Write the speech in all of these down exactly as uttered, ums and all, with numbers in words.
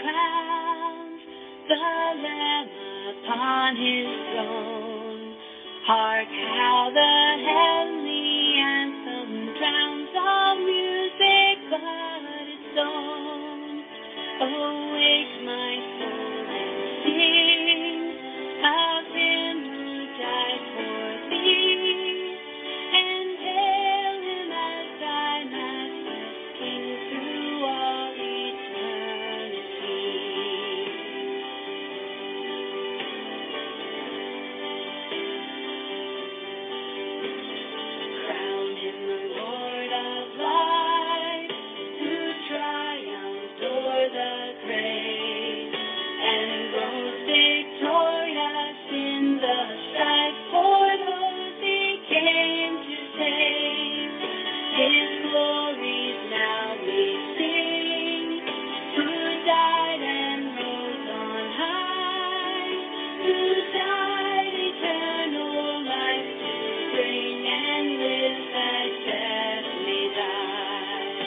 crowns, the Lamb upon his throne. Hark how the heavenly anthem drowns all music but its own. Awake my soul and sing of him who died for thee, and hail him as thy matchless King through all eternity. Crown him the Lord of light, who triumphed o'er the grave, and rose victorious in the strife for those he came to save. His glories now we sing, who died and rose on high, who died eternal life to bring, and lives that death may die.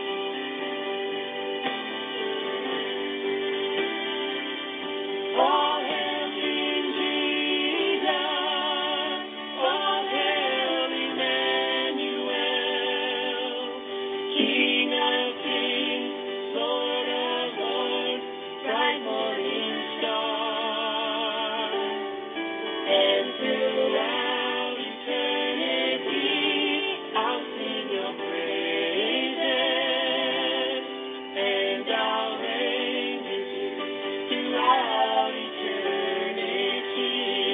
All hail King Jesus, all hail Emmanuel, King of kings, Lord of lords, bright morning star. And throughout eternity, I'll sing your praises, and I'll reign with you throughout eternity.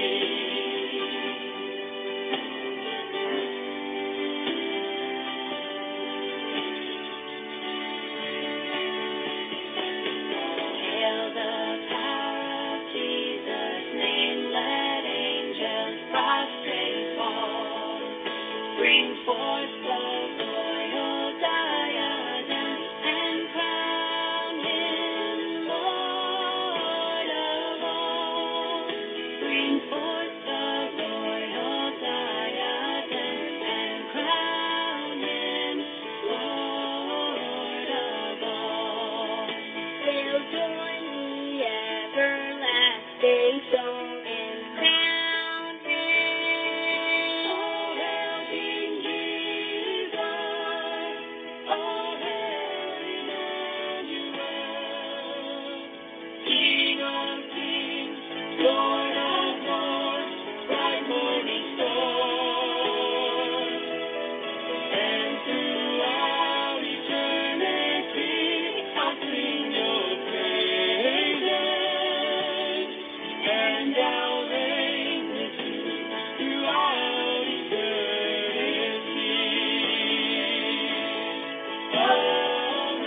Hail the power of Jesus' name, let angels prostrate fall. Bring forth the royal diadem and crown him Lord of all. Bring forth the royal diadem and crown him Lord of all. We'll join the everlasting song and crown him. All hail King Jesus, all hail Emmanuel, King of kings, Lord of lords, bright morning star. And throughout eternity, I'll sing your praises, and I'll reign with you throughout eternity. Amen.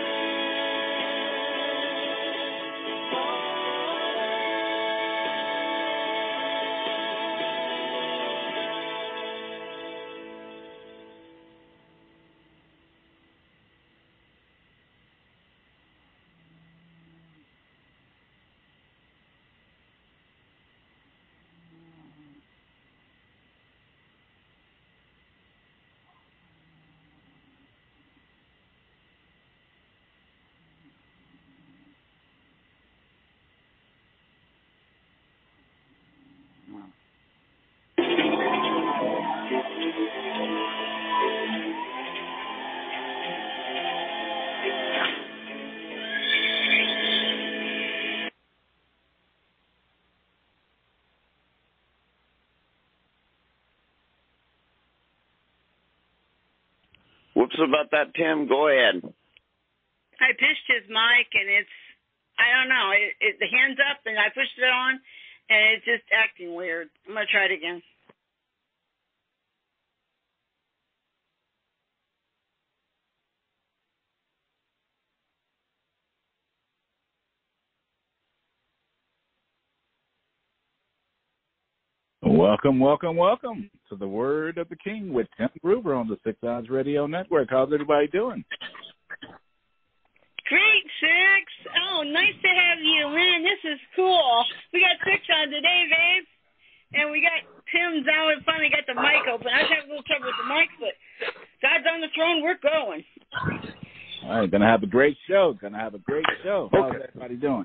Whoops about that, Tim. Go ahead. I pushed his mic, and it's, I don't know, it, it, the hand's up, and I pushed it on, and it's just acting weird. I'm going to try it again. Welcome, welcome, welcome to the Word of the King with Tim Gruber on the Six Odds Radio Network. How's everybody doing? Great, Six. Oh, nice to have you, man. This is cool. We got Six on today, babe. And we got Tim down and finally got the mic open. I was having a little trouble with the mic, but God's on the throne. We're going. All right, gonna have a great show. Gonna have a great show. How's Okay. everybody doing?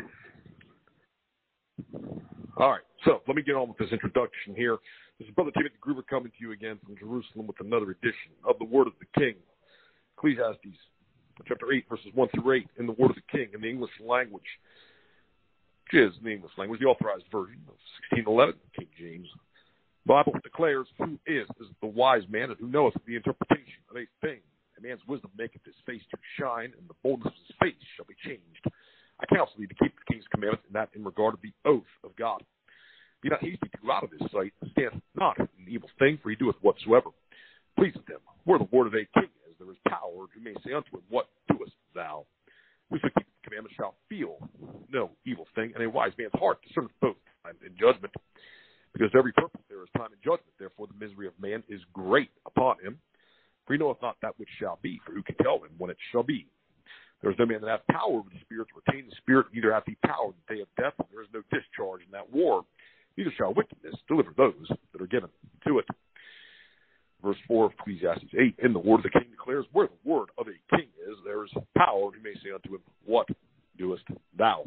All right, so let me get on with this introduction here. This is Brother Timothy Gruber coming to you again from Jerusalem with another edition of the Word of the King. Ecclesiastes, chapter eight, verses one through eight, in the Word of the King, in the English language, which is in the English language, the authorized version of sixteen eleven, King James. The Bible declares, who is, is the wise man, and who knoweth the interpretation of a thing. A man's wisdom maketh his face to shine, and the boldness of his face shall be changed. I counsel thee to keep the king's commandments, and that in regard of the oath of God. Be not hasty to go out of his sight, and stand not in an evil thing, for he doeth whatsoever pleaseth him. Where the word of a king is, there is power, who may say unto him, what doest thou? Whoso keepeth the commandments shall feel no evil thing, and a wise man's heart discerneth both time and judgment. Because to every purpose there is time and judgment, therefore the misery of man is great upon him. For he knoweth not that which shall be, for who can tell him when it shall be? There is no man that hath power over the spirit to retain the spirit, neither hath he power in the day of death, and there is no discharge in that war. Neither shall wickedness deliver those that are given to it. Verse four of Ecclesiastes eight, in the word of the king declares, where the word of a king is, there is power, and he may say unto him, what doest thou?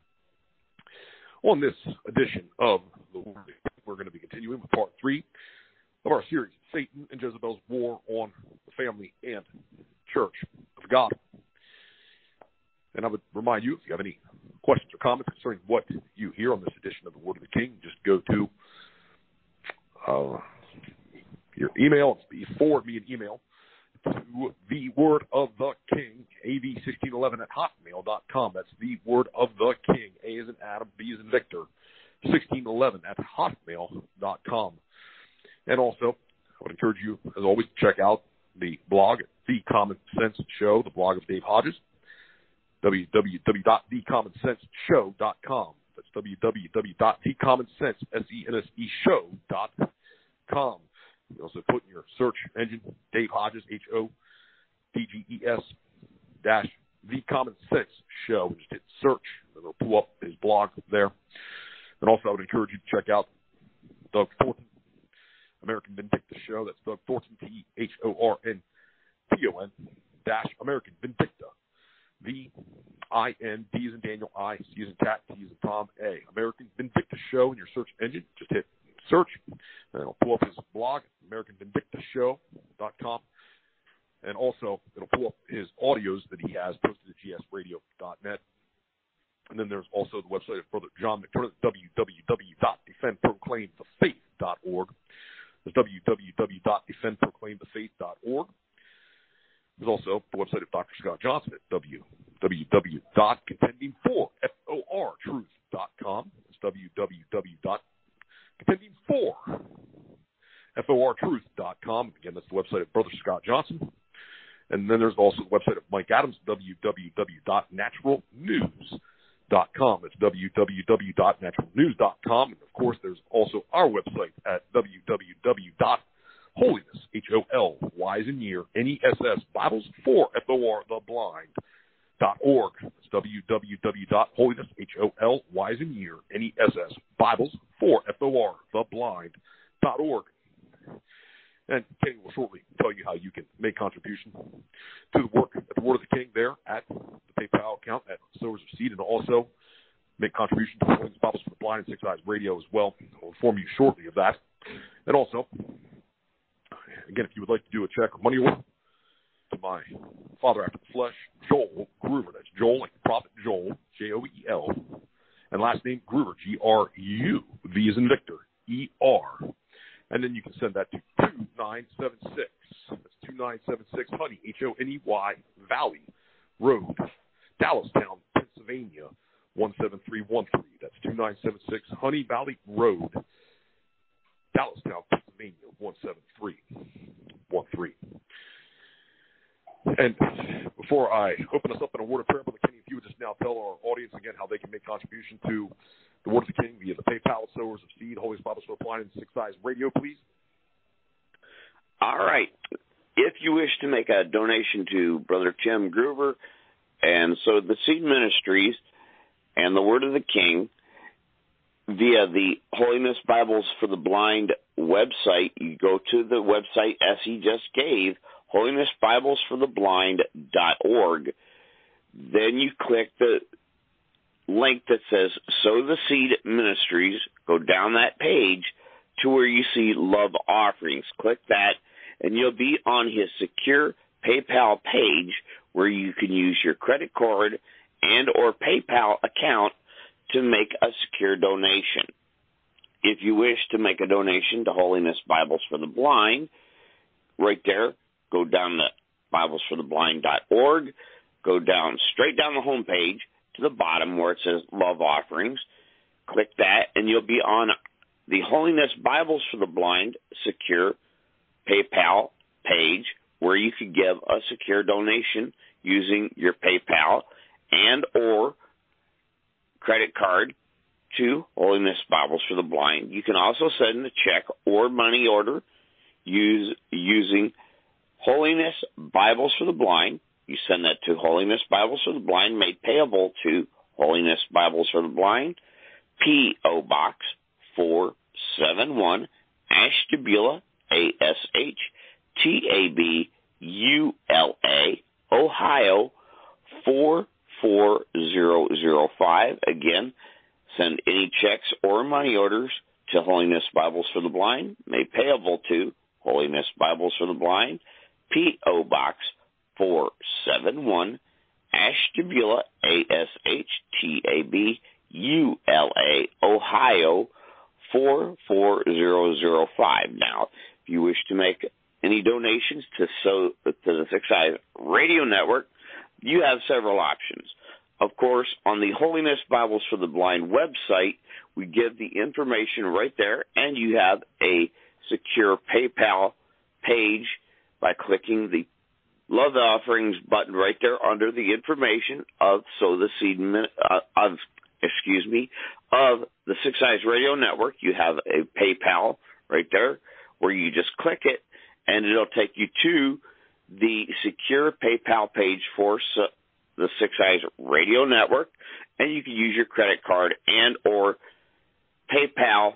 On this edition of the Word of the King, we're going to be continuing with part three of our series, Satan and Jezebel's War on the Family and Church of God. And I would remind you, if you have any questions or comments concerning what you hear on this edition of the Word of the King, just go to uh, your email. Forward me an email to the Word of the King, A V sixteen eleven at hotmail dot com. That's the Word of the King, A is in Adam, B is in Victor, sixteen eleven at hotmail dot com. And also, I would encourage you, as always, to check out the blog, The Common Sense Show, the blog of Dave Hodges, w w w dot the common sense show dot com. That's w w w dot the common sense show dot com. You also put in your search engine, Dave Hodges, H O D G E S, dash, The Common Sense Show, and just hit search, and it'll pull up his blog there. And also, I would encourage you to check out Doug Thornton, American Vindicta Show. That's Doug Thornton, T H O R N T O N, dash, American Vindicta. V I N, D is in Daniel, I, C is in Cat, T is in Tom, A. American Vindicta Show in your search engine. Just hit search, and it'll pull up his blog, American Vindicta Show dot com. And also, it'll pull up his audios that he has posted at G S radio dot net. And then there's also the website of Brother John McTurnan, w w w dot defend proclaim the faith dot org. There's w w w dot defend proclaim the faith dot org. There's also the website of Doctor Scott Johnson at w w w dot contending for truth dot com. It's w w w dot contending for truth dot com. Again, that's the website of Brother Scott Johnson. And then there's also the website of Mike Adams, w w w dot natural news dot com. It's w w w dot natural news dot com. And, of course, there's also our website at w w w dot holiness, H O L, Y as in year, N E S S, Bibles for F O R, the blind, dot org. It's w w w dot holiness, H O L, Y as in year, N E S S, Bibles for F O R, the blind, dot org. And Kenny will shortly tell you how you can make contribution to the work at the Word of the King there at the PayPal account at Sowers of Seed, and also make contribution to Holiness Bibles for the Blind and Six Eyes Radio as well. I'll inform you shortly of that. And also, again, if you would like to do a check or money order to my father after the flesh, Joel Gruber. That's Joel, like the prophet Joel, J O E L. And last name Gruber, G R U, V as in Victor, E R. And then you can send that to two nine seven six. That's two nine seven six Honey, H O N E Y, Valley Road, Dallastown, Pennsylvania, one seven three one three. That's two nine seven six Honey Valley Road, Dallastown, Pennsylvania, one seven three one three. And before I open us up in a word of prayer, Brother Kenny, if you would just now tell our audience again how they can make contribution to the Word of the King via the PayPal, Sowers of Seed, Holy Bible for the Blind, and Six Eyes Radio, please. All right. If you wish to make a donation to Brother Tim Gruber and so the Seed Ministries and the Word of the King via the Holiness Bibles for the Blind website, you go to the website as he just gave, holiness bibles for the blind dot org. Then you click the link that says Sow the Seed Ministries. Go down that page to where you see Love Offerings. Click that, and you'll be on his secure PayPal page where you can use your credit card and or PayPal account to make a secure donation. If you wish to make a donation to Holiness Bibles for the Blind, right there, go down to bibles for the blind dot org, go down, straight down the home page to the bottom where it says Love Offerings. Click that, and you'll be on the Holiness Bibles for the Blind secure PayPal page where you could give a secure donation using your PayPal and or credit card to Holiness Bibles for the Blind. You can also send a check or money order use, using Holiness Bibles for the Blind. You send that to Holiness Bibles for the Blind, made payable to Holiness Bibles for the Blind, P O. Box four seven one, Ashtabula, A S H T A B U L A, Ohio, four four zero zero five. Again, send any checks or money orders to Holiness Bibles for the Blind, made payable to Holiness Bibles for the Blind, P O. Box four seven one, Ashtabula, A S H T A B U L A, Ohio, four four zero zero five. Now, if you wish to make any donations to so to the Six Eyes Radio Network, you have several options. Of course, on the Holiness Bibles for the Blind website, we give the information right there, and you have a secure PayPal page by clicking the Love Offerings button right there under the information of Sow the Seed uh, of excuse me of the Six Eyes Radio Network. You have a PayPal right there where you just click it, and it'll take you to the secure PayPal page for so- the Six Eyes Radio Network, and you can use your credit card and or PayPal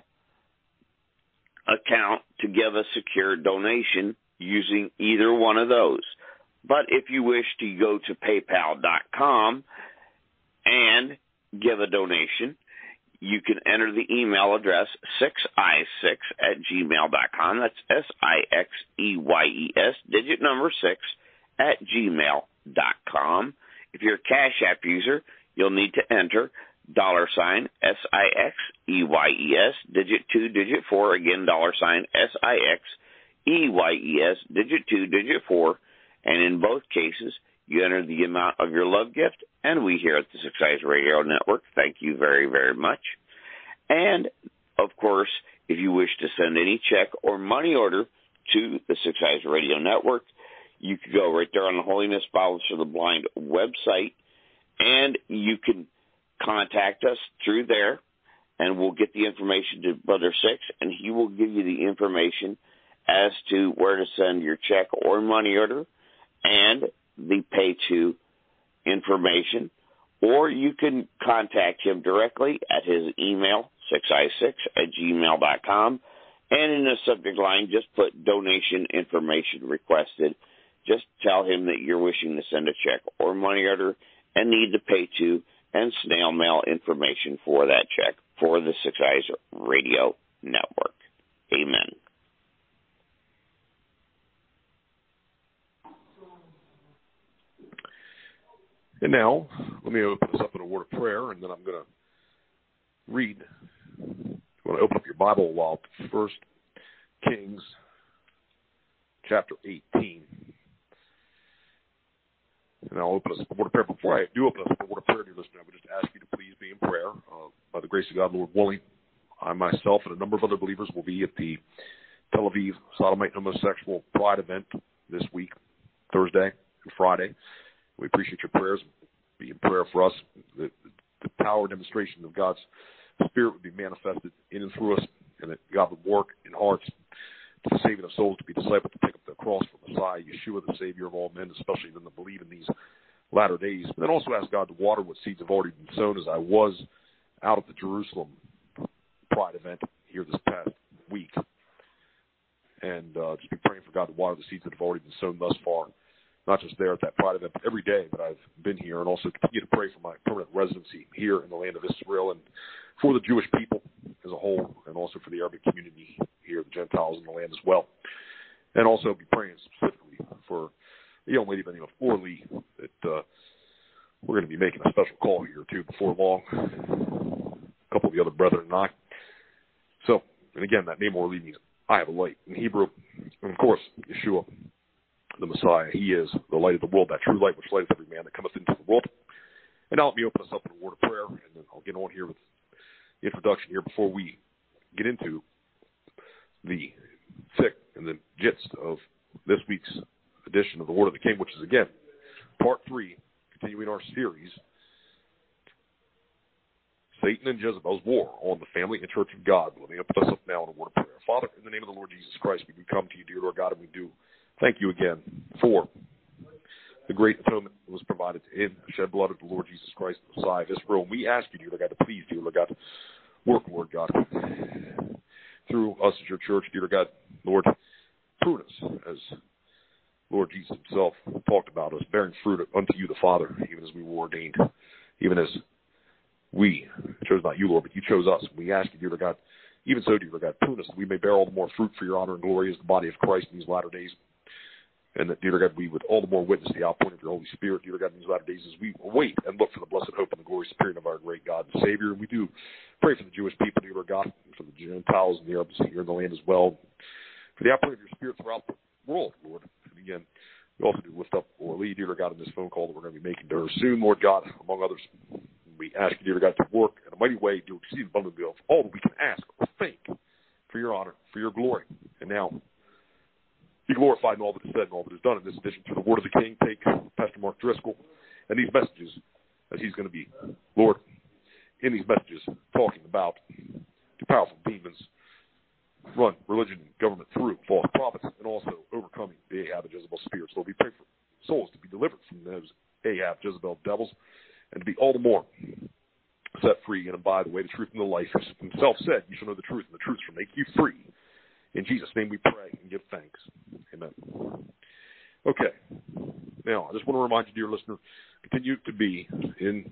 account to give a secure donation using either one of those. But if you wish to go to PayPal dot com and give a donation, you can enter the email address six i six at gmail dot com. That's S I X E Y E S, digit number six, at gmail dot com. If you're a Cash App user, you'll need to enter dollar sign S I X E Y E S, digit two, digit four, again, dollar sign S I X E Y E S, digit two, digit four, and in both cases, you enter the amount of your love gift, and we here at the Six Eyes Radio Network thank you very, very much. And, of course, if you wish to send any check or money order to the Six Eyes Radio Network, you can go right there on the Holiness Bibles for the Blind website, and you can contact us through there, and we'll get the information to Brother Six, and he will give you the information as to where to send your check or money order and the pay to information, or you can contact him directly at his email, six i six at gmail dot com, and in the subject line, just put donation information requested. Just tell him that you're wishing to send a check or money order and need the pay to and snail mail information for that check for the Six Eyes Radio Network. Amen. And now, let me open this up in a word of prayer, and then I'm going to read. You want to open up your Bible a while to First Kings chapter eighteen. And I'll open us up a word of prayer. Before I do open us up a word of prayer, dear listener, I would just ask you to please be in prayer. Uh, by the grace of God, Lord willing, I myself and a number of other believers will be at the Tel Aviv Sodomite Homosexual Pride event this week, Thursday and Friday. We appreciate your prayers. Be in prayer for us. The, the power demonstration of God's Spirit would be manifested in and through us, and that God would work in hearts to the saving of souls, to be discipled, to take up the cross for Messiah, Yeshua, the Savior of all men, especially them that believe in these latter days. But then also ask God to water what seeds have already been sown, as I was out at the Jerusalem Pride event here this past week. and uh, just be praying for God to water the seeds that have already been sown thus far, not just there at that Pride event, but every day that I've been here, and also continue to pray for my permanent residency here in the land of Israel and for the Jewish people as a whole, and also for the Arabic community here, the Gentiles in the land as well. And also be praying specifically for a young lady by the name of Orly that uh, we're going to be making a special call here, too, before long. A couple of the other brethren and I. So, and again, that name Orly means I have a light in Hebrew. And, of course, Yeshua, the Messiah, he is the light of the world, that true light which lighteth every man that cometh into the world. And now let me open us up in a word of prayer, and then I'll get on here with the introduction here before we get into the thick and the gist of this week's edition of the Word of the King, which is, again, part three, continuing our series, Satan and Jezebel's War on the Family and Church of God. Let me open us up now in a word of prayer. Father, in the name of the Lord Jesus Christ, we do come to you, dear Lord God, and we do thank you again for the great atonement that was provided in the shed blood of the Lord Jesus Christ, the Messiah of Israel. And we ask you, dear Lord God, to please, dear Lord God, work, Lord God, through us as your church, dear God, Lord, prune us, as Lord Jesus himself talked about us, bearing fruit unto you, the Father, even as we were ordained, even as we chose not you, Lord, but you chose us. We ask you, dear Lord God, even so, dear Lord God, prune us, that we may bear all the more fruit for your honor and glory as the body of Christ in these latter days. And that, dear God, we would all the more witness the outpouring of your Holy Spirit, dear God, in these latter days as we await and look for the blessed hope and the glorious appearing of our great God and Savior. And we do pray for the Jewish people, dear Lord God, for the Gentiles and the Arabs here in the land as well, for the outpouring of your Spirit throughout the world, Lord. And again, we also do lift up Orly, dear Lord God, in this phone call that we're going to be making to her soon, Lord God, among others. We ask you, dear Lord God, to work in a mighty way, to exceed abundantly of all that we can ask or think for your honor, for your glory. And now, be glorified in all that is said and all that is done in this edition through the Word of the King. Take Pastor Mark Driscoll and these messages, as he's going to be, Lord, in these messages, talking about the powerful demons run religion and government through false prophets, and also overcoming the Ahab and Jezebel spirits. Lord, we pray for souls to be delivered from those Ahab, Jezebel devils, and to be all the more set free and abide the way, the truth, and the life. As himself said, you shall know the truth, and the truth shall make you free. In Jesus' name we pray and give thanks. Amen. Okay. Now, I just want to remind you, dear listener, continue to be in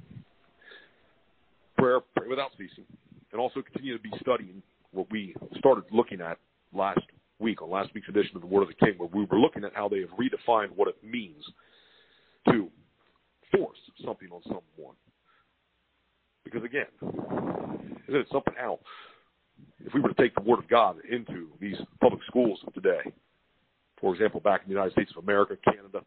prayer, pray without ceasing, and also continue to be studying what we started looking at last week, on last week's edition of the Word of the King, where we were looking at how they have redefined what it means to force something on someone. Because again, isn't it something how if we were to take the Word of God into these public schools today, for example, back in the United States of America, Canada,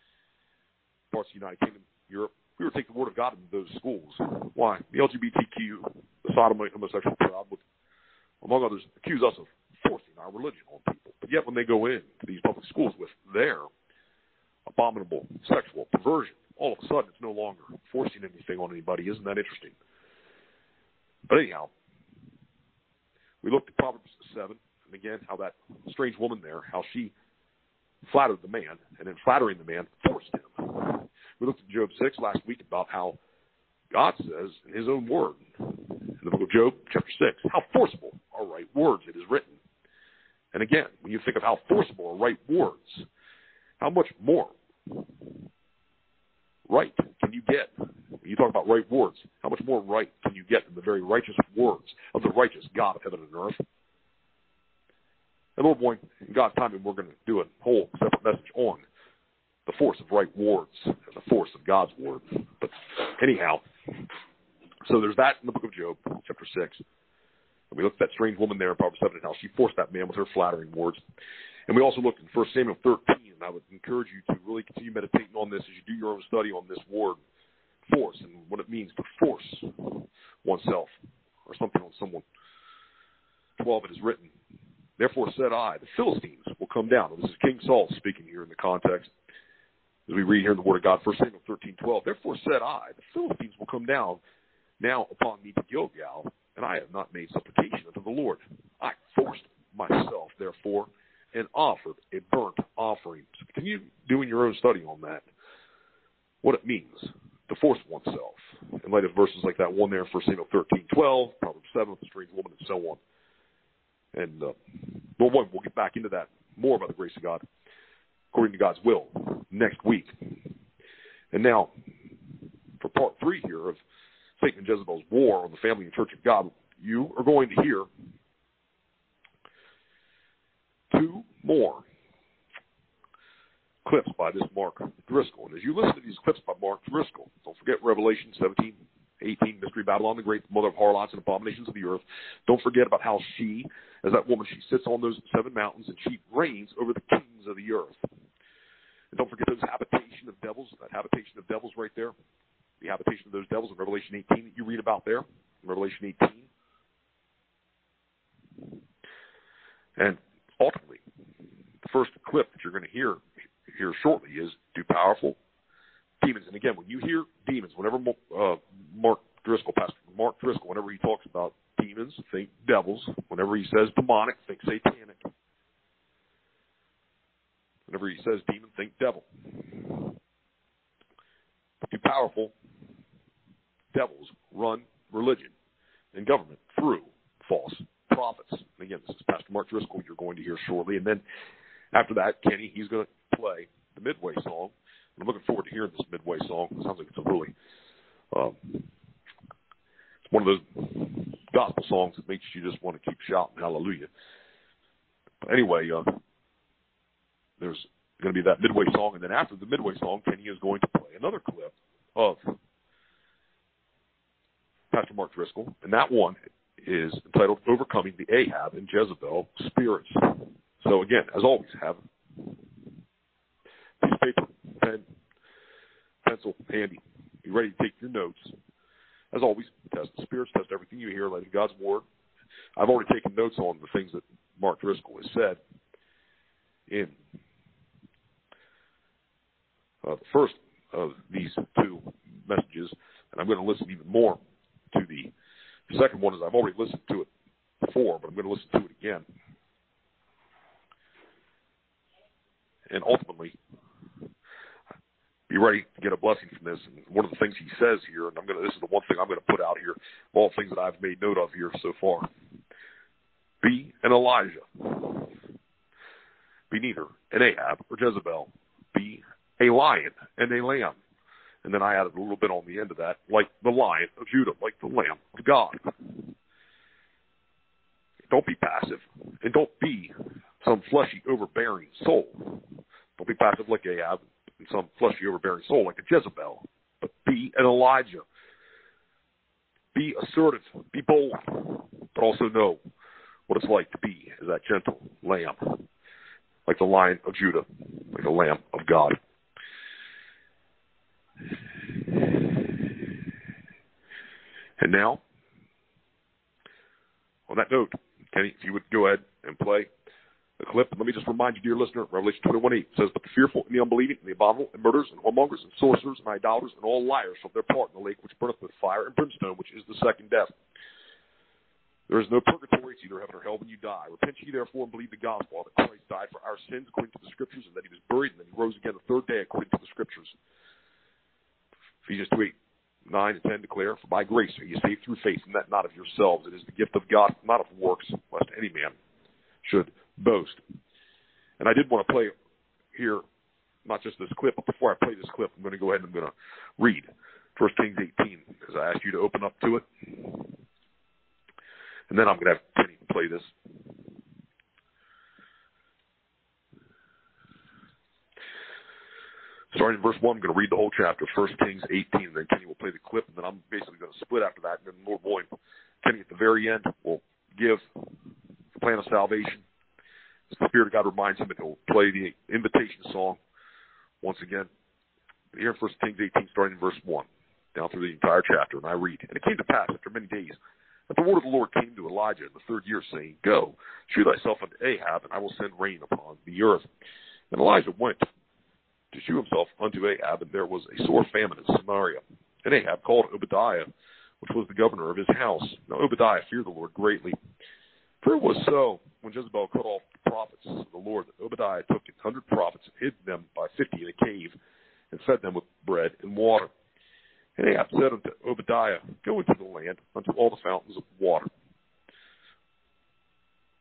parts of the United Kingdom, Europe, we were to take the Word of God into those schools. Why? The L G B T Q, the sodomite, homosexual crowd would, among others, accuse us of forcing our religion on people. But yet when they go into these public schools with their abominable sexual perversion, all of a sudden it's no longer forcing anything on anybody. Isn't that interesting? But anyhow, we looked at Proverbs seven, and again, how that strange woman there, how she flattered the man, and in flattering the man, forced him. We looked at Job six last week about how God says in his own word, in the book of Job, chapter six, how forcible are right words, it is written. And again, when you think of how forcible are right words, how much more right can you get? When you talk about right words, how much more right can you get than the very righteous words of the righteous God of heaven and earth? And Lord willing, in God's time, we're going to do a whole separate message on the force of right words and the force of God's word. But anyhow, so there's that in the book of Job, chapter six. And we looked at that strange woman there in Proverbs seven and how she forced that man with her flattering words. And we also looked in First Samuel thirteen, and I would encourage you to really continue meditating on this as you do your own study on this word, force, and what it means to force oneself or something on someone. twelve, it is written, therefore said I, the Philistines will come down. And this is King Saul speaking here in the context. As we read here in the Word of God, First Samuel thirteen twelve, therefore said I, the Philistines will come down now upon me to Gilgal, and I have not made supplication unto the Lord. I forced myself, therefore, and offered a burnt offering. So continue doing your own study on that, what it means to force oneself, in light of verses like that one there, First Samuel thirteen twelve, Proverbs seven, the strange woman, and so on. And uh, Lord willing, we'll get back into that more about the grace of God, according to God's will, next week. And now, for part three here of Satan and Jezebel's war on the family and church of God, you are going to hear two more clips by this Mark Driscoll. And as you listen to these clips by Mark Driscoll, don't forget Revelation seventeen, eighteen, Mystery Babylon the Great, the mother of harlots and abominations of the earth. Don't forget about how she, as that woman, she sits on those seven mountains and she reigns over the kings of the earth. And don't forget those habitation of devils, that habitation of devils right there, the habitation of those devils in Revelation eighteen that you read about there, in Revelation eighteen. And ultimately, the first clip that you're going to hear here shortly is "Too Powerful Demons." And again, when you hear demons, whenever uh, Mark Driscoll, Pastor Mark Driscoll, whenever he talks about demons, think devils. Whenever he says demonic, think satanic. Whenever he says demon, think devil. Too powerful devils run religion and government through false prophets. And again, this is Pastor Mark Driscoll you're going to hear shortly. And then after that, Kenny, he's going to play the Midway song. And I'm looking forward to hearing this Midway song. It sounds like it's a really, um, it's one of those gospel songs that makes you just want to keep shouting hallelujah. But anyway, uh, there's going to be that Midway song. And then after the Midway song, Kenny is going to play another clip of Pastor Mark Driscoll. And that one is entitled "Overcoming the Ahab and Jezebel Spirits." So again, as always, have piece of paper, pen, pencil handy. Be ready to take your notes. As always, test the spirits, test everything you hear, let in God's word. I've already taken notes on the things that Mark Driscoll has said in uh, the first of these two messages, and I'm going to listen even more to the The second one. Is I've already listened to it before, but I'm going to listen to it again. And ultimately, be ready to get a blessing from this. And one of the things he says here, and I'm going to, this is the one thing I'm going to put out here, of all things that I've made note of here so far. Be an Elijah. Be neither an Ahab or Jezebel. Be a lion and a lamb. And then I added a little bit on the end of that, like the Lion of Judah, like the Lamb of God. Don't be passive, and don't be some fleshy, overbearing soul. Don't be passive like Ahab and some fleshy, overbearing soul like a Jezebel. But be an Elijah. Be assertive. Be bold. But also know what it's like to be as that gentle lamb, like the Lion of Judah, like the Lamb of God. And now, on that note, Kenny, if you would go ahead and play the clip. Let me just remind you, dear listener, Revelation twenty-one eight says, "But the fearful and the unbelieving and the abominable and murderers and whoremongers and sorcerers and idolaters and all liars shall have their part in the lake which burneth with fire and brimstone, which is the second death. There is no purgatory, it's either heaven or hell when you die. Repent ye therefore and believe the gospel, that Christ died for our sins according to the Scriptures, and that he was buried, and then he rose again the third day according to the Scriptures." Ephesians two eight, nine and ten declare, "For by grace are you saved through faith, and that not of yourselves. It is the gift of God, not of works, lest any man should boast." And I did want to play here, not just this clip, but before I play this clip, I'm going to go ahead and I'm going to read First Kings eighteen, as I asked you to open up to it. And then I'm going to have Kenny play this. Starting in verse one, I'm going to read the whole chapter, First Kings eighteen, and then Kenny will play the clip, and then I'm basically going to split after that, and then Lord willing, Kenny at the very end will give the plan of salvation. As the Spirit of God reminds him, and he'll play the invitation song once again. Here in First Kings eighteen, starting in verse one, down through the entire chapter, and I read, "And it came to pass after many days that the word of the Lord came to Elijah in the third year, saying, Go, shew thyself unto Ahab, and I will send rain upon the earth. And Elijah went to shew himself unto Ahab, and there was a sore famine in Samaria. And Ahab called Obadiah, which was the governor of his house. Now Obadiah feared the Lord greatly. For it was so, when Jezebel cut off the prophets of the Lord, that Obadiah took an hundred prophets and hid them by fifty in a cave, and fed them with bread and water. And Ahab said unto Obadiah, Go into the land, unto all the fountains of water,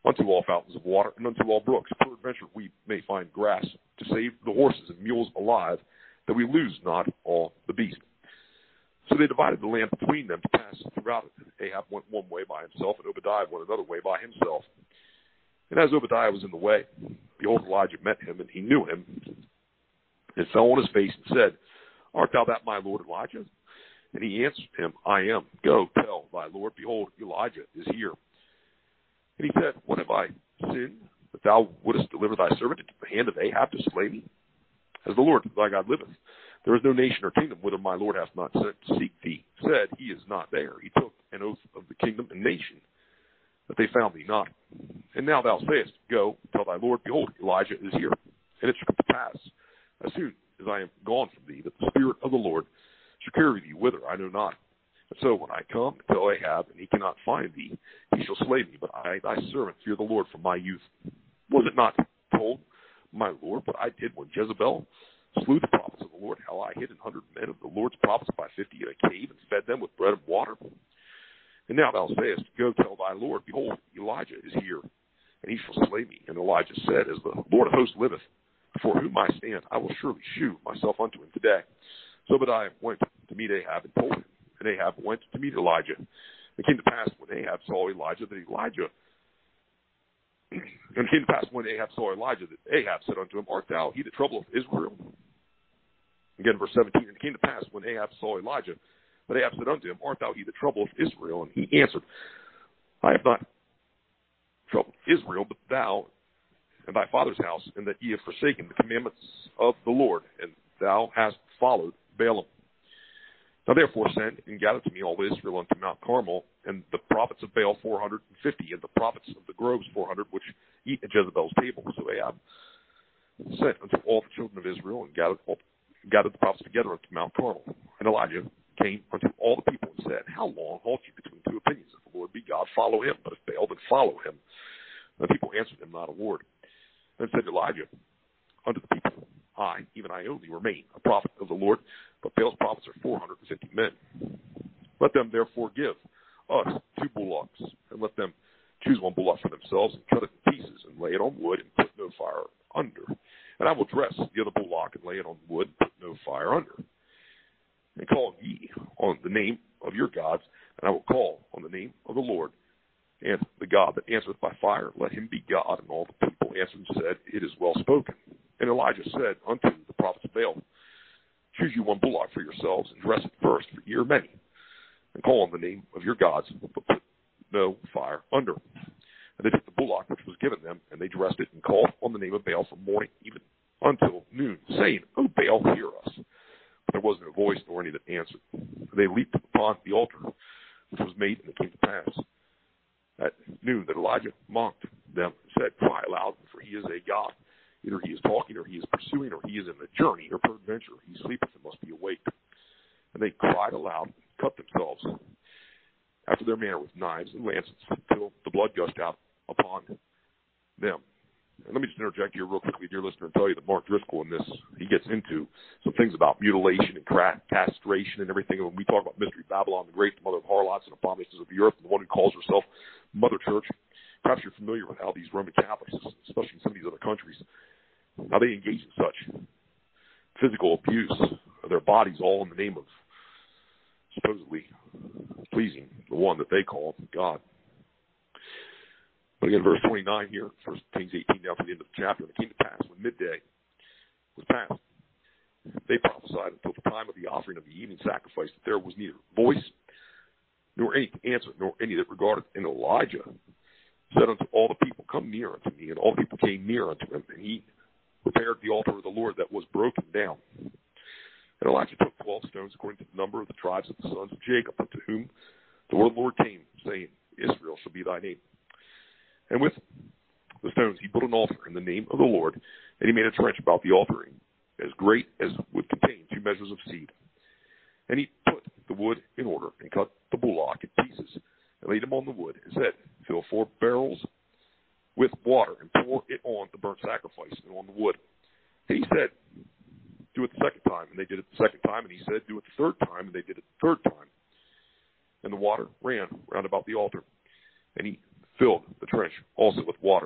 unto all fountains of water, and unto all brooks. Peradventure we may find grass to save the horses and mules alive, that we lose not all the beast. So they divided the land between them to pass throughout it. Ahab went one way by himself, and Obadiah went another way by himself. And as Obadiah was in the way, behold, Elijah met him, and he knew him, and fell on his face and said, Art thou that my lord Elijah? And he answered him, I am. Go, tell thy lord, behold, Elijah is here. And he said, What have I sinned, that thou wouldest deliver thy servant into the hand of Ahab to slay me? As the Lord thy God liveth, there is no nation or kingdom whither my Lord hath not sent to seek thee. Said, He is not there. He took an oath of the kingdom and nation, that they found thee not. And now thou sayest, Go, tell thy Lord, behold, Elijah is here. And it shall come to pass, as soon as I am gone from thee, that the Spirit of the Lord shall carry thee whither I know not. And so when I come and tell Ahab, and he cannot find thee, he shall slay me. But I, thy servant, fear the Lord from my youth. Was it not told, my Lord, what I did when Jezebel slew the prophets of the Lord, how I hid an hundred men of the Lord's prophets by fifty in a cave, and fed them with bread and water? And now thou sayest, Go tell thy Lord, behold, Elijah is here, and he shall slay me. And Elijah said, As the Lord of hosts liveth, before whom I stand, I will surely shew myself unto him today. So Obadiah went to meet Ahab and told him. And Ahab went to meet Elijah. It came to pass when Ahab saw Elijah that Elijah, and it came to pass when Ahab saw Elijah that Ahab said unto him, Art thou he that troubleth Israel? Again, verse seventeen. And it came to pass when Ahab saw Elijah that Ahab said unto him, Art thou he that troubleth Israel? And he answered, I have not troubled Israel, but thou and thy father's house, and that ye have forsaken the commandments of the Lord, and thou hast followed Baalim. Now therefore send and gather to me all Israel unto Mount Carmel, and the prophets of Baal four hundred and fifty, and the prophets of the groves four hundred, which eat at Jezebel's table. So Ahab sent unto all the children of Israel, and gathered, all, gathered the prophets together unto Mount Carmel. And Elijah came unto all the people and said, How long halt ye between two opinions? If the Lord be God, follow him, but if Baal, then follow him. And the people answered him not a word. Then said Elijah unto the people, I, even I only, remain a prophet of the Lord, but Baal's prophets are four hundred and fifty men. Let them therefore give us two bullocks, and let them choose one bullock for themselves, and cut it in pieces, and lay it on wood, and put no fire under. And I will dress the other bullock, and lay it on wood, and put no fire under. And call ye on the name of your gods, and I will call on the name of the Lord. And the God that answereth by fire, let him be God. And all the people answered and said, It is well spoken. And Elijah said unto the prophets of Baal, Choose you one bullock for yourselves, and dress it first, for ye are many. And call on the name of your gods, but put no fire under. And they took the bullock which was given them, and they dressed it, and called on the name of Baal from morning even until noon, saying, O Baal, hear us. But there was no voice, nor any that answered. And they leaped upon the altar which was made, and it came to pass at noon that Elijah mocked them and said, Cry aloud, for he is a God. Either he is talking, or he is pursuing, or he is in the journey, or peradventure he sleepeth and must be awake. And they cried aloud, and cut themselves after their manner with knives and lancets, until the blood gushed out upon them. And let me just interject here real quickly, dear listener, and tell you that Mark Driscoll in this, he gets into some things about mutilation and castration and everything. And when we talk about Mystery Babylon, the great mother of harlots and abominations of the earth, and the one who calls herself Mother Church, perhaps you're familiar with how these Roman Catholics, especially in some of these other countries, how they engage in such physical abuse of their bodies, all in the name of supposedly pleasing the one that they call God. But again, verse twenty-nine here, First Kings eighteen down to the end of the chapter, and it came to pass when midday was past, they prophesied until the time of the offering of the evening sacrifice that there was neither voice nor any to answer, nor any that regarded. And Elijah said unto all the people, Come near unto me. And all the people came near unto him, and he repaired the altar of the Lord that was broken down. And Elijah took twelve stones according to the number of the tribes of the sons of Jacob, unto whom the word of the Lord came, saying, Israel shall be thy name. And with the stones he built an altar in the name of the Lord, and he made a trench about the altar, as great as would contain two measures of seed. And he put the wood in order, and cut the bullock in pieces, and laid him on the wood, and said, Fill four barrels with water, and pour it on the burnt sacrifice and on the wood. And he said, Do it the second time. And they did it the second time. And he said, Do it the third time. And they did it the third time. And the water ran round about the altar. And he filled the trench also with water.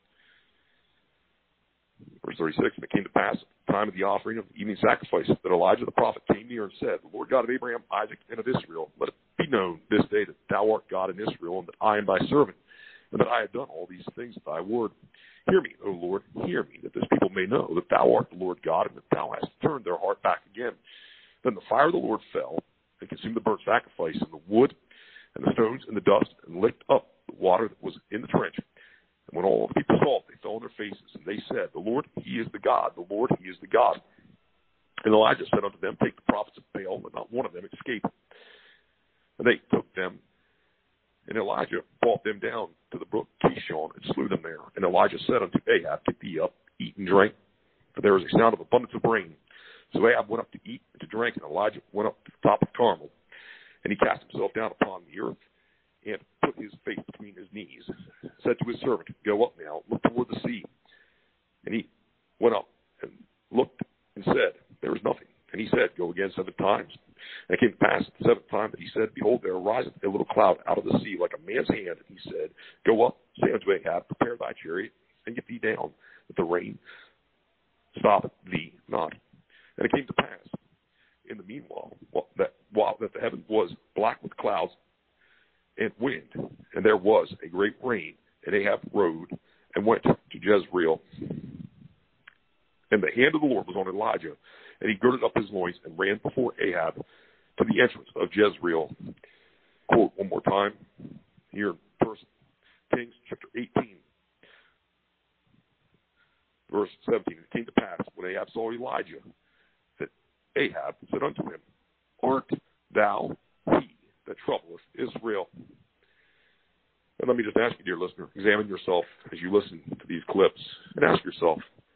Verse thirty-six, and it came to pass at the time of the offering of the evening sacrifice that Elijah the prophet came near and said, the Lord God of Abraham, Isaac, and of Israel, let it be known this day that thou art God in Israel, and that I am thy servant, and that I have done all these things at thy word. Hear me, O Lord, hear me, that this people may know that thou art the Lord God, and that thou hast turned their heart back again. Then the fire of the Lord fell and consumed the burnt sacrifice, and the wood, and the stones, and the dust, and licked up the water that was in the trench. And when all the people saw it, they fell on their faces, and they said, the Lord, he is the God, the Lord, he is the God. And Elijah said unto them, take the prophets of Baal, but not one of them escaped. And they took them, and Elijah brought them down to the brook Kishon, and slew them there. And Elijah said unto Ahab, get thee up, eat and drink, for there is a sound of abundance of rain. So Ahab went up to eat and to drink, and Elijah went up to the top of Carmel, and he cast himself down upon the earth, and put his face between his knees, said to his servant, go up now, look toward the sea. And he went up and looked and said, there is nothing. And he said, go again seven times. And it came to pass at the seventh time that he said, behold, there ariseth a little cloud out of the sea like a man's hand. And he said, go up, say unto Ahab, prepare thy chariot, and get thee down, that the rain stop thee not. And it came to pass in the meanwhile that while that the heaven was black with clouds and wind, and there was a great rain, and Ahab rode and went to Jezreel. And the hand of the Lord was on Elijah, and he girded up his loins and ran before Ahab to the entrance of Jezreel. Quote one more time here in First Kings chapter eighteen, verse seventeen. It came to pass when Ahab saw Elijah that Ahab said unto him, art thou he that troubleth Israel? And let me just ask you, dear listener, examine yourself as you listen to these clips and ask yourself,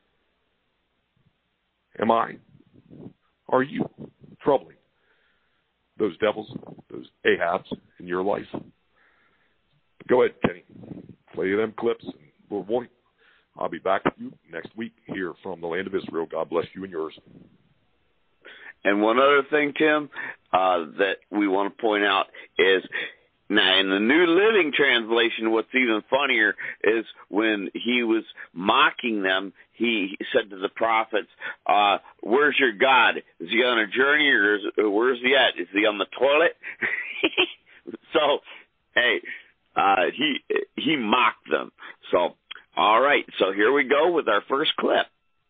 am I, are you troubling those devils, those Ahabs in your life? Go ahead, Kenny. Play them clips, and Lord willing, I'll be back with you next week here from the land of Israel. God bless you and yours. And one other thing, Tim, uh, that we want to point out is, now in the New Living Translation, what's even funnier is when he was mocking them, he said to the prophets, uh, where's your God? Is he on a journey, or is, where's he at? Is he on the toilet? So, hey, uh, he, he mocked them. So, all right, so here we go with our first clip.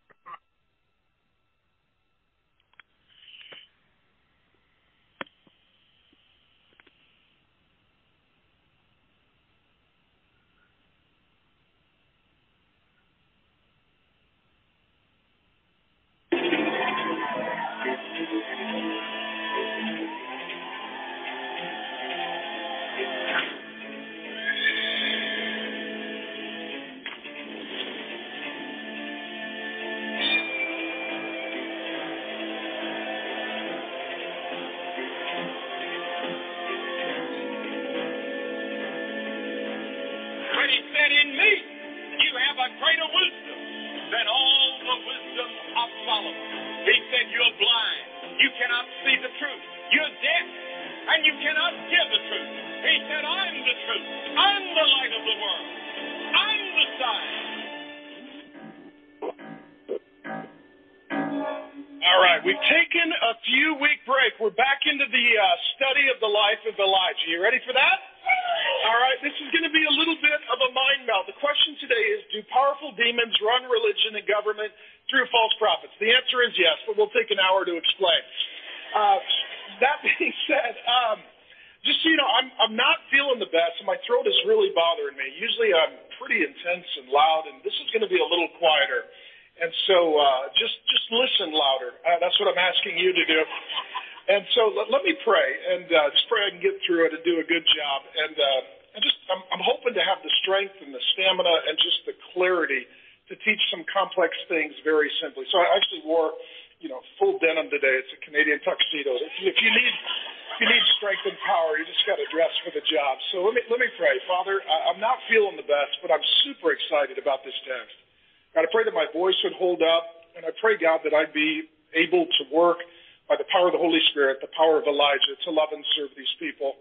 that I'd be able to work by the power of the Holy Spirit, the power of Elijah, to love and serve these people.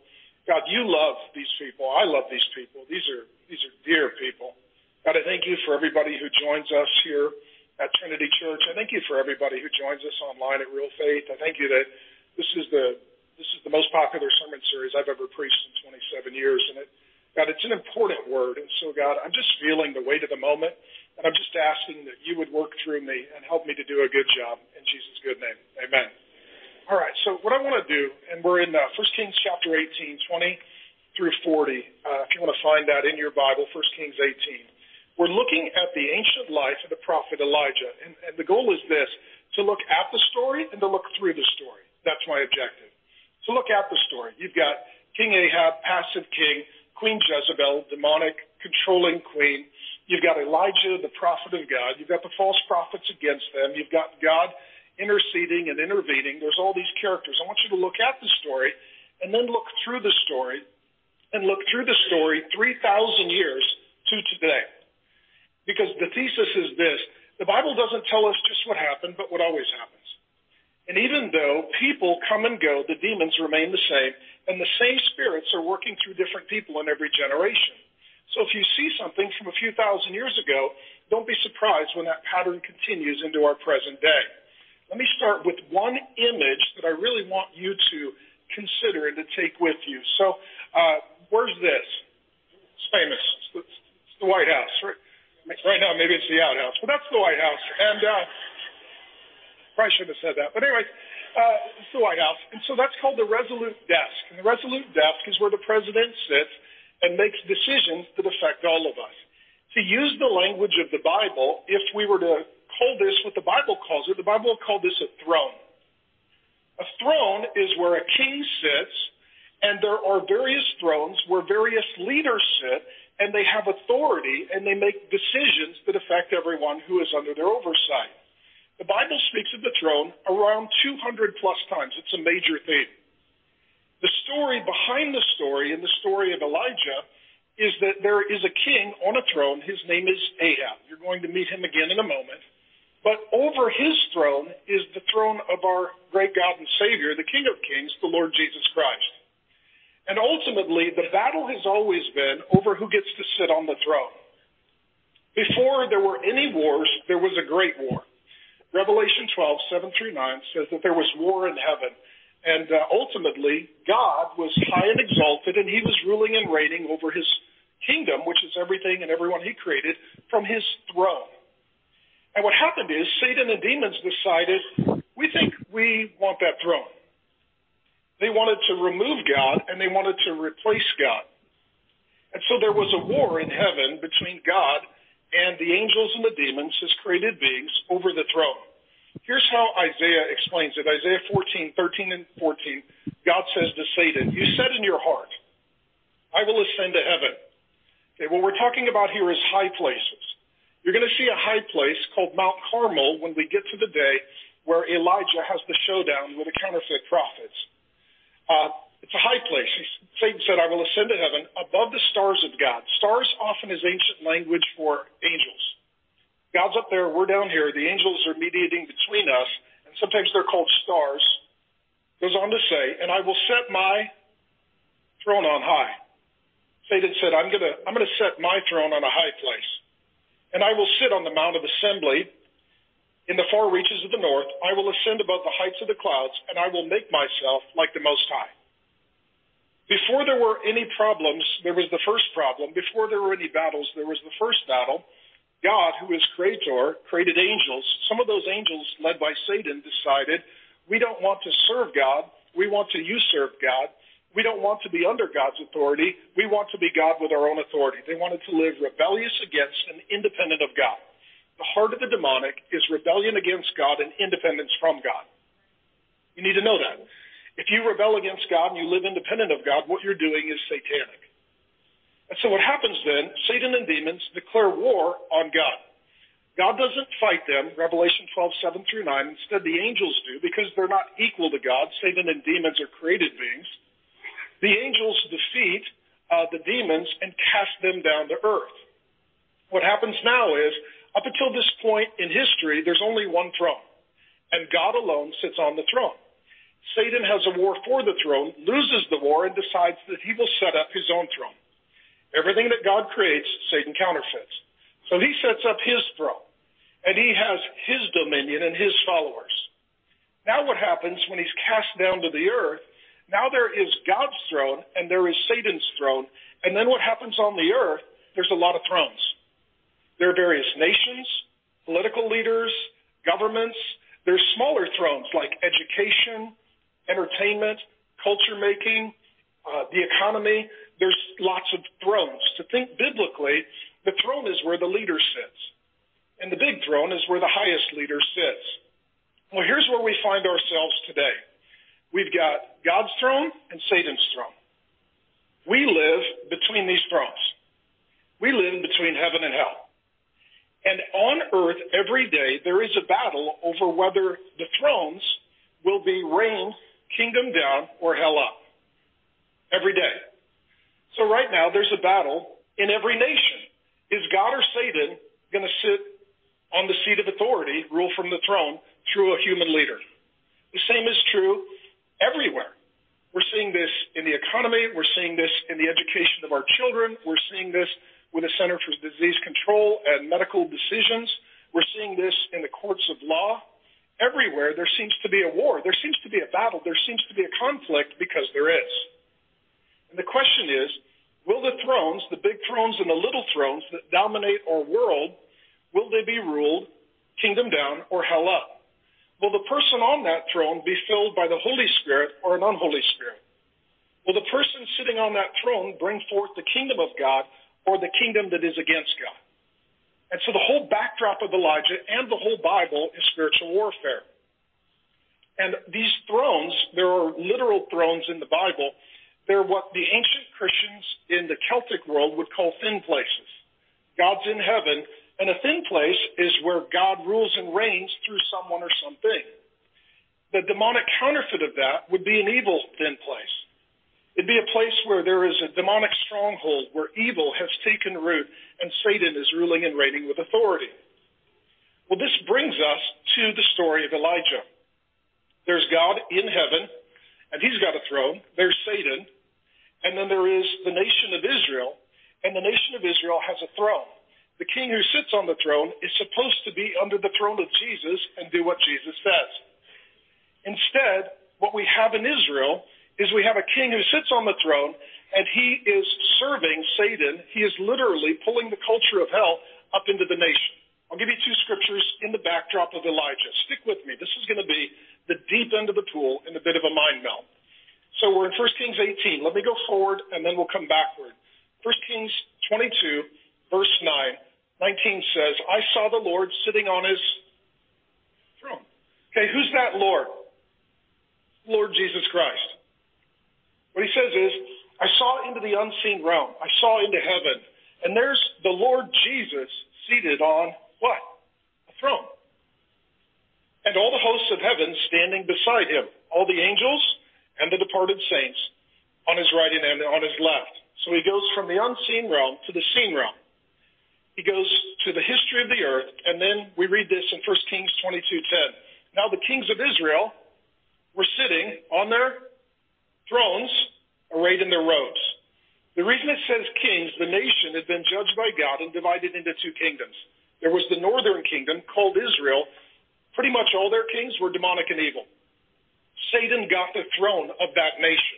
God, you love these people. I love these people. These are these are dear people. God, I thank you for everybody who joins us here at Trinity Church. I thank you for everybody who joins us online at Real Faith. I thank you that this is the this is the most popular sermon series I've ever preached in twenty-seven years. And it, God, it's an important word. And so, God, I'm just feeling the weight of the moment, and I'm just asking that you would work through me and help me to do a good job. In Jesus' good name, amen. All right, so what I want to do, and we're in uh, First Kings chapter eighteen, twenty through forty. Uh, if you want to find that in your Bible, First Kings eighteen. We're looking at the ancient life of the prophet Elijah, and, and the goal is this, to look at the story and to look through the story. That's my objective. To look at the story. You've got King Ahab, passive king, Queen Jezebel, demonic, controlling queen. You've got Elijah, the prophet of God. You've got the false prophets against them. You've got God interceding and intervening. There's all these characters. I want you to look at the story and then look through the story and look through the story three thousand years to today. Because the thesis is this: the Bible doesn't tell us just what happened, but what always happens. And even though people come and go, the demons remain the same, and the same spirits are working through different people in every generation. So if you see something from a few thousand years ago, don't be surprised when that pattern continues into our present day. Let me start with one image that I really want you to consider and to take with you. So uh, where's this? It's famous. It's, it's the White House, right? Right now, maybe it's the outhouse, but that's the White House. And uh, probably shouldn't have said that. But anyway, uh, it's the White House. And so that's called the Resolute Desk. And the Resolute Desk is where the president sits and makes decisions that affect all of us. To use the language of the Bible, if we were to call this what the Bible calls it, the Bible will call this a throne. A throne is where a king sits, and there are various thrones where various leaders sit, and they have authority, and they make decisions that affect everyone who is under their oversight. The Bible speaks of the throne around two hundred plus times. It's a major theme. The story behind the story, in the story of Elijah, is that there is a king on a throne. His name is Ahab. You're going to meet him again in a moment. But over his throne is the throne of our great God and Savior, the King of Kings, the Lord Jesus Christ. And ultimately, the battle has always been over who gets to sit on the throne. Before there were any wars, there was a great war. Revelation twelve, seven through nine says that there was war in heaven. And uh, ultimately, God was high and exalted, and he was ruling and reigning over his kingdom, which is everything and everyone he created, from his throne. And what happened is Satan and demons decided, we think we want that throne. They wanted to remove God, and they wanted to replace God. And so there was a war in heaven between God and the angels and the demons, his created beings, over the throne. Here's how Isaiah explains it. Isaiah fourteen, thirteen and fourteen, God says to Satan, you said in your heart, I will ascend to heaven. Okay, what we're talking about here is high places. You're going to see a high place called Mount Carmel when we get to the day where Elijah has the showdown with the counterfeit prophets. Uh, it's a high place. Satan said, I will ascend to heaven above the stars of God. Stars often is ancient language for angels. God's up there, we're down here. The angels are mediating between us, and sometimes they're called stars. Goes on to say, and I will set my throne on high. Satan said, I'm going to I'm going to set my throne on a high place, and I will sit on the Mount of Assembly in the far reaches of the north. I will ascend above the heights of the clouds, and I will make myself like the Most High. Before there were any problems, there was the first problem. Before there were any battles, there was the first battle. God, who is creator, created angels. Some of those angels, led by Satan, decided, we don't want to serve God. We want to usurp God. We don't want to be under God's authority. We want to be God with our own authority. They wanted to live rebellious against and independent of God. The heart of the demonic is rebellion against God and independence from God. You need to know that. If you rebel against God and you live independent of God, what you're doing is satanic. And so what happens then, Satan and demons declare war on God. God doesn't fight them, Revelation twelve, seven through nine. Instead, the angels do, because they're not equal to God. Satan and demons are created beings. The angels defeat uh, the demons and cast them down to earth. What happens now is, up until this point in history, there's only one throne, and God alone sits on the throne. Satan has a war for the throne, loses the war, and decides that he will set up his own throne. Everything that God creates, Satan counterfeits. So he sets up his throne, and he has his dominion and his followers. Now what happens when he's cast down to the earth? Now there is God's throne, and there is Satan's throne. And then what happens on the earth? There's a lot of thrones. There are various nations, political leaders, governments. There's smaller thrones like education, entertainment, culture making, uh, the economy. There's lots of thrones. To think biblically, the throne is where the leader sits. And the big throne is where the highest leader sits. Well, here's where we find ourselves today. We've got God's throne and Satan's throne. We live between these thrones. We live between heaven and hell. And on earth, every day, there is a battle over whether the thrones will be reigned kingdom down or hell up. Every day. So right now, there's a battle in every nation. Is God or Satan going to sit on the seat of authority, rule from the throne, through a human leader? The same is true everywhere. We're seeing this in the economy. We're seeing this in the education of our children. We're seeing this with the Center for Disease Control and medical decisions. We're seeing this in the courts of law. Everywhere there seems to be a war. There seems to be a battle. There seems to be a conflict because there is. And the question is, will the thrones, the big thrones and the little thrones that dominate our world, will they be ruled kingdom down or hell up? Will the person on that throne be filled by the Holy Spirit or an unholy spirit? Will the person sitting on that throne bring forth the kingdom of God or the kingdom that is against God? And so the whole backdrop of Elijah and the whole Bible is spiritual warfare. And these thrones, there are literal thrones in the Bible. They're what the ancient Christians in the Celtic world would call thin places. God's in heaven, and a thin place is where God rules and reigns through someone or something. The demonic counterfeit of that would be an evil thin place. It'd be a place where there is a demonic stronghold, where evil has taken root and Satan is ruling and reigning with authority. Well, this brings us to the story of Elijah. There's God in heaven, and he's got a throne. There's Satan, and then there is the nation of Israel, and the nation of Israel has a throne. The king who sits on the throne is supposed to be under the throne of Jesus and do what Jesus says. Instead, what we have in Israel is we have a king who sits on the throne, and he is serving Satan. He is literally pulling the culture of hell up into the nation. I'll give you two scriptures in the backdrop of Elijah. Stick with me. This is going to be the deep end of the pool and a bit of a mind melt. So we're in First Kings eighteen. Let me go forward, and then we'll come backward. First Kings twenty-two, verse nine, nineteen says, I saw the Lord sitting on his throne. Okay, who's that Lord? Lord Jesus Christ. What he says is, I saw into the unseen realm. I saw into heaven. And there's the Lord Jesus seated on what? A throne. And all the hosts of heaven standing beside him. All the angels and the departed saints on his right hand and on his left. So he goes from the unseen realm to the seen realm. He goes to the history of the earth. And then we read this in First Kings twenty-two ten. Now the kings of Israel were sitting on their thrones, arrayed in their robes. The reason it says kings, the nation had been judged by God and divided into two kingdoms. There was the northern kingdom called Israel. Pretty much all their kings were demonic and evil. Satan got the throne of that nation.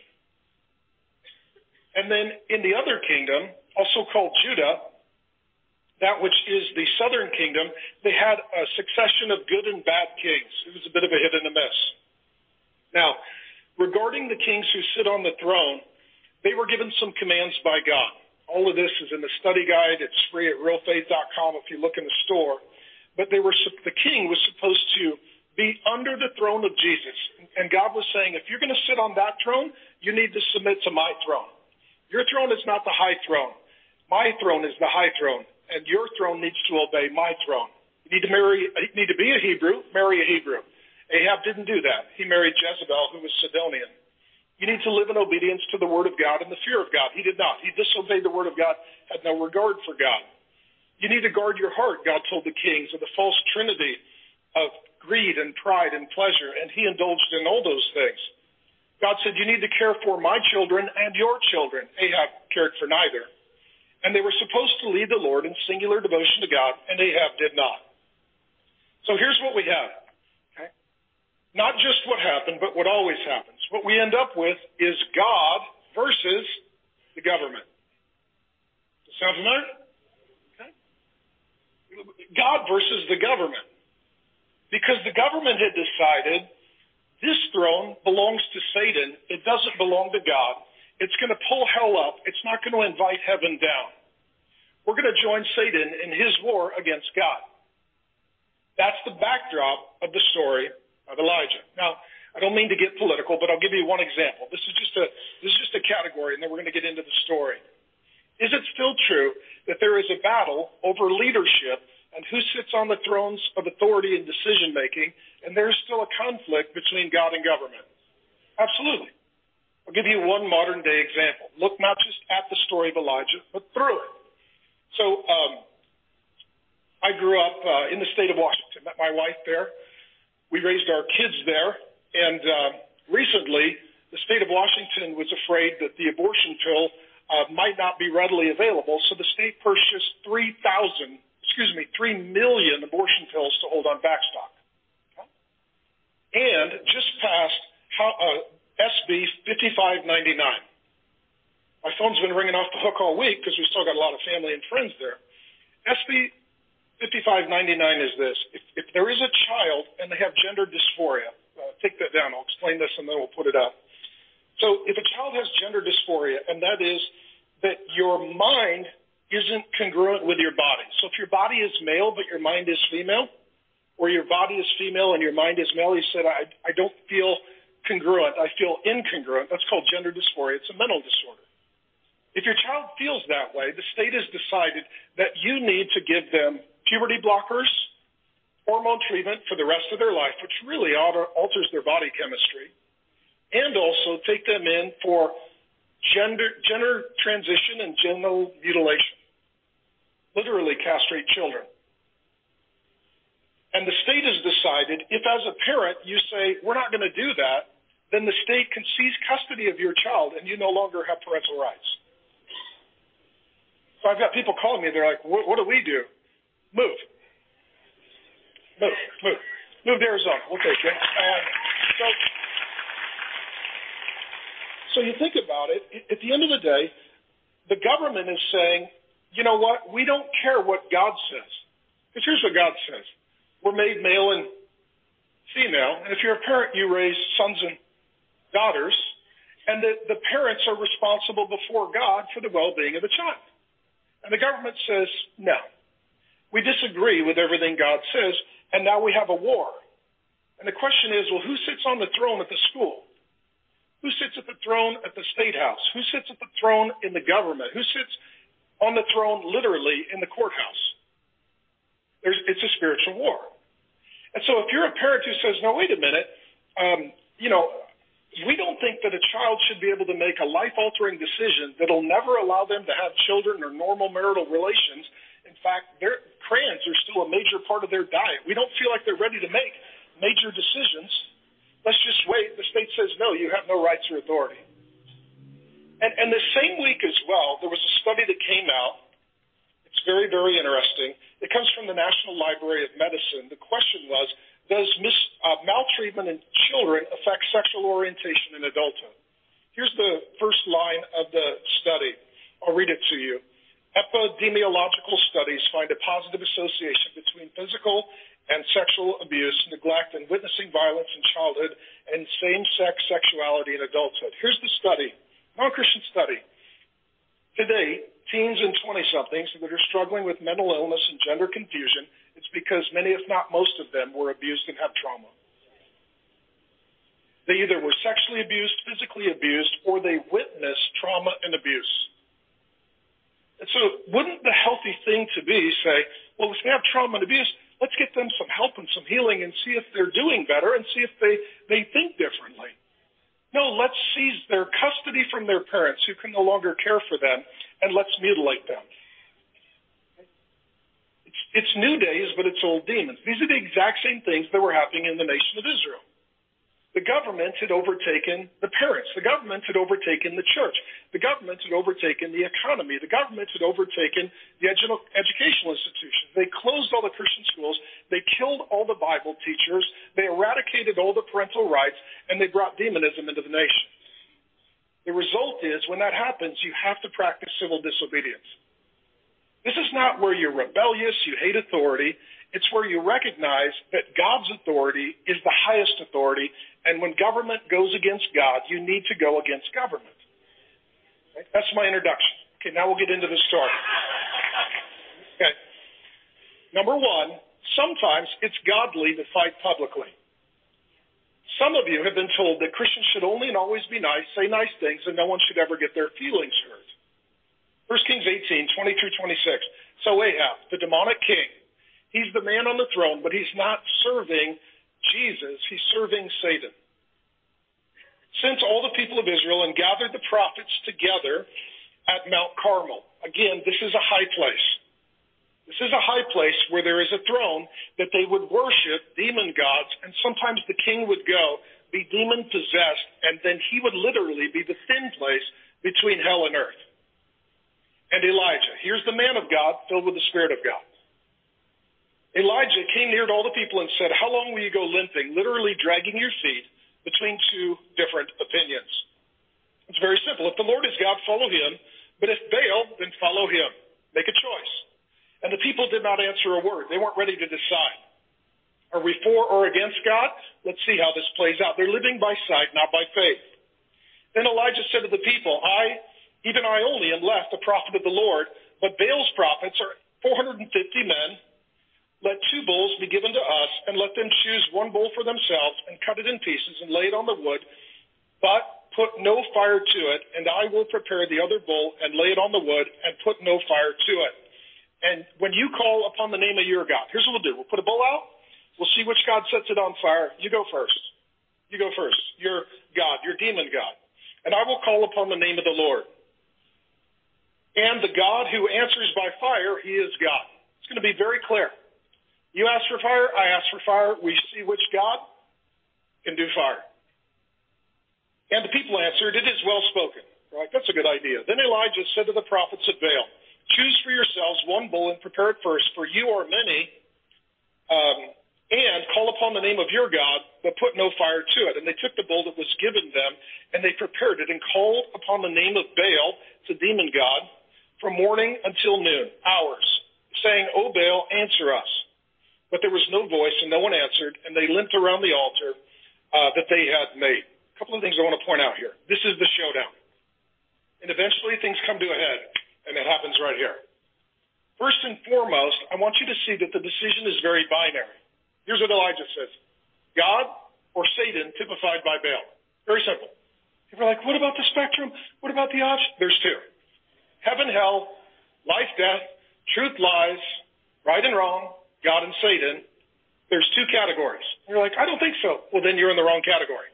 And then in the other kingdom, also called Judah, that which is the southern kingdom, they had a succession of good and bad kings. It was a bit of a hit and a miss. Now, regarding the kings who sit on the throne, they were given some commands by God. All of this is in the study guide. It's free at real faith dot com if you look in the store. But they were the king was supposed to be under the throne of Jesus. And God was saying, if you're going to sit on that throne, you need to submit to my throne. Your throne is not the high throne. My throne is the high throne. And your throne needs to obey my throne. You need to marry, you need to be a Hebrew, marry a Hebrew. Ahab didn't do that. He married Jezebel, who was Sidonian. You need to live in obedience to the word of God and the fear of God. He did not. He disobeyed the word of God, had no regard for God. You need to guard your heart, God told the kings, of the false trinity of greed and pride and pleasure, and he indulged in all those things. God said, you need to care for my children and your children. Ahab cared for neither. And they were supposed to lead the Lord in singular devotion to God, and Ahab did not. So here's what we have. Okay? Not just what happened, but what always happens. What we end up with is God versus the government. Does that sound familiar? Okay. God versus the government. Because the government had decided this throne belongs to Satan. It doesn't belong to God. It's going to pull hell up. It's not going to invite heaven down. We're going to join Satan in his war against God. That's the backdrop of the story of Elijah. Now, I don't mean to get political, but I'll give you one example. This is just a this is just a category, and then we're going to get into the story. Is it still true that there is a battle over leadership and who sits on the thrones of authority and decision-making, and there's still a conflict between God and government? Absolutely. I'll give you one modern-day example. Look not just at the story of Elijah, but through it. So um, I grew up uh, in the state of Washington, met my wife there. We raised our kids there, and uh, recently the state of Washington was afraid that the abortion pill uh, might not be readily available, so the state purchased three thousand, excuse me, three million abortion pills to hold on backstock. Okay? And just passed how, uh, S B fifty-five ninety-nine. My phone's been ringing off the hook all week because we still got a lot of family and friends there. S B fifty-five ninety-nine is this. If, if there is a child and they have gender dysphoria, uh, take that down. I'll explain this and then we'll put it up. So if a child has gender dysphoria, and that is that your mind isn't congruent with your body. So if your body is male but your mind is female, or your body is female and your mind is male, you said, I, I don't feel congruent, I feel incongruent. That's called gender dysphoria. It's a mental disorder. If your child feels that way, the state has decided that you need to give them puberty blockers, hormone treatment for the rest of their life, which really alter, alters their body chemistry, and also take them in for gender, gender transition and genital mutilation. Literally castrate children. And the state has decided, if as a parent you say, we're not going to do that, then the state can seize custody of your child and you no longer have parental rights. So I've got people calling me, they're like, what, what do we do? Move. Move, move. Move to Arizona. We'll take you. And so, so you think about it, at the end of the day, the government is saying, you know what, we don't care what God says. Because here's what God says. We're made male and female, and if you're a parent, you raise sons and daughters, and the, the parents are responsible before God for the well-being of the child. And the government says, no. We disagree with everything God says, and now we have a war. And the question is, well, who sits on the throne at the school? Who sits at the throne at the state house? Who sits at the throne in the government? Who sits on the throne literally in the courthouse? There's, it's a spiritual war. And so if you're a parent who says, no, wait a minute, um, you know, we don't think that a child should be able to make a life-altering decision that'll never allow them to have children or normal marital relations. In fact, their crayons are still a major part of their diet. We don't feel like they're ready to make major decisions. Let's just wait. The state says, no, you have no rights or authority. And, and the same week as well, there was a study that came out. It's very, very interesting. It comes from the National Library of Medicine. The question was, does mis, uh, maltreatment in children affect sexual orientation in adulthood? Here's the first line of the study. I'll read it to you. Epidemiological studies find a positive association between physical and sexual abuse, neglect, and witnessing violence in childhood and same-sex sexuality in adulthood. Here's the study, non-Christian study. Today, teens and twenty-somethings that are struggling with mental illness and gender confusion, it's because many, if not most of them, were abused and have trauma. They either were sexually abused, physically abused, or they witnessed trauma and abuse. And so wouldn't the healthy thing to be say, well, if they have trauma and abuse, let's get them some help and some healing and see if they're doing better and see if they, they think differently. No, let's seize their custody from their parents who can no longer care for them, and let's mutilate them. It's, it's new days, but it's old demons. These are the exact same things that were happening in the nation of Israel. The government had overtaken the parents. The government had overtaken the church. The government had overtaken the economy. The government had overtaken the edu- educational institutions. They closed all the Christian schools. They killed all the Bible teachers. They eradicated all the parental rights, and they brought demonism into the nation. The result is, when that happens, you have to practice civil disobedience. This is not where you're rebellious, you hate authority. It's where you recognize that God's authority is the highest authority, and when government goes against God, you need to go against government. Okay? That's my introduction. Okay, now we'll get into the story. Okay. Number one, sometimes it's godly to fight publicly. Some of you have been told that Christians should only and always be nice, say nice things, and no one should ever get their feelings hurt. First Kings eighteen, twenty through twenty-six. So Ahab, the demonic king, he's the man on the throne, but he's not serving Jesus. He's serving Satan. Sent all the people of Israel and gathered the prophets together at Mount Carmel. Again, this is a high place. This is a high place where there is a throne that they would worship demon gods, and sometimes the king would go, be demon-possessed, and then he would literally be the thin place between hell and earth. And Elijah, here's the man of God filled with the Spirit of God. Elijah came near to all the people and said, how long will you go limping, literally dragging your feet between two different opinions? It's very simple. If the Lord is God, follow him. But if Baal, then follow him. Make a choice. And the people did not answer a word. They weren't ready to decide. Are we for or against God? Let's see how this plays out. They're living by sight, not by faith. Then Elijah said to the people, I, even I only am left, a prophet of the Lord, but Baal's prophets are four hundred fifty men. Let two bulls be given to us, and let them choose one bull for themselves, and cut it in pieces, and lay it on the wood, but put no fire to it, and I will prepare the other bull, and lay it on the wood, and put no fire to it. And when you call upon the name of your God, here's what we'll do. We'll put a bull out. We'll see which God sets it on fire. You go first. You go first. Your God, your demon God. And I will call upon the name of the Lord. And the God who answers by fire, he is God. It's going to be very clear. You ask for fire, I ask for fire. We see which God can do fire. And the people answered, it is well spoken. Right? That's a good idea. Then Elijah said to the prophets of Baal, choose for yourselves one bull and prepare it first, for you are many, um, and call upon the name of your God, but put no fire to it. And they took the bull that was given them, and they prepared it and called upon the name of Baal, the demon god, from morning until noon, hours, saying, O Baal, answer us. But there was no voice, and no one answered, and they limped around the altar uh, that they had made. A couple of things I want to point out here. This is the showdown. And eventually things come to a head, and it happens right here. First and foremost, I want you to see that the decision is very binary. Here's what Elijah says. God or Satan typified by Baal. Very simple. People are like, what about the spectrum? What about the option? There's two. Heaven, hell, life, death, truth, lies, right and wrong, God and Satan. There's two categories. You're like, I don't think so. Well, then you're in the wrong category.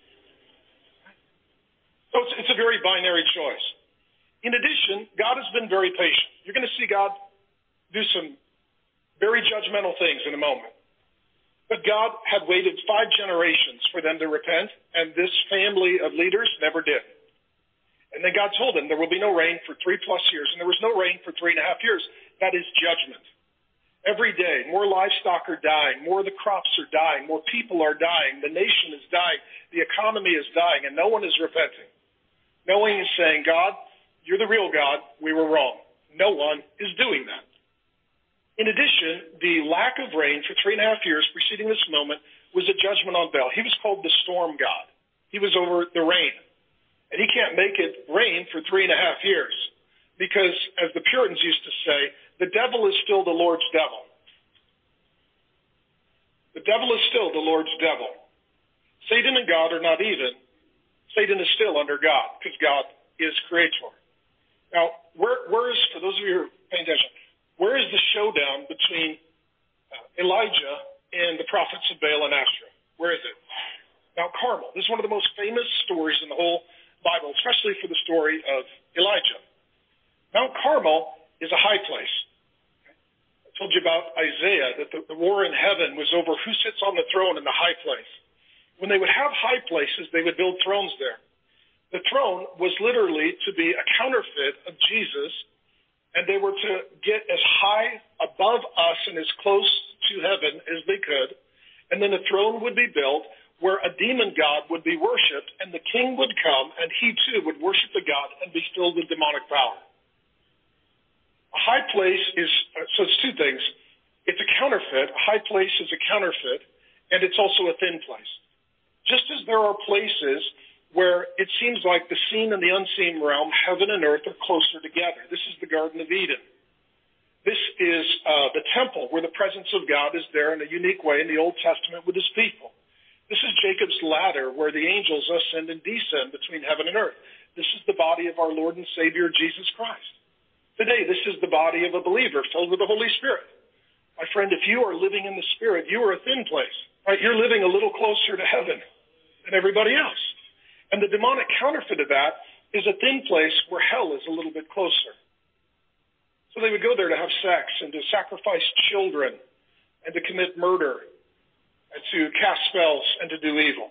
So it's, it's a very binary choice. In addition, God has been very patient. You're going to see God do some very judgmental things in a moment. But God had waited five generations for them to repent, and this family of leaders never did. And then God told them there will be no rain for three plus years, and there was no rain for three and a half years. That is judgment. Every day, more livestock are dying, more of the crops are dying, more people are dying, the nation is dying, the economy is dying, and no one is repenting. No one is saying, God, you're the real God, we were wrong. No one is doing that. In addition, the lack of rain for three and a half years preceding this moment was a judgment on Baal. He was called the storm god. He was over the rain. And he can't make it rain for three and a half years because, as the Puritans used to say, the devil is still the Lord's devil. The devil is still the Lord's devil. Satan and God are not even. Satan is still under God because God is creator. Now, where, where is, for those of you who are paying attention, where is the showdown between uh, Elijah and the prophets of Baal and Asherah? Where is it? Mount Carmel. This is one of the most famous stories in the whole Bible, especially for the story of Elijah. Mount Carmel is a high place. I told you about Isaiah, that the, the war in heaven was over who sits on the throne in the high place. When they would have high places, they would build thrones there. The throne was literally to be a counterfeit of Jesus, and they were to get as high above us and as close to heaven as they could. And then a throne would be built where a demon god would be worshipped, and the king would come, and he too would worship the god and be filled with demonic power. A high place is, so it's two things. It's a counterfeit. A high place is a counterfeit, and it's also a thin place. Just as there are places where it seems like the seen and the unseen realm, heaven and earth, are closer together. This is the Garden of Eden. This is uh, the temple where the presence of God is there in a unique way in the Old Testament with his people. This is Jacob's ladder where the angels ascend and descend between heaven and earth. This is the body of our Lord and Savior, Jesus Christ. Today, this is the body of a believer filled with the Holy Spirit. My friend, if you are living in the Spirit, you are a thin place. Right? You're living a little closer to heaven than everybody else. And the demonic counterfeit of that is a thin place where hell is a little bit closer. So they would go there to have sex and to sacrifice children and to commit murder and to cast spells and to do evil.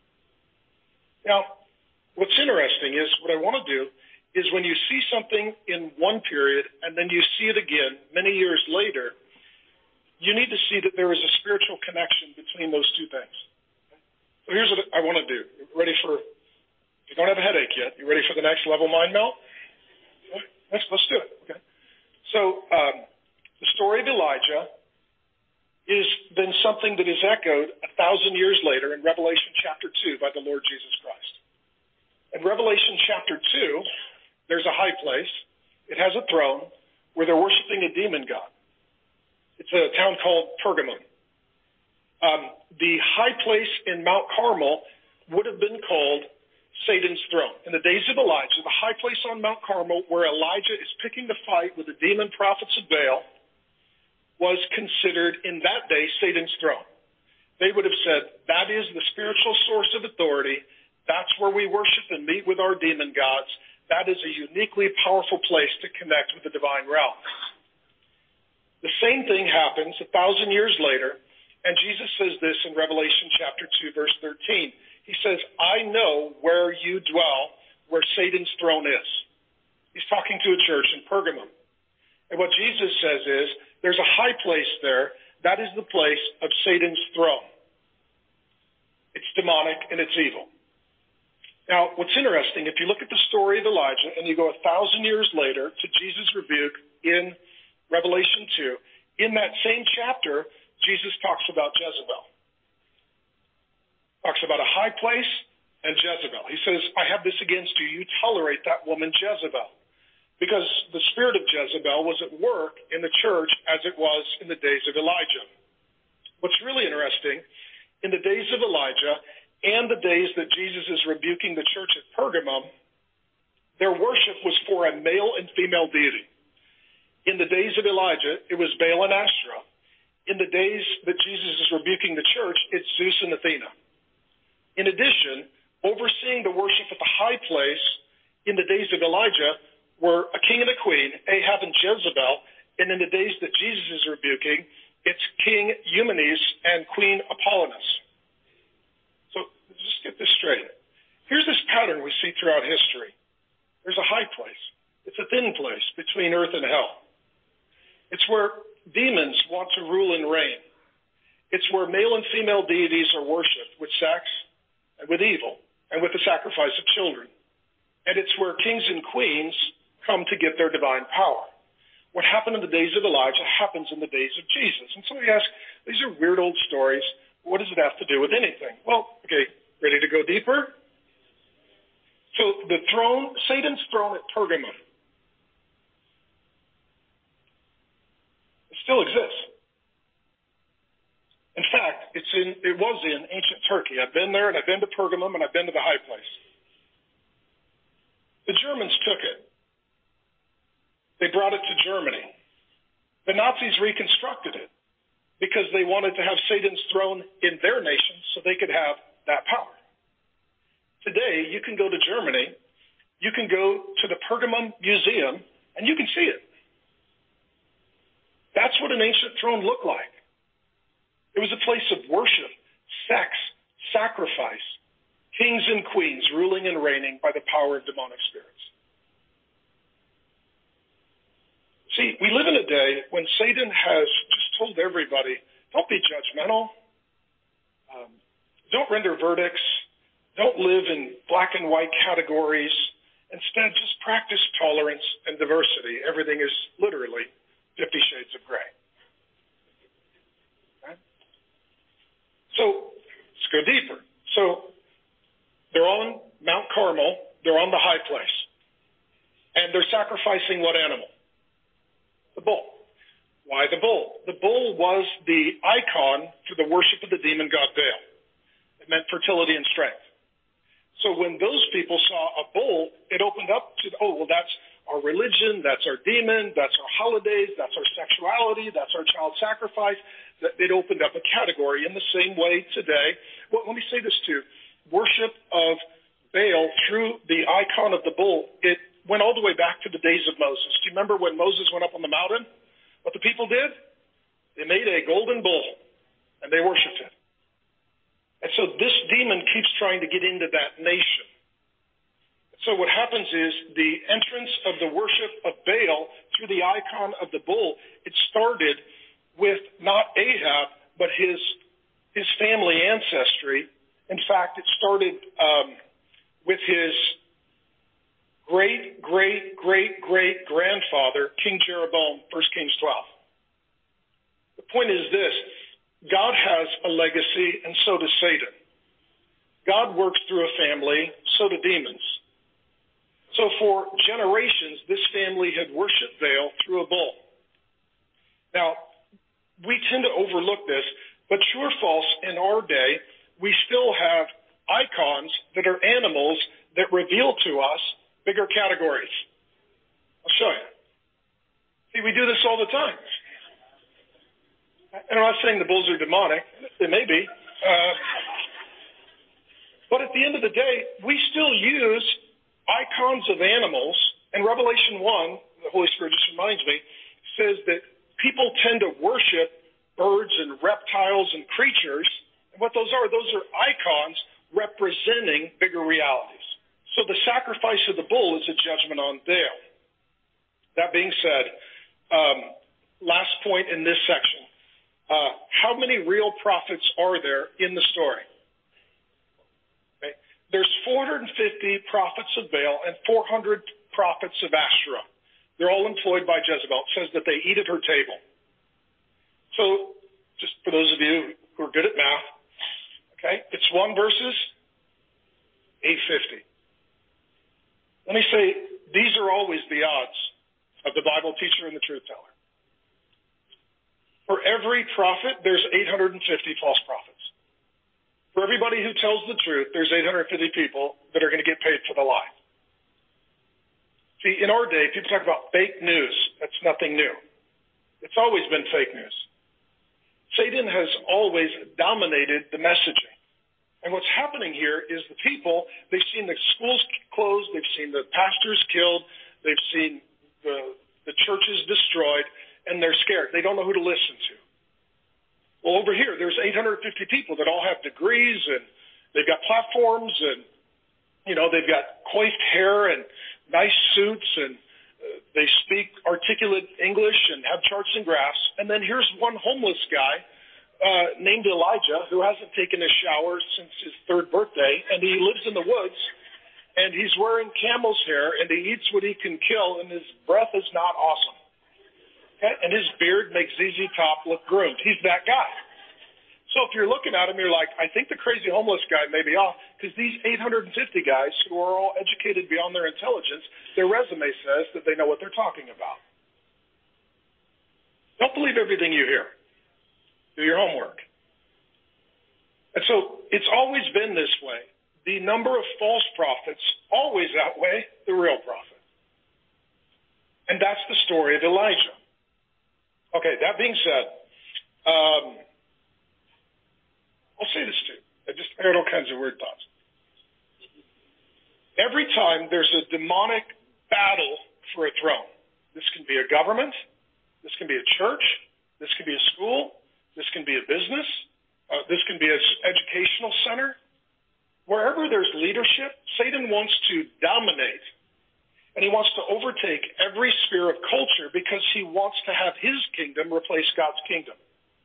Now, what's interesting is what I want to do is when you see something in one period and then you see it again many years later, you need to see that there is a spiritual connection between those two things. So here's what I want to do. Ready for, if you don't have a headache yet, you ready for the next level mind melt? Let's, let's do it. Okay. So um, the story of Elijah is then something that is echoed a thousand years later in Revelation chapter two by the Lord Jesus Christ. In Revelation chapter two, there's a high place. It has a throne where they're worshiping a demon god. It's a town called Pergamum. Um, the high place in Mount Carmel would have been called Satan's throne. In the days of Elijah, the high place on Mount Carmel where Elijah is picking the fight with the demon prophets of Baal was considered in that day Satan's throne. They would have said, that is the spiritual source of authority. That's where we worship and meet with our demon gods. That is a uniquely powerful place to connect with the divine realm. The same thing happens a thousand years later, and Jesus says this in Revelation chapter two, verse thirteen. He says, I know where you dwell, where Satan's throne is. He's talking to a church in Pergamum. And what Jesus says is, there's a high place there. That is the place of Satan's throne. It's demonic and it's evil. Now, what's interesting, if you look at the story of Elijah and you go a thousand years later to Jesus' rebuke in Revelation two, in that same chapter, Jesus talks about Jezebel. Talks about a high place and Jezebel. He says, I have this against you. You tolerate that woman Jezebel. Because the spirit of Jezebel was at work in the church as it was in the days of Elijah. What's really interesting, in the days of Elijah and the days that Jesus is rebuking the church at Pergamum, their worship was for a male and female deity. In the days of Elijah, it was Baal and Asherah. In the days that Jesus is rebuking the church, it's Zeus and Athena. In addition, overseeing the worship at the high place in the days of Elijah were a king and a queen, Ahab and Jezebel, and in the days that Jesus is rebuking, it's King Eumenes and Queen Apollonius. So just get this straight. Here's this pattern we see throughout history. There's a high place. It's a thin place between earth and hell. It's where demons want to rule and reign. It's where male and female deities are worshipped with sex and with evil and with the sacrifice of children. And it's where kings and queens come to get their divine power. What happened in the days of Elijah happens in the days of Jesus. And so we ask, these are weird old stories. What does it have to do with anything? Well, okay, ready to go deeper? So the throne, Satan's throne at Pergamum, it still exists. In fact, it's in, it was in ancient Turkey. I've been there, and I've been to Pergamum, and I've been to the high place. The Germans took it. They brought it to Germany. The Nazis reconstructed it because they wanted to have Satan's throne in their nation so they could have that power. Today, you can go to Germany, you can go to the Pergamum Museum, and you can see it. That's what an ancient throne looked like. It was a place of worship, sex, sacrifice, kings and queens ruling and reigning by the power of demonic spirits. See, we live in a day when Satan has just told everybody, don't be judgmental, um, don't render verdicts, don't live in black and white categories. Instead, just practice tolerance and diversity. Everything is literally Fifty Shades of Gray. Okay? So let's go deeper. So they're on Mount Carmel. They're on the high place. And they're sacrificing what animal? The bull. Why the bull? The bull was the icon for the worship of the demon god Baal. It meant fertility and strength. So when those people saw a bull, it opened up to, oh, well, that's our religion, that's our demon, that's our holidays, that's our sexuality, that's our child sacrifice. It opened up a category in the same way today. Well, let me say this too. Worship of Baal through the icon of the bull, it went all the way back to the days of Moses. Do you remember when Moses went up on the mountain? What the people did? They made a golden bull, and they worshipped it. And so this demon keeps trying to get into that nation. So what happens is the entrance of the worship of Baal through the icon of the bull, it started with not Ahab, but his his family ancestry. In fact, it started um, with his great, great, great, great grandfather, King Jeroboam, First Kings twelve. The point is this. God has a legacy, and so does Satan. God works through a family, so do demons. So for generations, this family had worshipped Baal through a bull. Now, we tend to overlook this, but true or false, in our day, we still have icons that are animals that reveal to us bigger categories. I'll show you. See, we do this all the time. And I'm not saying the bulls are demonic. They may be. Uh, but at the end of the day, we still use icons of animals. And Revelation one, the Holy Spirit just reminds me, says that people tend to worship birds and reptiles and creatures. And what those are, those are icons representing bigger realities. So the sacrifice of the bull is a judgment on Baal. That being said, um, last point in this section. Uh, how many real prophets are there in the story? Okay. There's four hundred fifty prophets of Baal and four hundred prophets of Asherah. They're all employed by Jezebel. It says that they eat at her table. So, just for those of you who are good at math, okay, it's one versus eight fifty. Let me say, these are always the odds of the Bible teacher and the truth teller. For every prophet, there's eight hundred fifty false prophets. For everybody who tells the truth, there's eight hundred fifty people that are going to get paid for the lie. See, in our day, people talk about fake news. That's nothing new. It's always been fake news. Satan has always dominated the messaging. And what's happening here is the people, they've seen the schools closed, they've seen the pastors killed, they've seen the, the churches destroyed, and they're scared. They don't know who to listen to. Well, over here, there's eight hundred fifty people that all have degrees, and they've got platforms, and, you know, they've got coiffed hair and nice suits, and uh, they speak articulate English and have charts and graphs. And then here's one homeless guy uh, named Elijah who hasn't taken a shower since his third birthday, and he lives in the woods, and he's wearing camel's hair, and he eats what he can kill, and his breath is not awesome. Okay? And his beard makes Z Z Top look groomed. He's that guy. So if you're looking at him, you're like, I think the crazy homeless guy may be off, because these eight hundred fifty guys who are all educated beyond their intelligence, their resume says that they know what they're talking about. Don't believe everything you hear. Do your homework. And so it's always been this way. The number of false prophets always outweigh the real prophet. And that's the story of Elijah. Okay, that being said, um, I'll say this too. I just I had all kinds of weird thoughts. Every time there's a demonic battle for a throne, this can be a government, this can be a church, this can be a school, this can be a business, Uh, this can be an educational center. Wherever there's leadership, Satan wants to dominate. And he wants to overtake every sphere of culture because he wants to have his kingdom replace God's kingdom.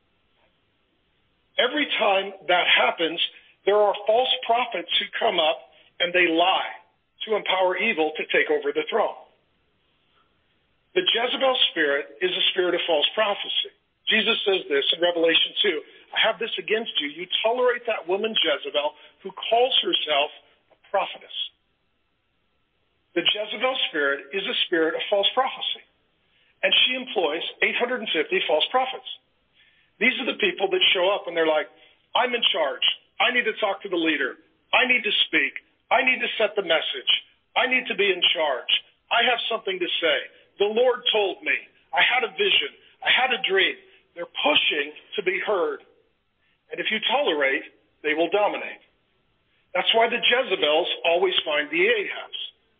Every time that happens, there are false prophets who come up and they lie to empower evil to take over the throne. The Jezebel spirit is a spirit of false prophecy. Jesus says this in Revelation two. I have this against you. You tolerate that woman Jezebel who calls herself a prophetess. The Jezebel spirit is a spirit of false prophecy. And she employs eight hundred fifty false prophets. These are the people that show up and they're like, I'm in charge. I need to talk to the leader. I need to speak. I need to set the message. I need to be in charge. I have something to say. The Lord told me. I had a vision. I had a dream. They're pushing to be heard. And if you tolerate, they will dominate. That's why the Jezebels always find the Ahabs.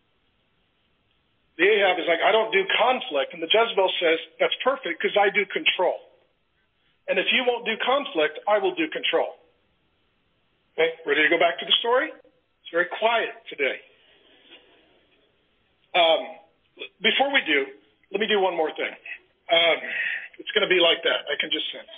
The Ahab is like, I don't do conflict. And the Jezebel says, that's perfect because I do control. And if you won't do conflict, I will do control. Okay, ready to go back to the story? It's very quiet today. Um, before we do, let me do one more thing. Um, it's going to be like that. I can just sense.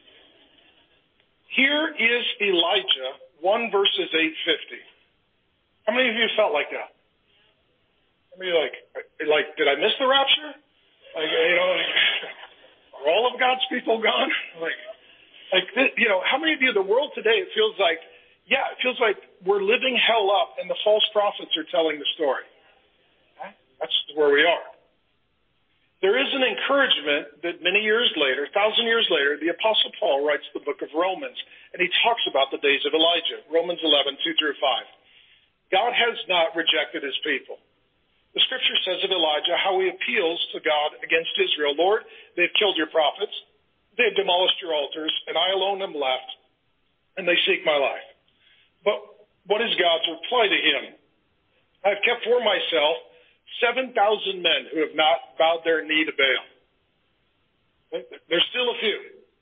Here is Elijah, one verses eight fifty. How many of you felt like that? I mean, like, like, did I miss the rapture? Like, you know, like, are all of God's people gone? Like, like, this, you know, how many of you, the world today, it feels like, yeah, it feels like we're living hell up and the false prophets are telling the story. That's where we are. There is an encouragement that many years later, a thousand years later, the Apostle Paul writes the book of Romans, and he talks about the days of Elijah, Romans eleven, two through five. God has not rejected his people. The scripture says of Elijah how he appeals to God against Israel. Lord, they've killed your prophets. They've demolished your altars, and I alone am left, and they seek my life. But what is God's reply to him? I've kept for myself seven thousand men who have not bowed their knee to Baal. There's still a few.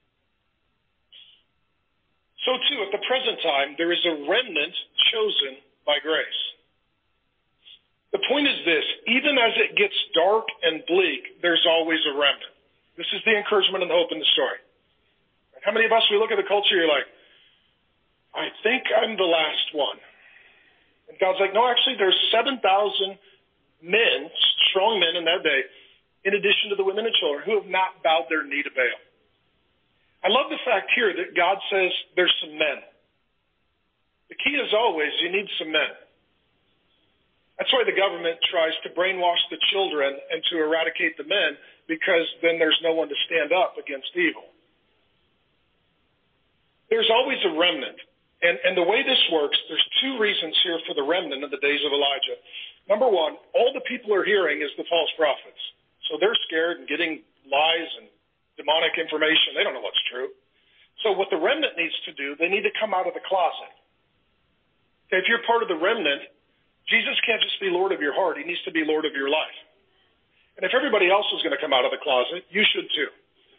So too, at the present time, there is a remnant chosen by grace. The point is this, even as it gets dark and bleak, there's always a remnant. This is the encouragement and the hope in the story. How many of us, we look at the culture, you're like, I think I'm the last one. And God's like, no, actually, there's seven thousand men, strong men in that day, in addition to the women and children, who have not bowed their knee to Baal. I love the fact here that God says there's some men. The key is always, you need some men. That's why the government tries to brainwash the children and to eradicate the men, because then there's no one to stand up against evil. There's always a remnant. And, and the way this works, there's two reasons here for the remnant in the days of Elijah. Number one, all the people are hearing is the false prophets. So they're scared and getting lies and demonic information. They don't know what's true. So what the remnant needs to do, they need to come out of the closet. Okay, if you're part of the remnant, Jesus can't just be Lord of your heart. He needs to be Lord of your life. And if everybody else is going to come out of the closet, you should too.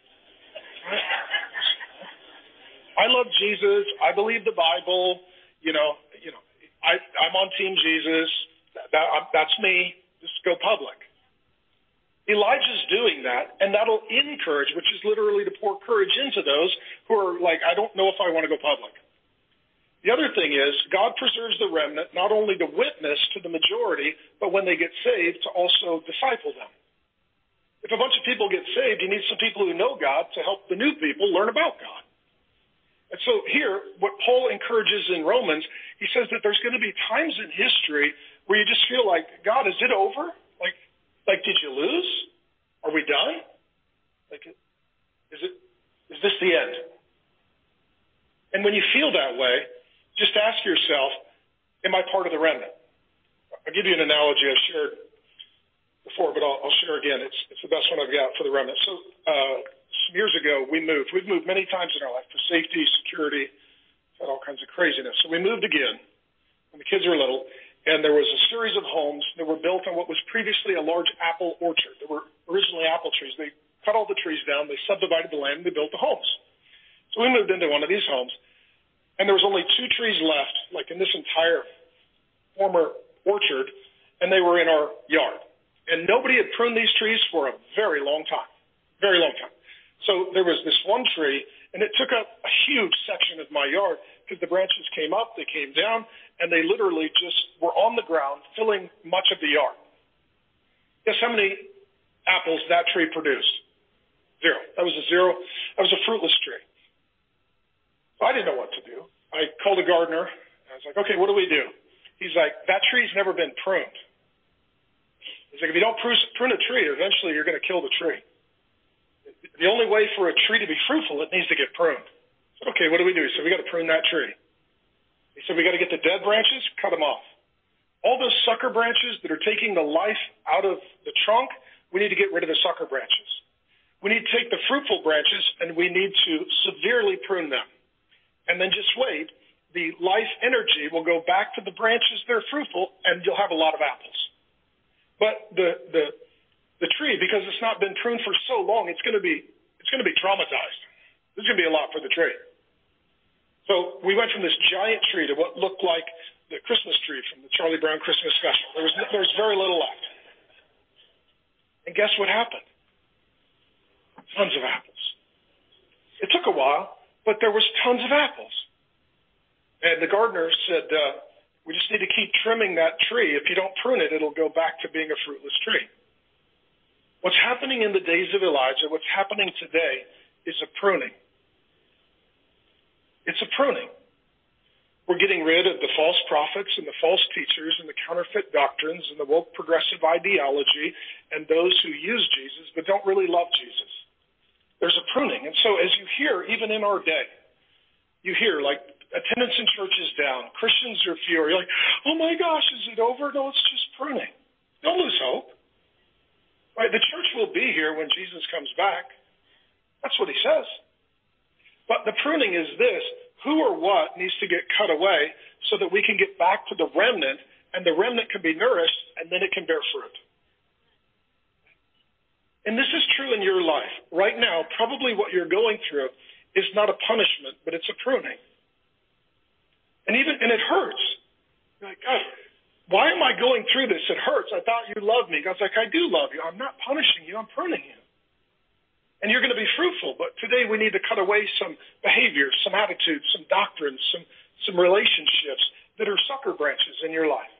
I love Jesus. I believe the Bible. You know, you know, I, I'm on Team Jesus. That, that, that's me. Just go public. Elijah's doing that, and that'll encourage, which is literally to pour courage into those who are like, I don't know if I want to go public. The other thing is, God preserves the remnant not only to witness to the majority, but when they get saved, to also disciple them. If a bunch of people get saved, you need some people who know God to help the new people learn about God. And so here, what Paul encourages in Romans, he says that there's going to be times in history where you just feel like, God, is it over? Like, like, did you lose? Are we done? Like, is it, is this the end? And when you feel that way, just ask yourself, am I part of the remnant? I'll give you an analogy I've shared before, but I'll, I'll share again. It's, it's the best one I've got for the remnant. So uh, some years ago, we moved. We've moved many times in our life for safety, security, had all kinds of craziness. So we moved again when the kids were little, and there was a series of homes that were built on what was previously a large apple orchard. There were originally apple trees. They cut all the trees down, they subdivided the land, and they built the homes. So we moved into one of these homes. And there was only two trees left, like in this entire former orchard, and they were in our yard. And nobody had pruned these trees for a very long time, very long time. So there was this one tree, and it took up a huge section of my yard because the branches came up, they came down, and they literally just were on the ground, filling much of the yard. Guess how many apples that tree produced? Zero. That was a zero. That was a fruitless tree. So I didn't know what to do. I called a gardener. I was like, okay, what do we do? He's like, that tree's never been pruned. He's like, if you don't prune a tree, eventually you're going to kill the tree. The only way for a tree to be fruitful, it needs to get pruned. I said, okay, what do we do? He said, we got to prune that tree. He said, we got to get the dead branches, cut them off. All those sucker branches that are taking the life out of the trunk, we need to get rid of the sucker branches. We need to take the fruitful branches and we need to severely prune them. And then just wait. The life energy will go back to the branches that are fruitful and you'll have a lot of apples. But the, the, the tree, because it's not been pruned for so long, it's going to be, it's going to be traumatized. There's going to be a lot for the tree. So we went from this giant tree to what looked like the Christmas tree from the Charlie Brown Christmas special. There was, there was very little left. And guess what happened? Tons of apples. It took a while, but there was tons of apples. And the gardener said, uh, we just need to keep trimming that tree. If you don't prune it, it'll go back to being a fruitless tree. What's happening in the days of Elijah, what's happening today, is a pruning. It's a pruning. We're getting rid of the false prophets and the false teachers and the counterfeit doctrines and the woke progressive ideology and those who use Jesus but don't really love Jesus. There's a pruning. And so as you hear, even in our day, you hear like attendance in church is down. Christians are fewer. You're like, oh my gosh, is it over? No, it's just pruning. Don't lose hope. Right? The church will be here when Jesus comes back. That's what he says. But the pruning is this. Who or what needs to get cut away so that we can get back to the remnant and the remnant can be nourished and then it can bear fruit. And this is true in your life. Right now, probably what you're going through is not a punishment, but it's a pruning. And even, and it hurts. You're like, God, why am I going through this? It hurts. I thought you loved me. God's like, I do love you. I'm not punishing you. I'm pruning you. And you're going to be fruitful. But today we need to cut away some behaviors, some attitudes, some doctrines, some, some relationships that are sucker branches in your life.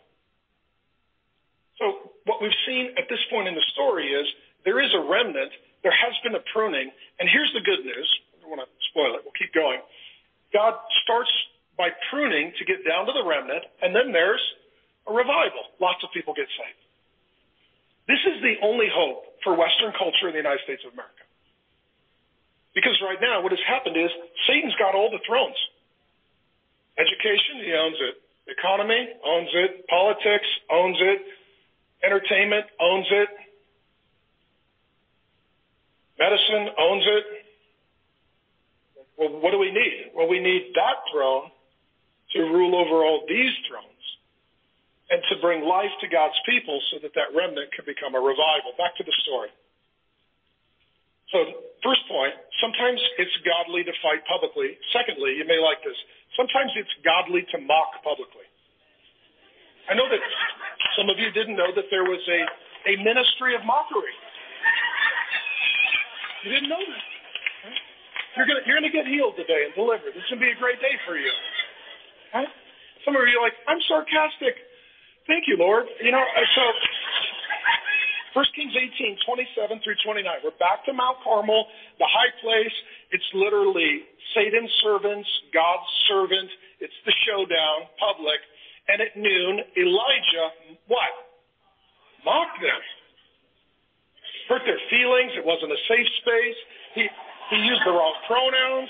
So what we've seen at this point in the story is there is a remnant. There has been a pruning. And here's the good news. I don't want to spoil it. We'll keep going. God starts by pruning to get down to the remnant, and then there's a revival. Lots of people get saved. This is the only hope for Western culture in the United States of America. Because right now what has happened is Satan's got all the thrones. Education, he owns it. Economy, owns it. Politics, owns it. Entertainment, owns it. Medicine, owns it. Well, what do we need? Well, we need that throne to rule over all these thrones and to bring life to God's people so that that remnant can become a revival. Back to the story. So, first point, sometimes it's godly to fight publicly. Secondly, you may like this, sometimes it's godly to mock publicly. I know that some of you didn't know that there was a, a ministry of mockery. You didn't know that. You're going you're gonna get healed today and delivered. This is going to be a great day for you. Right? Some of you are like, I'm sarcastic. Thank you, Lord. You know, so First Kings eighteen, twenty-seven through twenty-nine. We're back to Mount Carmel, the high place. It's literally Satan's servants, God's servant. It's the showdown, public. And at noon, Elijah, what? Mocked them. Hurt their feelings. It wasn't a safe space. He, he used the wrong pronouns.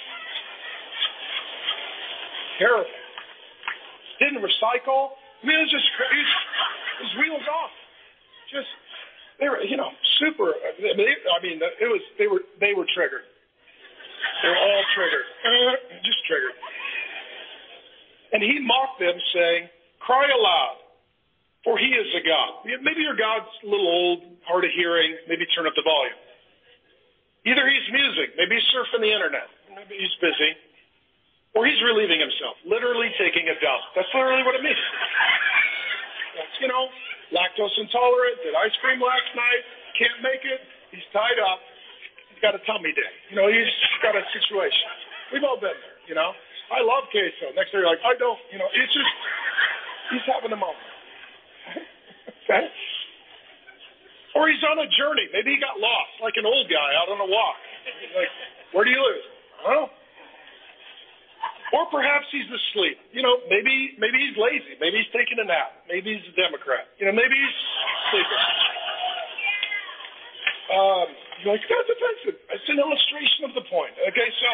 Terrible. Didn't recycle. I mean, it was just, it was wheels off. Just, they were, you know, super. I mean, it was. They were. They were triggered. They were all triggered. Uh, just triggered. And he mocked them, saying, "Cry aloud, for he is a God." Maybe your God's a little old, hard of hearing. Maybe turn up the volume. Either he's music. Maybe he's surfing the internet. Maybe he's busy. Or he's relieving himself, literally taking a dump. That's literally what it means. That's, you know, lactose intolerant, did ice cream last night, can't make it, he's tied up, he's got a tummy day. You know, he's got a situation. We've all been there, you know. I love queso. Next day you're like, I don't, you know, it's just, he's having a moment. Okay? Or he's on a journey. Maybe he got lost, like an old guy out on a walk. Like, where do you live? I don't know. Or perhaps he's asleep. You know, maybe maybe he's lazy. Maybe he's taking a nap. Maybe he's a Democrat. You know, maybe he's sleeping. Um, you're like, that's offensive. It's an illustration of the point. Okay, so,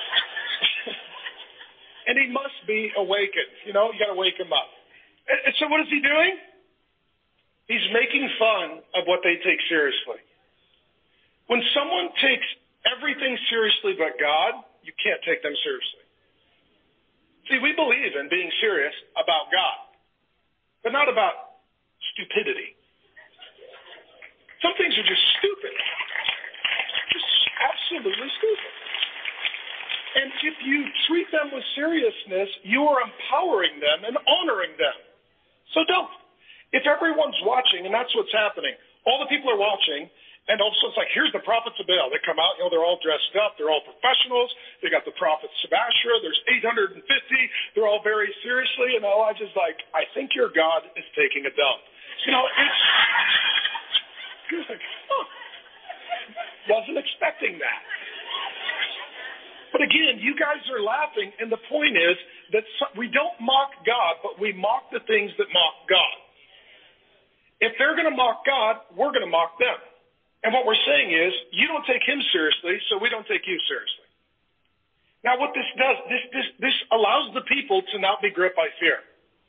and he must be awakened. You know, you got to wake him up. And, and so what is he doing? He's making fun of what they take seriously. When someone takes everything seriously but God, you can't take them seriously. See, we believe in being serious about God, but not about stupidity. Some things are just stupid. Just absolutely stupid. And if you treat them with seriousness, you are empowering them and honoring them. So don't. If everyone's watching, and that's what's happening, all the people are watching, and all of a sudden it's like, here's the prophets of Baal. They come out, you know, they're all dressed up. They're all professionals. They got the prophet Sebastian. There's eight hundred fifty. They're all very seriously. And Elijah's like, I think your God is taking a dump. You know, it's, you're like, huh. Wasn't expecting that. But again, you guys are laughing, and the point is that we don't mock God, but we mock the things that mock God. If they're going to mock God, we're going to mock them. And what we're saying is, you don't take him seriously, so we don't take you seriously. Now what this does, this, this, this allows the people to not be gripped by fear.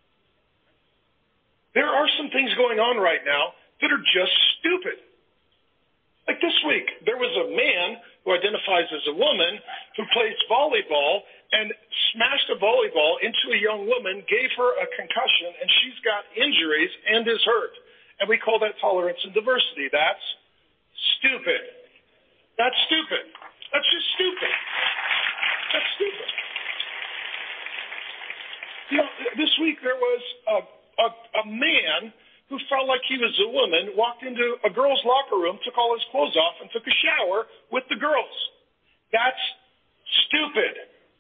There are some things going on right now that are just stupid. Like this week, there was a man who identifies as a woman who plays volleyball and smashed a volleyball into a young woman, gave her a concussion, and she's got injuries and is hurt. And we call that tolerance and diversity. That's stupid. That's stupid. That's just stupid. That's stupid. You know, this week there was a, a, a man who felt like he was a woman, walked into a girl's locker room, took all his clothes off, and took a shower with the girls. That's stupid.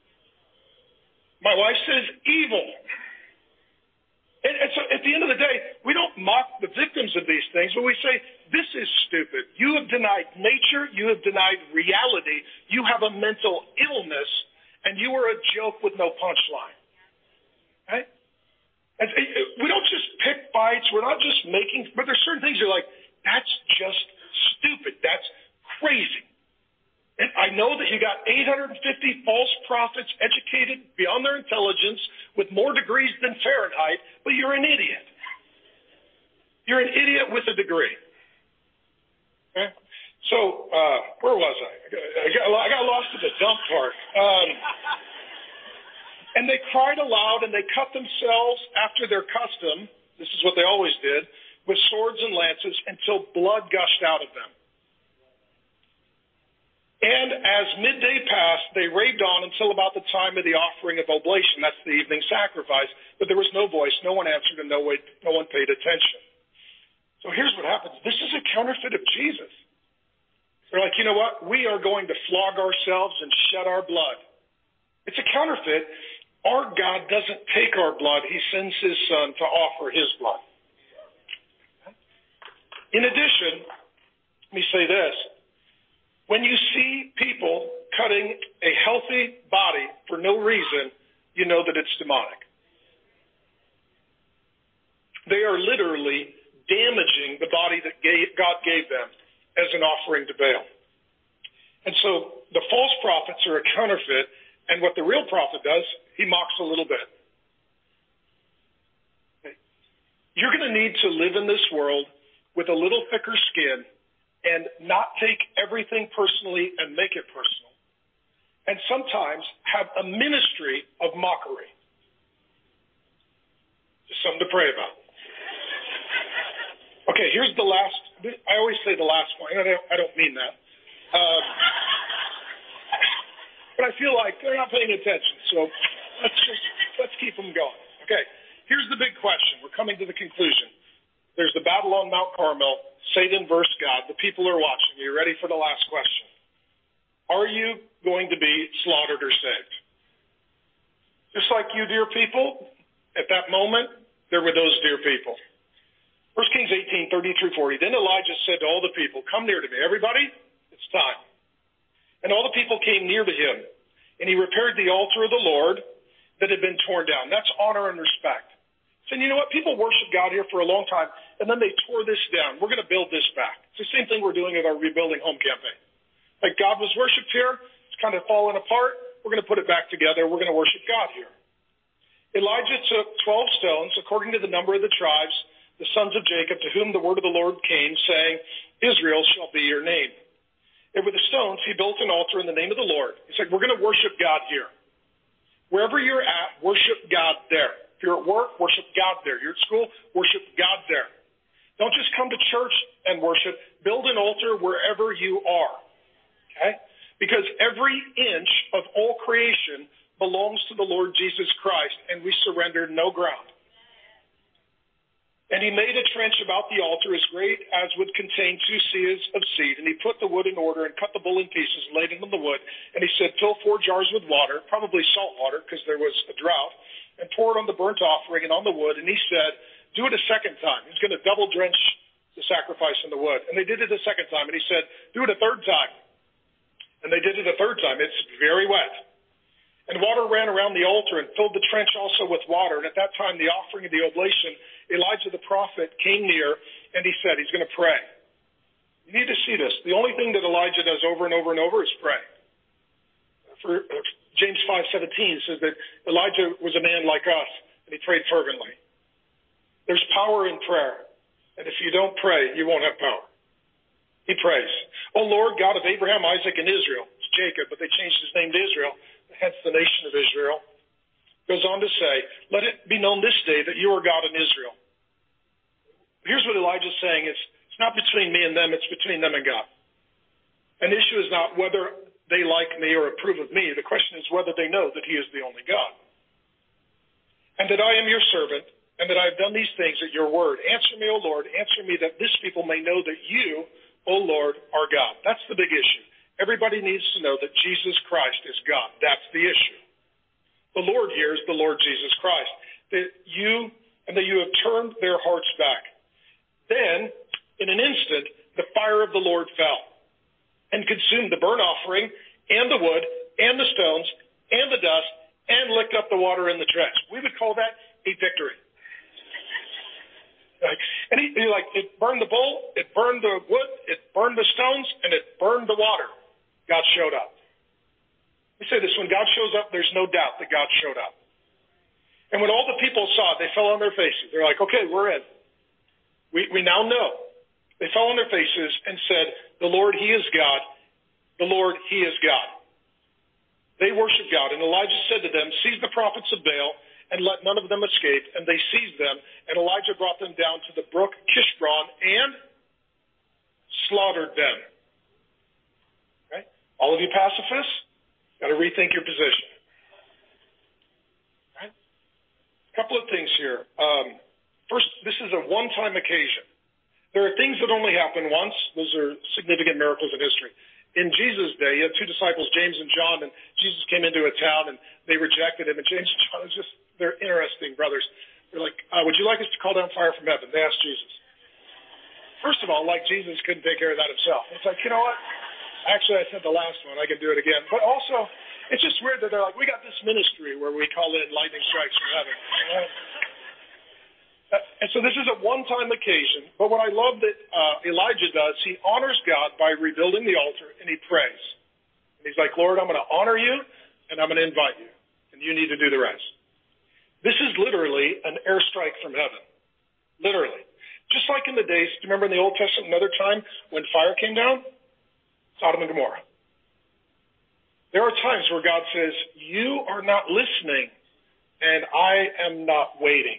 My wife says evil. And, and so at the end of the day, we don't mock the victims of these things, but we say, this is stupid. You have denied nature. You have denied reality. You have a mental illness, and you are a joke with no punchline. Right? And we don't just pick fights. We're not just making, but there's certain things you're like, that's just stupid. That's crazy. And I know that you got eight hundred fifty false prophets educated beyond their intelligence with more degrees than Fahrenheit, but you're an idiot. You're an idiot with a degree. Okay? So, uh, where was I? I got, I got lost at the dump part. Um, and they cried aloud and they cut themselves after their custom. This is what they always did, with swords and lances until blood gushed out of them. And as midday passed, they raved on until about the time of the offering of oblation. That's the evening sacrifice. But there was no voice, no one answered, and no one, no one paid attention. So here's what happens. This is a counterfeit of Jesus. They're like, you know what? We are going to flog ourselves and shed our blood. It's a counterfeit. Our God doesn't take our blood. He sends his son to offer his blood. In addition, let me say this. When you see people cutting a healthy body for no reason, you know that it's demonic. They are literally damaging the body that God gave them as an offering to Baal. And so the false prophets are a counterfeit, and what the real prophet does, he mocks a little bit. You're going to need to live in this world with a little thicker skin and not take everything personally and make it personal. And sometimes have a ministry of mockery. Just something to pray about. Okay, here's the last, I always say the last point, I don't, I don't mean that. Um, but I feel like they're not paying attention. So let's just, let's keep them going. Okay, here's the big question. We're coming to the conclusion. There's the battle on Mount Carmel, Satan versus God. The people are watching. Are you ready for the last question? Are you going to be slaughtered or saved? Just like you, dear people, at that moment, there were those dear people. First Kings eighteen, thirty through forty. Then Elijah said to all the people, come near to me. Everybody, it's time. And all the people came near to him, and he repaired the altar of the Lord that had been torn down. That's honor and respect. Saying, you know what, people worship God here for a long time, and then they tore this down. We're going to build this back. It's the same thing we're doing with our Rebuilding Home campaign. Like God was worshipped here, it's kind of fallen apart. We're going to put it back together. We're going to worship God here. Elijah took twelve stones, according to the number of the tribes, the sons of Jacob, to whom the word of the Lord came, saying, Israel shall be your name. And with the stones, he built an altar in the name of the Lord. He said, we're going to worship God here. Wherever you're at, worship God there. If you're at work, worship God there. You're at school, worship God there. Don't just come to church and worship. Build an altar wherever you are. Okay? Because every inch of all creation belongs to the Lord Jesus Christ, and we surrender no ground. And he made a trench about the altar as great as would contain two seahs of seed. And he put the wood in order and cut the bull in pieces and laid it on the wood. And he said, fill four jars with water, probably salt water because there was a drought, and pour it on the burnt offering and on the wood. And he said, do it a second time. He's going to double drench the sacrifice in the wood. And they did it a second time. And he said, do it a third time. And they did it a third time. It's very wet. And water ran around the altar and filled the trench also with water. And at that time, the offering of the oblation, Elijah the prophet came near, and he said, he's going to pray. You need to see this. The only thing that Elijah does over and over and over is pray. For uh, James five seventeen says that Elijah was a man like us, and he prayed fervently. There's power in prayer. And if you don't pray, you won't have power. He prays. O Lord, God of Abraham, Isaac, and Israel. It's Jacob, but they changed his name to Israel. Hence the nation of Israel. Goes on to say, let it be known this day that you are God in Israel. Here's what Elijah's saying. It's, it's not between me and them. It's between them and God. And the issue is not whether they like me or approve of me. The question is whether they know that he is the only God. And that I am your servant, and that I have done these things at your word. Answer me, O Lord. Answer me that this people may know that you, O Lord, are God. That's the big issue. Everybody needs to know that Jesus Christ is God. That's the issue. The Lord here is the Lord Jesus Christ. That you, and that you have turned their hearts back. Then, in an instant, the fire of the Lord fell and consumed the burnt offering and the wood and the stones and the dust and licked up the water in the trench. We would call that a victory. And he, he like, it burned the bull, it burned the wood, it burned the stones, and it burned the water. God showed up. We say this, when God shows up, there's no doubt that God showed up. And when all the people saw it, they fell on their faces. They're like, okay, we're in. We, we now know. They fell on their faces and said, the Lord, he is God. The Lord, he is God. They worship God. And Elijah said to them, seize the prophets of Baal and let none of them escape. And they seized them. And Elijah brought them down to the brook Kishron and slaughtered them. Okay? All of you pacifists, got to rethink your position. Right? A couple of things here. Um, first, this is a one-time occasion. There are things that only happen once. Those are significant miracles in history. In Jesus' day, you had two disciples, James and John, and Jesus came into a town, and they rejected him. And James and John is just, they're interesting brothers. They're like, uh, would you like us to call down fire from heaven? They asked Jesus. First of all, like Jesus couldn't take care of that himself. It's like, you know what? Actually, I said the last one. I can do it again. But also, it's just weird that they're like, we got this ministry where we call in lightning strikes from heaven. And so this is a one-time occasion. But what I love that uh, Elijah does, he honors God by rebuilding the altar, and he prays. And he's like, Lord, I'm going to honor you, and I'm going to invite you. And you need to do the rest. This is literally an airstrike from heaven. Literally. Just like in the days, do you remember in the Old Testament, another time when fire came down? Sodom and Gomorrah. There are times where God says, you are not listening, and I am not waiting.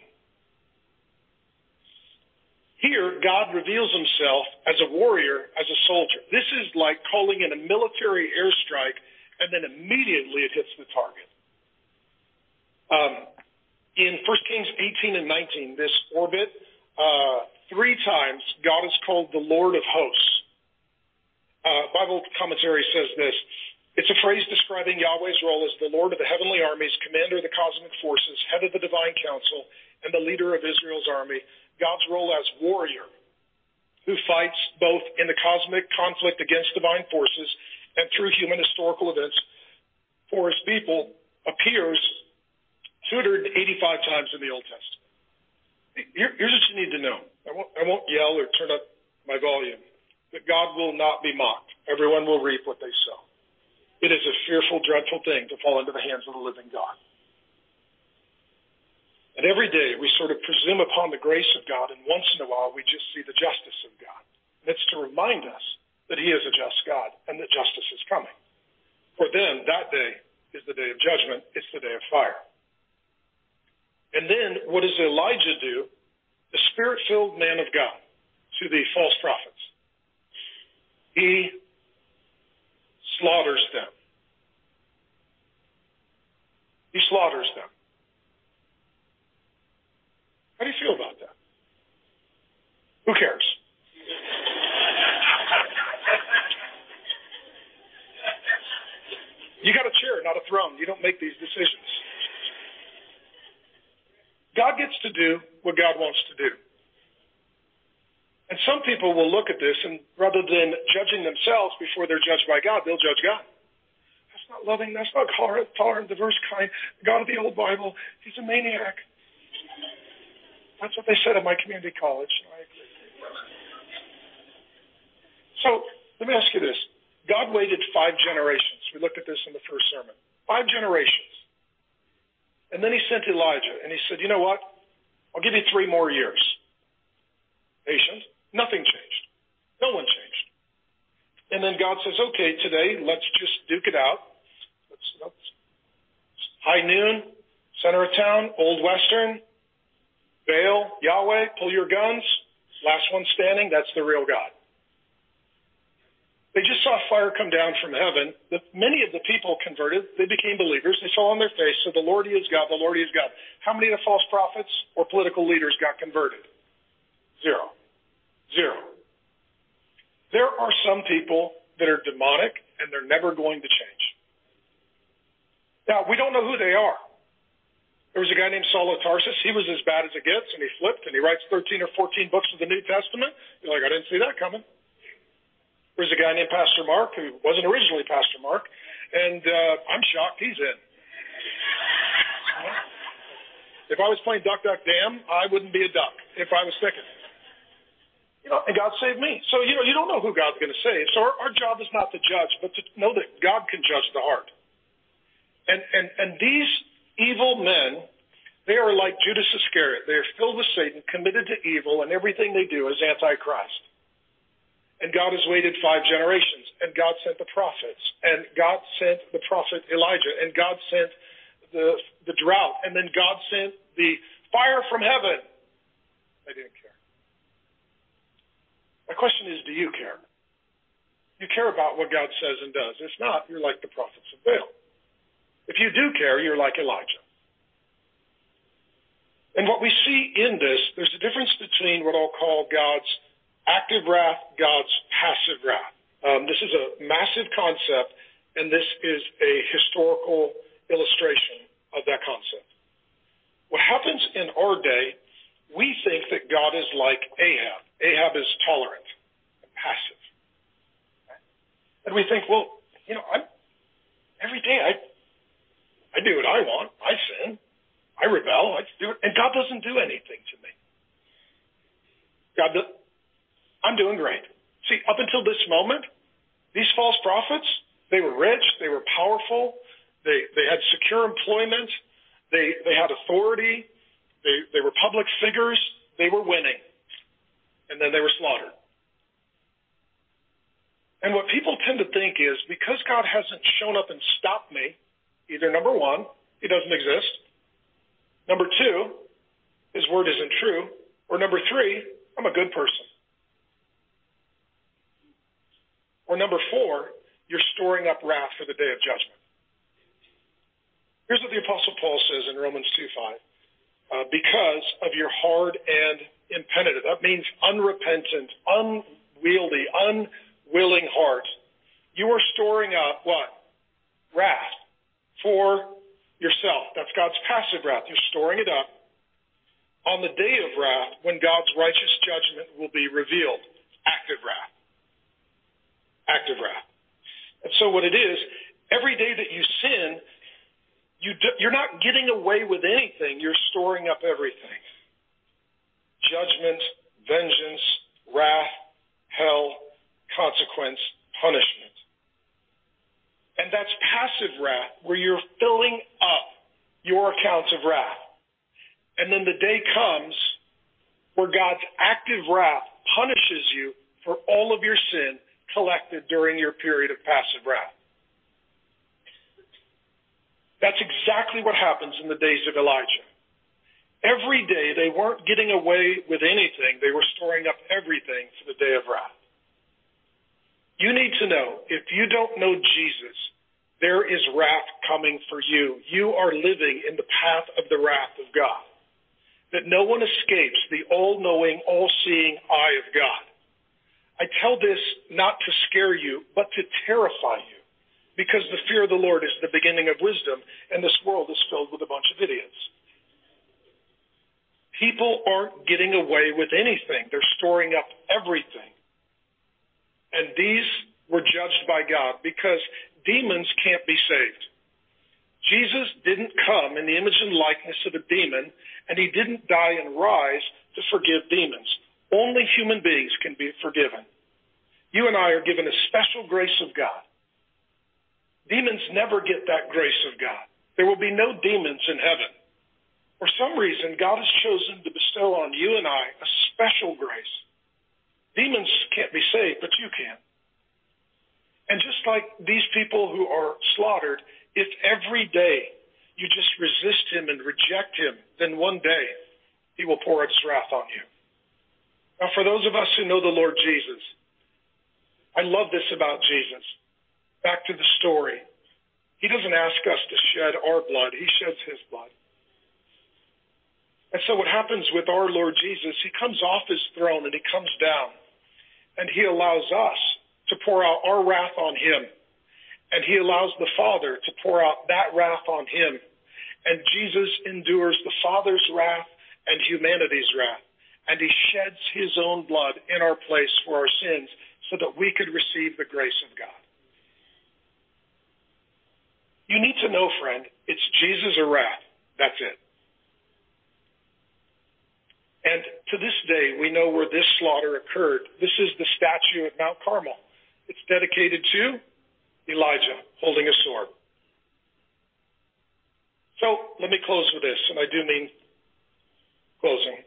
Here, God reveals himself as a warrior, as a soldier. This is like calling in a military airstrike, and then immediately it hits the target. Um, in First Kings eighteen and nineteen, this orbit, uh, three times God is called the Lord of hosts. Uh, Bible commentary says this. It's a phrase describing Yahweh's role as the Lord of the heavenly armies, commander of the cosmic forces, head of the divine council, and the leader of Israel's army. God's role as warrior who fights both in the cosmic conflict against divine forces and through human historical events for his people appears two hundred eighty-five times in the Old Testament. Here, here's what you need to know. I won't, I won't yell or turn up my volume, but God will not be mocked. Everyone will reap what they sow. It is a fearful, dreadful thing to fall into the hands of the living God. And every day we sort of presume upon the grace of God, and once in a while we just see the justice of God. And it's to remind us that he is a just God and that justice is coming. For them, that day is the day of judgment. It's the day of fire. And then what does Elijah do? The spirit-filled man of God to the false prophets. He slaughters them. He slaughters them. How do you feel about that? Who cares? You got a chair, not a throne. You don't make these decisions. God gets to do what God wants to do. And some people will look at this, and rather than judging themselves before they're judged by God, they'll judge God. That's not loving. That's not tolerant, diverse, kind. The God of the old Bible, he's a maniac. That's what they said at my community college. I agree. So let me ask you this. God waited five generations. We looked at this in the first sermon. Five generations. And then he sent Elijah, and he said, you know what? I'll give you three more years. Patient. Nothing changed. No one changed. And then God says, okay, today, let's just duke it out. Let's, let's, high noon, center of town, Old Western, Baal, Yahweh, pull your guns. Last one standing, that's the real God. They just saw fire come down from heaven. The, many of the people converted. They became believers. They fell on their face. So the Lord, he is God. The Lord, he is God. How many of the false prophets or political leaders got converted? Zero. Zero. There are some people that are demonic, and they're never going to change. Now, we don't know who they are. There was a guy named Saul of Tarsus. He was as bad as it gets, and he flipped, and he writes thirteen or fourteen books of the New Testament. You're like, I didn't see that coming. There's a guy named Pastor Mark, who wasn't originally Pastor Mark, and uh, I'm shocked he's in. If I was playing Duck, Duck, Damn, I wouldn't be a duck if I was thinking. You know, and God saved me. So, you know, you don't know who God's going to save. So our, our job is not to judge, but to know that God can judge the heart. And, and, and these evil men, they are like Judas Iscariot. They are filled with Satan, committed to evil, and everything they do is anti-Christ. And God has waited five generations, and God sent the prophets, and God sent the prophet Elijah, and God sent the, the drought, and then God sent the fire from heaven. They didn't care. My question is, do you care? You care about what God says and does. If not, you're like the prophets of Baal. If you do care, you're like Elijah. And what we see in this, there's a difference between what I'll call God's active wrath, God's passive wrath. Um, this is a massive concept, and this is a historical illustration of that concept. What happens in our day, we think that God is like Ahab. Ahab is tolerant and passive. And we think, well, you know, I'm, every day I I do what I want. I sin. I rebel. I do it. And God doesn't do anything to me. God, I'm doing great. See, up until this moment, these false prophets, they were rich. They were powerful. They they had secure employment. They they had authority. They they were public figures. They were winning. And then they were slaughtered. And what people tend to think is, because God hasn't shown up and stopped me, either number one, he doesn't exist. Number two, his word isn't true. Or number three, I'm a good person. Or number four, you're storing up wrath for the day of judgment. Here's what the Apostle Paul says in Romans two five. Uh, because of your hard and impenitent. That means unrepentant, unwieldy, unwilling heart. You are storing up what? Wrath for yourself. That's God's passive wrath. You're storing it up on the day of wrath when God's righteous judgment will be revealed. Active wrath. Active wrath. And so what it is, every day that you sin, you do, you're not getting away with anything. You're storing up everything. Judgment, vengeance, wrath, hell, consequence, punishment. And that's passive wrath, where you're filling up your accounts of wrath. And then the day comes where God's active wrath punishes you for all of your sin collected during your period of passive wrath. That's exactly what happens in the days of Elijah. Every day they weren't getting away with anything. They were storing up everything for the day of wrath. You need to know, if you don't know Jesus, there is wrath coming for you. You are living in the path of the wrath of God. That no one escapes the all-knowing, all-seeing eye of God. I tell this not to scare you, but to terrify you. Because the fear of the Lord is the beginning of wisdom, and this world is filled with a bunch of idiots. People aren't getting away with anything. They're storing up everything. And these were judged by God because demons can't be saved. Jesus didn't come in the image and likeness of a demon, and he didn't die and rise to forgive demons. Only human beings can be forgiven. You and I are given a special grace of God. Demons never get that grace of God. There will be no demons in heaven. For some reason, God has chosen to bestow on you and I a special grace. Demons can't be saved, but you can. And just like these people who are slaughtered, if every day you just resist him and reject him, then one day he will pour his wrath on you. Now, for those of us who know the Lord Jesus, I love this about Jesus. Back to the story. He doesn't ask us to shed our blood. He sheds his blood. And so what happens with our Lord Jesus, he comes off his throne and he comes down. And he allows us to pour out our wrath on him. And he allows the Father to pour out that wrath on him. And Jesus endures the Father's wrath and humanity's wrath. And he sheds his own blood in our place for our sins so that we could receive the grace of God. You need to know, friend, it's Jesus or wrath. That's it. And to this day, we know where this slaughter occurred. This is the statue at Mount Carmel. It's dedicated to Elijah holding a sword. So let me close with this, and I do mean closing.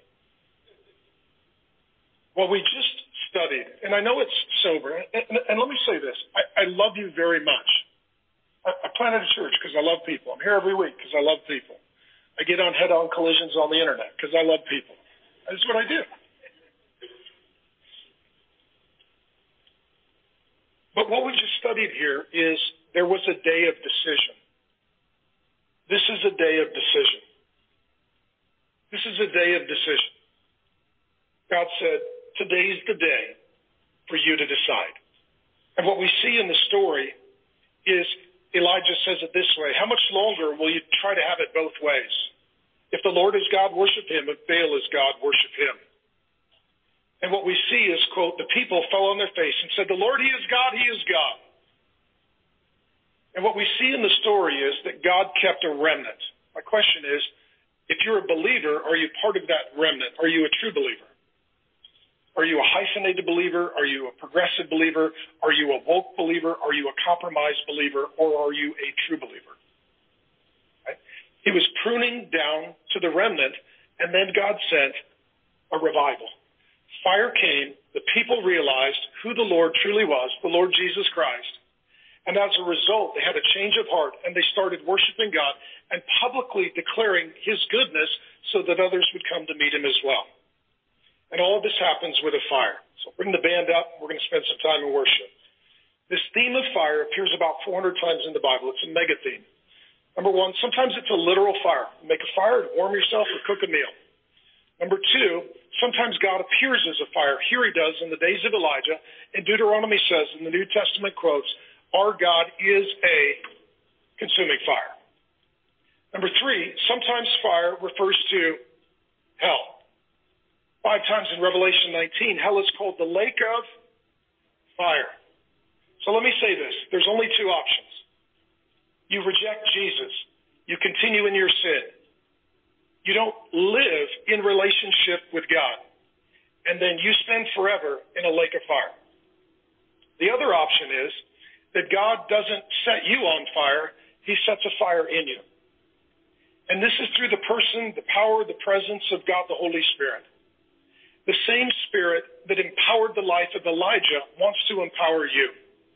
What we just studied, and I know it's sober, and, and, and let me say this. I, I love you very much. I planted a church because I love people. I'm here every week because I love people. I get on head-on collisions on the internet because I love people. That's what I do. But what we just studied here is there was a day of decision. This is a day of decision. This is a day of decision. God said, today's the day for you to decide. And what we see in the story is Elijah says it this way: how much longer will you try to have it both ways? If the Lord is God, worship him. If Baal is God, worship him. And what we see is, quote, the people fell on their face and said, the Lord, he is God, he is God. And what we see in the story is that God kept a remnant. My question is, if you're a believer, are you part of that remnant? Are you a true believer? Are you a hyphenated believer? Are you a progressive believer? Are you a woke believer? Are you a compromised believer? Or are you a true believer? Right? He was pruning down to the remnant, and then God sent a revival. Fire came, the people realized who the Lord truly was, the Lord Jesus Christ, and as a result, they had a change of heart, and they started worshiping God and publicly declaring his goodness so that others would come to meet him as well. And all of this happens with a fire. So bring the band up. We're going to spend some time in worship. This theme of fire appears about four hundred times in the Bible. It's a mega theme. Number one, sometimes it's a literal fire. You make a fire to warm yourself or cook a meal. Number two, sometimes God appears as a fire. Here he does in the days of Elijah. And Deuteronomy says in the New Testament quotes, our God is a consuming fire. Number three, sometimes fire refers to hell. Five times in Revelation nineteen, hell is called the lake of fire. So let me say this. There's only two options. You reject Jesus. You continue in your sin. You don't live in relationship with God. And then you spend forever in a lake of fire. The other option is that God doesn't set you on fire. He sets a fire in you. And this is through the person, the power, the presence of God, the Holy Spirit. The same Spirit that empowered the life of Elijah wants to empower you.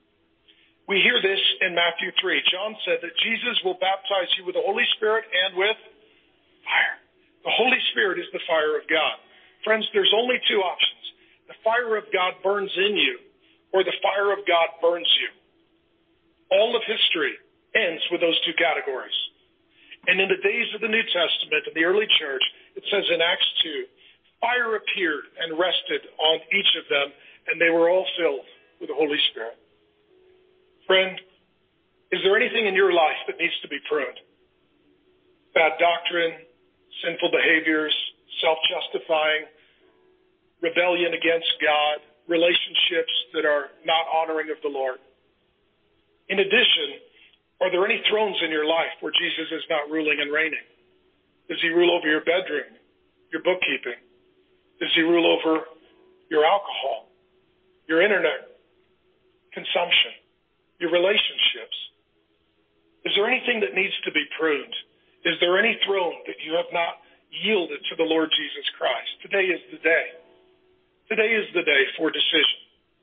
We hear this in Matthew three. John said that Jesus will baptize you with the Holy Spirit and with fire. The Holy Spirit is the fire of God. Friends, there's only two options. The fire of God burns in you, or the fire of God burns you. All of history ends with those two categories. And in the days of the New Testament, in the early church, it says in Acts two, fire appeared and rested on each of them, and they were all filled with the Holy Spirit. Friend, is there anything in your life that needs to be pruned? Bad doctrine, sinful behaviors, self-justifying, rebellion against God, relationships that are not honoring of the Lord. In addition, are there any thrones in your life where Jesus is not ruling and reigning? Does he rule over your bedroom, your bookkeeping? Does he rule over your alcohol, your internet consumption, your relationships? Is there anything that needs to be pruned? Is there any throne that you have not yielded to the Lord Jesus Christ? Today is the day. Today is the day for decision.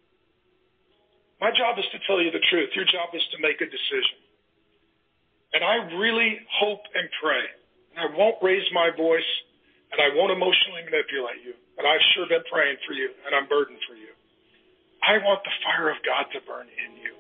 My job is to tell you the truth. Your job is to make a decision. And I really hope and pray, and I won't raise my voice, and I won't emotionally manipulate you, but I've sure been praying for you, and I'm burdened for you. I want the fire of God to burn in you.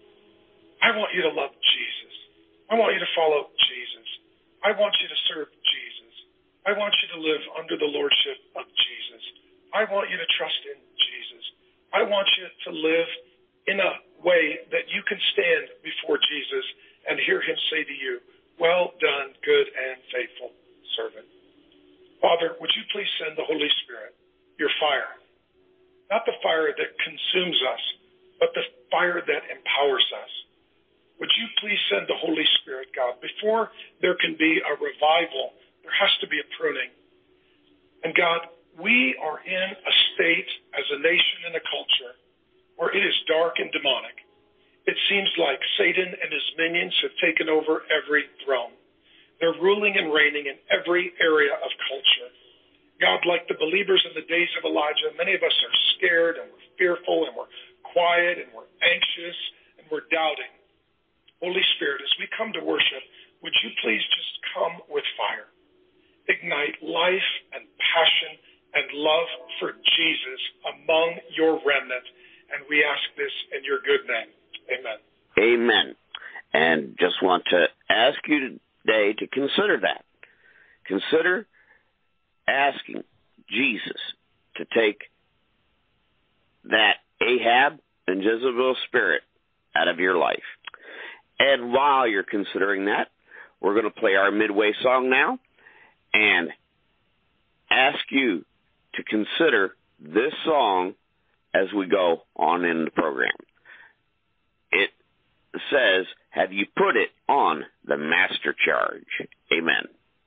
I want you to love Jesus. I want you to follow Jesus. I want you to serve Jesus. I want you to live under the lordship of Jesus. I want you to trust in Jesus. I want you to live in a way that you can stand before Jesus and hear him say to you, well done, good and faithful servant. Father, would you please send the Holy Spirit, your fire, not the fire that consumes us, but the fire that empowers us. Would you please send the Holy Spirit, God? Before there can be a revival, there has to be a pruning. And God, we are in a state as a nation and a culture where it is dark and demonic. It seems like Satan and his minions have taken over every throne. They're ruling and reigning in every area of culture. God, like the believers in the days of Elijah, many of us are scared and we're fearful and we're quiet and we're anxious and we're doubting. Holy Spirit, as we come to worship, would you please just come with fire? Ignite life and passion and love for Jesus among your remnant. And we ask this in your good name. Amen. Amen. And just want to ask you today to consider that. Consider asking Jesus to take that Ahab and Jezebel spirit out of your life. And while you're considering that, we're going to play our midway song now and ask you to consider this song as we go on in the program. It says, have you put it on the master charge? Amen.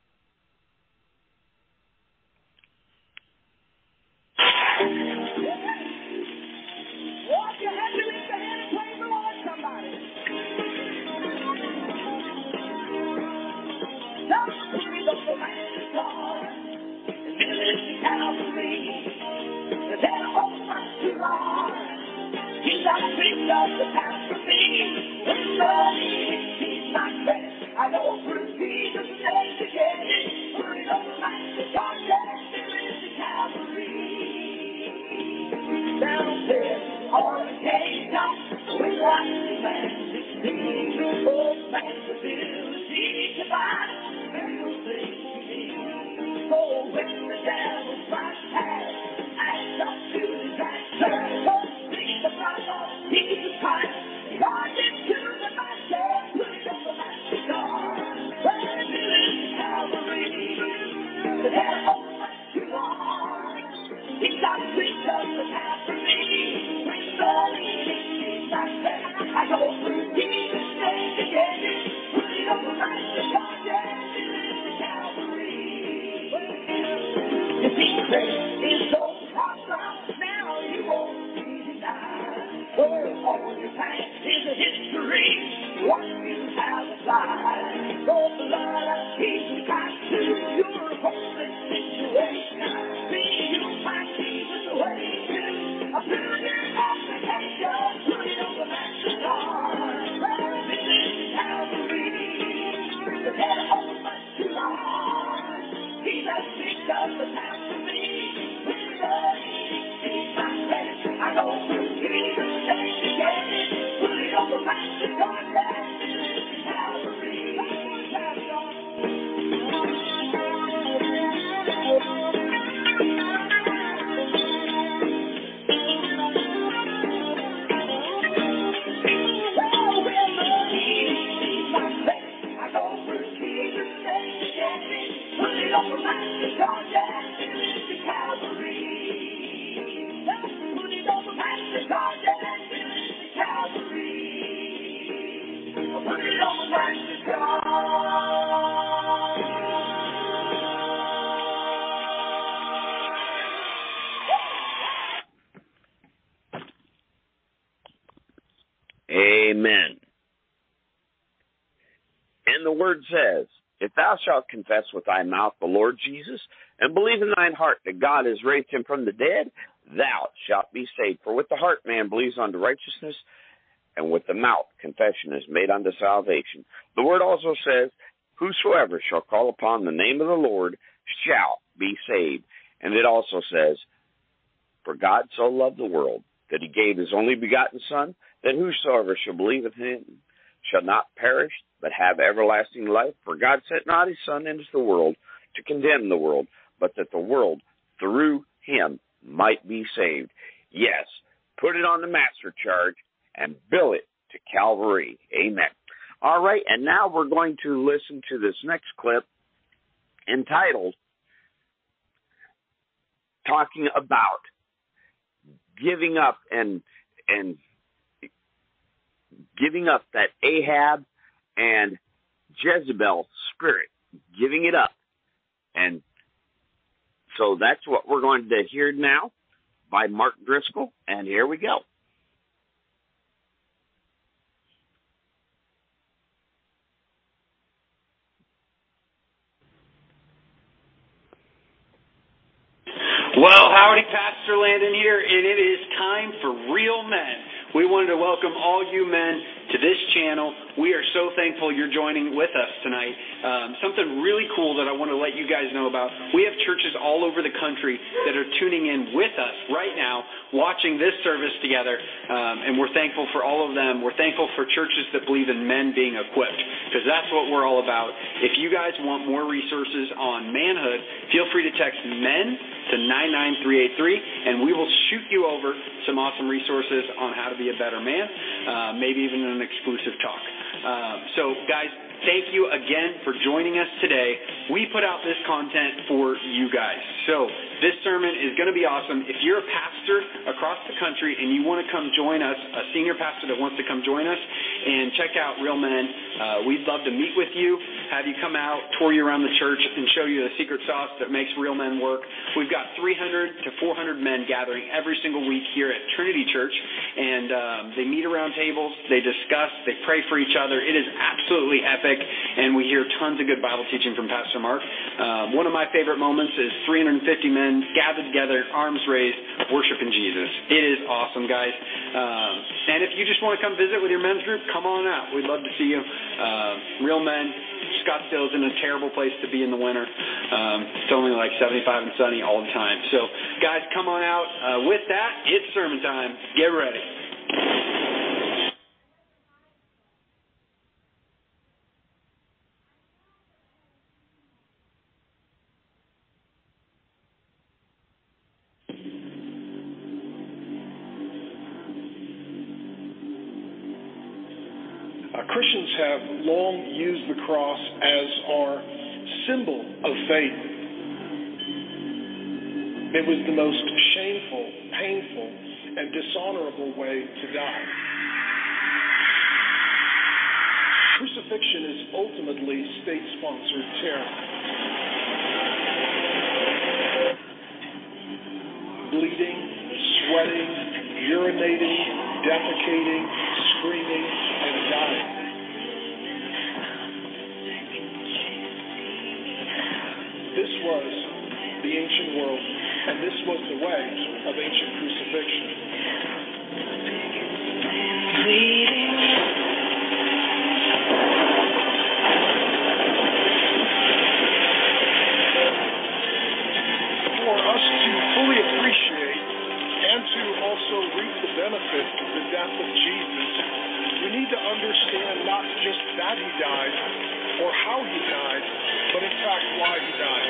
He's got to pick up the past for me. It's money, he's my friend. I know for Jesus' name to get it. Put it on the master charge, there is the Calvary. Down there, on the cave top, with lots of man, it's the both man's ability. need to buy special things to me. So when the devil strikes past, act up to disaster. So speak the blood of Jesus Christ. God into the master, put it on the master guard. Burn it in Calvary. The devil was too long. He got rid of the past for me. When the leading like that, I go through Jesus' name to get it. Put it on the master guard, yeah, in Calvary. The secret is so awesome, now you won't be denied. Oh, all your past is a history, what you have applied. So the blood of Jesus Christ to your hopeless situation. See you find Jesus away to a billion application. Put it on the master guard. This is Calvary. The devil was too long. He's a picked up the past for me. With the leading my friend, I go through Jesus' name to get it. Put it on the master guard. This is Calvary. Amen. And the word says, if thou shalt confess with thy mouth the Lord Jesus, and believe in thine heart that God has raised him from the dead, thou shalt be saved. For with the heart man believes unto righteousness, and with the mouth confession is made unto salvation. The word also says, whosoever shall call upon the name of the Lord shall be saved. And it also says, for God so loved the world that he gave his only begotten Son, that whosoever shall believe in him shall not perish, but have everlasting life. For God sent not his Son into the world to condemn the world, but that the world through him might be saved. Yes, put it on the master charge and bill it to Calvary. Amen. All right, and now we're going to listen to this next clip entitled, talking about giving up and and giving up that Ahab and Jezebel spirit, giving it up. And so that's what we're going to hear now by Mark Driscoll, and here we go. Well, howdy, Pastor Landon here, and it is time for Real Men. We wanted to welcome all you men to this channel. We are so thankful you're joining with us tonight. Um, something really cool that I want to let you guys know about. We have churches all over the country that are tuning in with us right now, watching this service together, um, and we're thankful for all of them. We're thankful for churches that believe in men being equipped, because that's what we're all about. If you guys want more resources on manhood, feel free to text MEN to nine nine three eight three, and we will shoot you over some awesome resources on how to be a better man, uh, maybe even an exclusive talk. Uh, so, guys, thank you again for joining us today. We put out this content for you guys. So this sermon is going to be awesome. If you're a pastor across the country and you want to come join us, a senior pastor that wants to come join us and check out Real Men, uh, we'd love to meet with you, have you come out, tour you around the church, and show you the secret sauce that makes Real Men work. We've got three hundred to four hundred men gathering every single week here at Trinity Church, and um, they meet around tables, they discuss, they pray for each other. It is absolutely epic, and we hear tons of good Bible teaching from Pastor Mark. Um, one of my favorite moments is three hundred fifty men gathered together, arms raised, worshiping Jesus. It is awesome, guys. Um, and if you just want to come visit with your men's group, come on out. We'd love to see you. Uh, Real Men, Scottsdale is in a terrible place to be in the winter. Um, it's only like seventy-five and sunny all the time. So, guys, come on out. Uh, with that, it's sermon time. Get ready. Uh, Christians have long used the cross as our symbol of faith. It was the most shameful, painful, and dishonorable way to die. Crucifixion is ultimately state-sponsored terror. Bleeding, sweating, urinating, defecating, screaming, and dying. This was the ancient world, and this was the way of ancient crucifixion. For us to fully appreciate and to also reap the benefits of the death of Jesus, we need to understand not just that he died or how he died, but in fact why he died.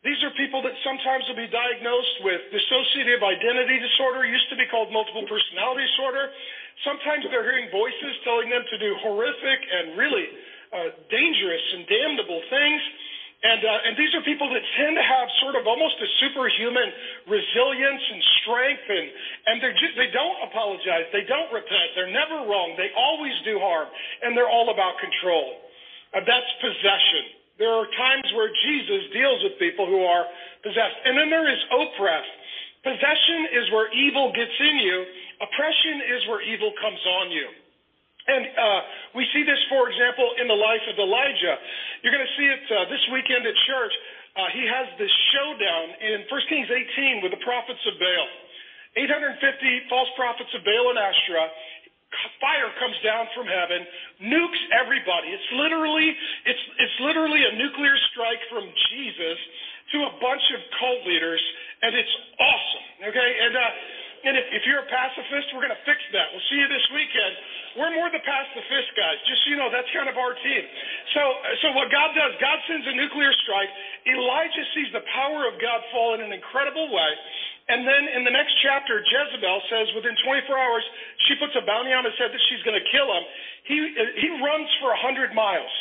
These are people that sometimes will be diagnosed with dissociative identity disorder, used to be called multiple personality disorder. Sometimes they're hearing voices telling them to do horrific and really uh, dangerous and damnable things. And, uh, and these are people that tend to have sort of almost a superhuman resilience and strength, and, and they're just, they don't apologize. They don't repent. They're never wrong. They always do harm, and they're all about control. Uh, that's possession. There are times where Jesus deals with people who are possessed. And then there is oppress. Possession is where evil gets in you. Oppression is where evil comes on you. And uh, we see this, for example, in the life of Elijah. You're going to see it uh, this weekend at church. Uh, he has this showdown in First Kings eighteen with the prophets of Baal. eight hundred fifty false prophets of Baal and Asherah. Fire comes down from heaven, nukes everybody. It's literally, it's it's literally a nuclear strike from Jesus to a bunch of cult leaders, and it's awesome. Okay, and uh, and if, if you're a pacifist, we're going to fix that. We'll see you this weekend. We're more the pacifist guys. Just so you know, that's kind of our team. So, so what God does, God sends a nuclear strike. Elijah sees the power of God fall in an incredible way. And then in the next chapter, Jezebel says within twenty-four hours, she puts a bounty on his head that she's going to kill him. He, he runs for one hundred miles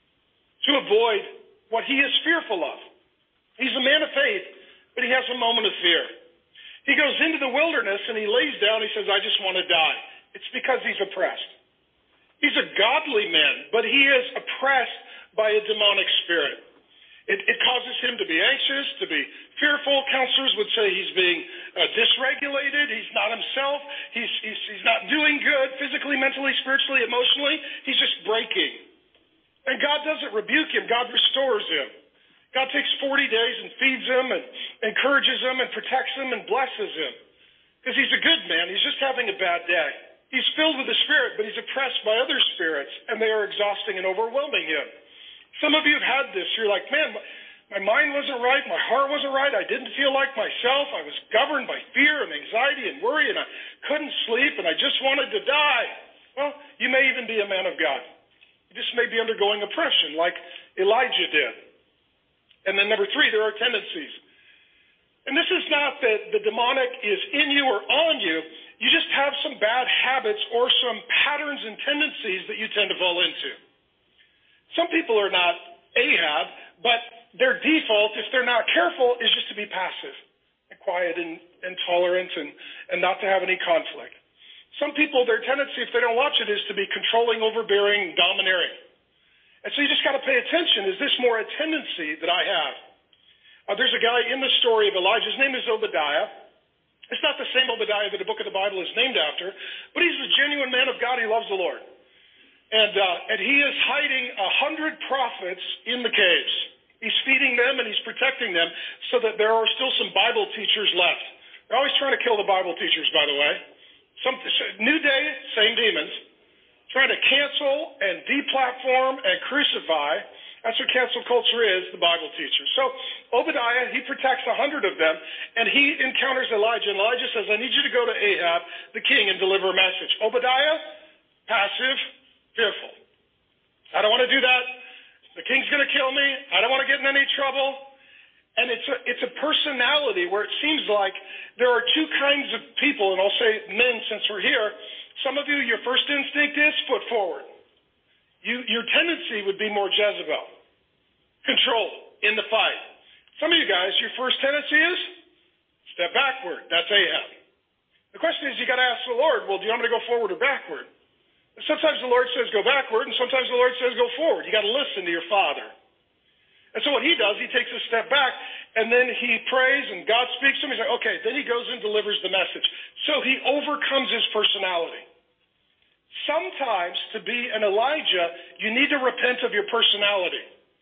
to avoid what he is fearful of. He's a man of faith, but he has a moment of fear. He goes into the wilderness and he lays down. He says, I just want to die. It's because he's oppressed. He's a godly man, but he is oppressed by a demonic spirit. It, it causes him to be anxious, to be fearful. Counselors would say he's being uh, dysregulated. He's not himself. He's, he's, he's not doing good physically, mentally, spiritually, emotionally. He's just breaking. And God doesn't rebuke him. God restores him. God takes forty days and feeds him and encourages him and protects him and blesses him. Because he's a good man. He's just having a bad day. He's filled with the Spirit, but he's oppressed by other spirits, and they are exhausting and overwhelming him. Some of you have had this. You're like, man, my mind wasn't right. My heart wasn't right. I didn't feel like myself. I was governed by fear and anxiety and worry, and I couldn't sleep, and I just wanted to die. Well, you may even be a man of God. You just may be undergoing oppression like Elijah did. And then number three, there are tendencies. And this is not that the demonic is in you or on you. You just have some bad habits or some patterns and tendencies that you tend to fall into. Some people are not Ahab, but their default, if they're not careful, is just to be passive and quiet and, and tolerant and, and not to have any conflict. Some people, their tendency, if they don't watch it, is to be controlling, overbearing, domineering. And so you just got to pay attention. Is this more a tendency that I have? Uh, there's a guy in the story of Elijah. His name is Obadiah. It's not the same Obadiah that the book of the Bible is named after, but he's a genuine man of God. He loves the Lord. And, uh, and he is hiding a hundred prophets in the caves. He's feeding them and he's protecting them so that there are still some Bible teachers left. They're always trying to kill the Bible teachers, by the way. Some, new day, same demons. Trying to cancel and deplatform and crucify. That's what cancel culture is, the Bible teachers. So Obadiah, he protects a hundred of them, and he encounters Elijah. And Elijah says, I need you to go to Ahab, the king, and deliver a message. Obadiah, passive, fearful. I don't want to do that. The king's going to kill me. I don't want to get in any trouble. And it's a, it's a personality where it seems like there are two kinds of people, and I'll say men since we're here. Some of you, your first instinct is foot forward. You, your tendency would be more Jezebel. Control in the fight. Some of you guys, your first tendency is step backward. That's Ahab. The question is, you got to ask the Lord, well, do you want me to go forward or backward? Sometimes the Lord says go backward, and sometimes the Lord says go forward. You got to listen to your Father. And so what he does, he takes a step back, and then he prays, and God speaks to him. He's like, okay, then he goes and delivers the message. So he overcomes his personality. Sometimes to be an Elijah, you need to repent of your personality.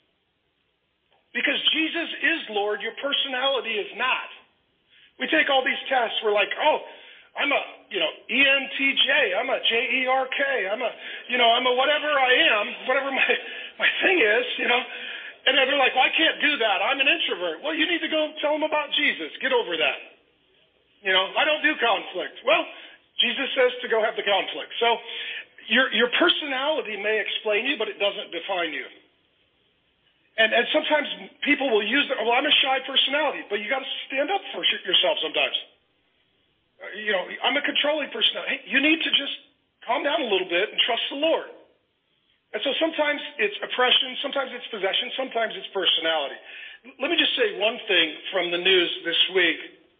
Because Jesus is Lord, your personality is not. We take all these tests, we're like, oh, I'm a, you know, E N T J, I'm a J E R K, I'm a, you know, I'm a whatever I am, whatever my, my thing is, you know. And they're like, well, I can't do that. I'm an introvert. Well, you need to go tell them about Jesus. Get over that. You know, I don't do conflict. Well, Jesus says to go have the conflict. So your your personality may explain you, but it doesn't define you. And, and sometimes people will use, the, well, I'm a shy personality, but you got to stand up for yourself sometimes. Uh, you know, I'm a controlling personality. Hey, you need to just calm down a little bit and trust the Lord. And so sometimes it's oppression, sometimes it's possession, sometimes it's personality. Let me just say one thing from the news this week.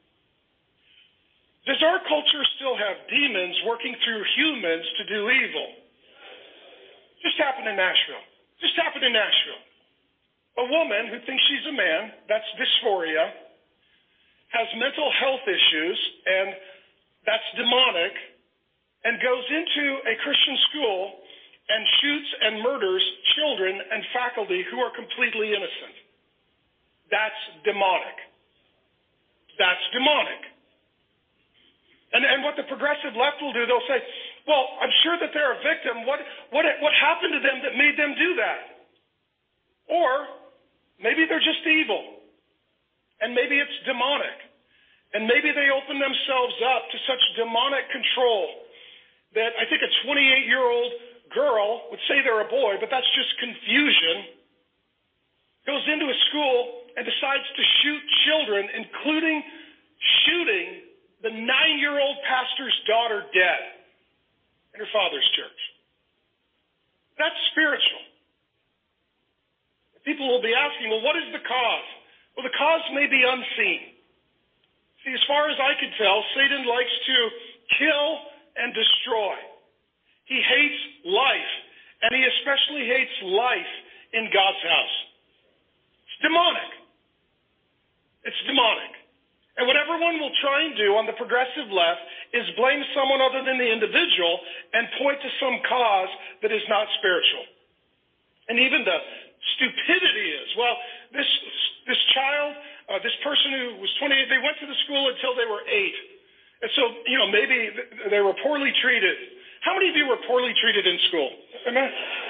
Does our culture still have demons working through humans to do evil? Just happened in Nashville. Just happened in Nashville. A woman who thinks she's a man, that's dysphoria, has mental health issues, and that's demonic, and goes into a Christian school and shoots and murders children and faculty who are completely innocent. That's demonic. That's demonic. And, and what the progressive left will do, they'll say, well, I'm sure that they're a victim. What, what, what happened to them that made them do that? Or maybe they're just evil. And maybe it's demonic. And maybe they open themselves up to such demonic control that I think a twenty-eight-year-old girl would say they're a boy, but that's just confusion, goes into a school and decides to shoot children, including shooting the nine-year-old pastor's daughter dead in her father's church. That's spiritual. People will be asking, well, what is the cause? Well, the cause may be unseen. See, as far as I can tell, Satan likes to kill and destroy. He hates life, and he especially hates life in God's house. It's demonic. It's demonic. And what everyone will try and do on the progressive left is blame someone other than the individual and point to some cause that is not spiritual. And even the stupidity is, well, this this child, uh, this person who was twenty-eight, they went to the school until they were eight. And so, you know, maybe they were poorly treated. How many of you were poorly treated in school? Amen?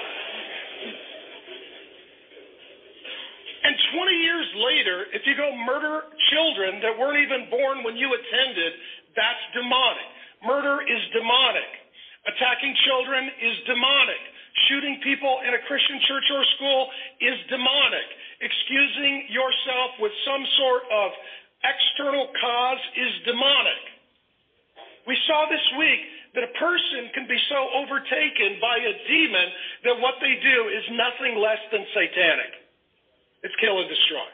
And twenty years later, if you go murder children that weren't even born when you attended, that's demonic. Murder is demonic. Attacking children is demonic. Shooting people in a Christian church or school is demonic. Excusing yourself with some sort of external cause is demonic. We saw this week that a person can be so overtaken by a demon that what they do is nothing less than satanic. It's kill and destroy.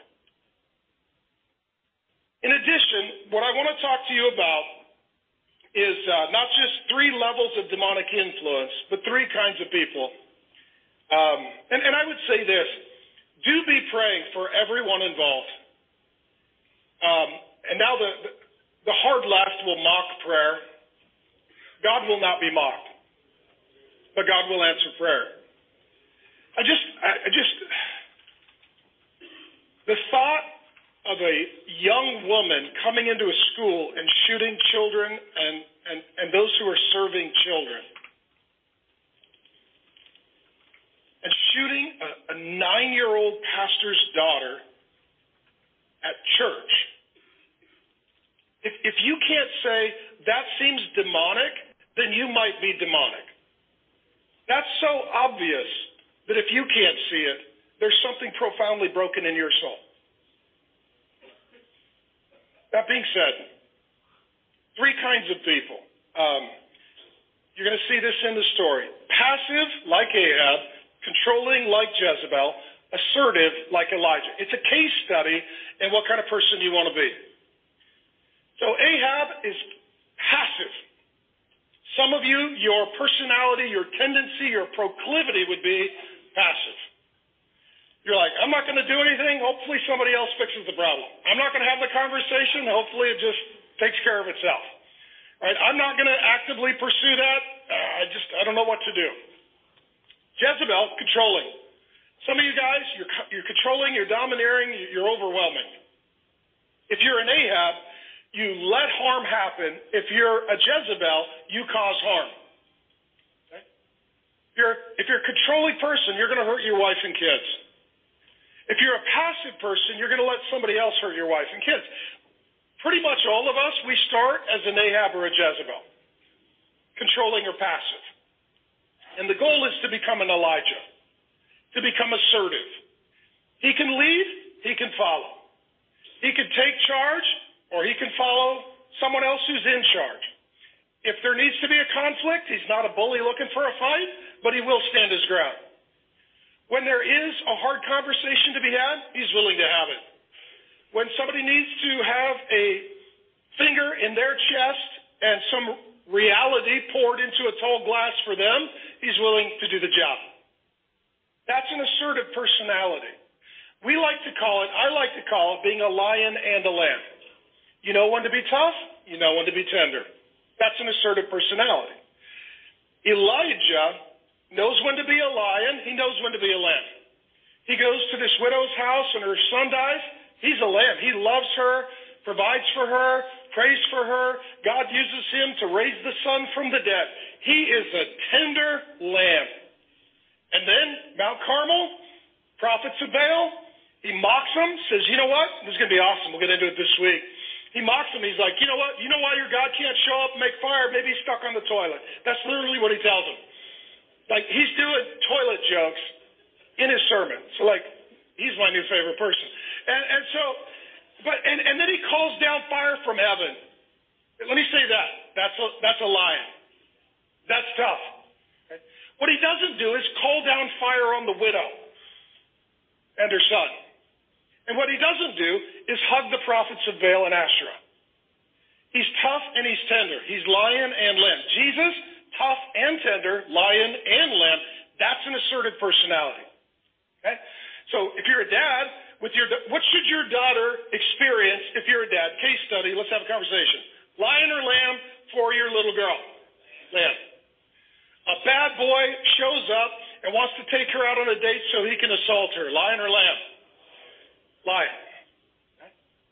In addition, what I want to talk to you about is uh, not just three levels of demonic influence, but three kinds of people. Um, and, and I would say this, do be praying for everyone involved. Um, and now the, the hard left will mock prayer. God will not be mocked, but God will answer prayer. I just, I, I just, the thought of a young woman coming into a school and shooting children and, and, and those who are serving children, and shooting a, a nine-year-old pastor's daughter at church. If, if you can't say that seems demonic, then you might be demonic. That's so obvious that if you can't see it, there's something profoundly broken in your soul. That being said, three kinds of people. Um, you're going to see this in the story. Passive, like Ahab, controlling, like Jezebel, assertive, like Elijah. It's a case study in what kind of person you want to be. So Ahab is passive. Some of you, your personality, your tendency, your proclivity would be passive. You're like, I'm not going to do anything. Hopefully somebody else fixes the problem. I'm not going to have the conversation. Hopefully it just takes care of itself. Right? I'm not going to actively pursue that. Uh, I just, I don't know what to do. Jezebel, controlling. Some of you guys, you're, you're controlling, you're domineering, you're overwhelming. If you're an Ahab, you let harm happen. If you're a Jezebel, you cause harm. Okay? If you're, if you're a controlling person, you're going to hurt your wife and kids. If you're a passive person, you're going to let somebody else hurt your wife and kids. Pretty much all of us, we start as an Ahab or a Jezebel, controlling or passive. And the goal is to become an Elijah, to become assertive, He can lead, he can follow. He can take charge, or he can follow someone else who's in charge. If there needs to be a conflict, he's not a bully looking for a fight, but he will stand his ground. When there is a hard conversation to be had, he's willing to have it. When somebody needs to have a finger in their chest and some reality poured into a tall glass for them, he's willing to do the job. That's an assertive personality. We like to call it, I like to call it being a lion and a lamb. You know when to be tough, you know when to be tender. That's an assertive personality. Elijah knows when to be a lion, he knows when to be a lamb. He goes to this widow's house and her son dies, he's a lamb. He loves her, provides for her, prays for her. God uses him to raise the son from the dead. He is a tender lamb. And then Mount Carmel, prophets of Baal, he mocks them, says, you know what? This is going to be awesome. We'll get into it this week. He mocks them. He's like, you know what? You know why your God can't show up and make fire? Maybe he's stuck on the toilet. That's literally what he tells them. Like, he's doing toilet jokes in his sermon. So, like, he's my new favorite person. And, and so, but, and, and then he calls down fire from heaven. Let me say that. That's a, that's a lion. That's tough. Okay? What he doesn't do is call down fire on the widow and her son. And what he doesn't do is hug the prophets of Baal and Asherah. He's tough and he's tender. He's lion and lamb. Jesus, tough and tender, lion and lamb. That's an assertive personality. Okay? So if you're a dad, with your what should your daughter experience if you're a dad? Case study. Let's have a conversation. Lion or lamb for your little girl? Lamb. A bad boy shows up and wants to take her out on a date so he can assault her. Lion or lamb? Lion. Okay?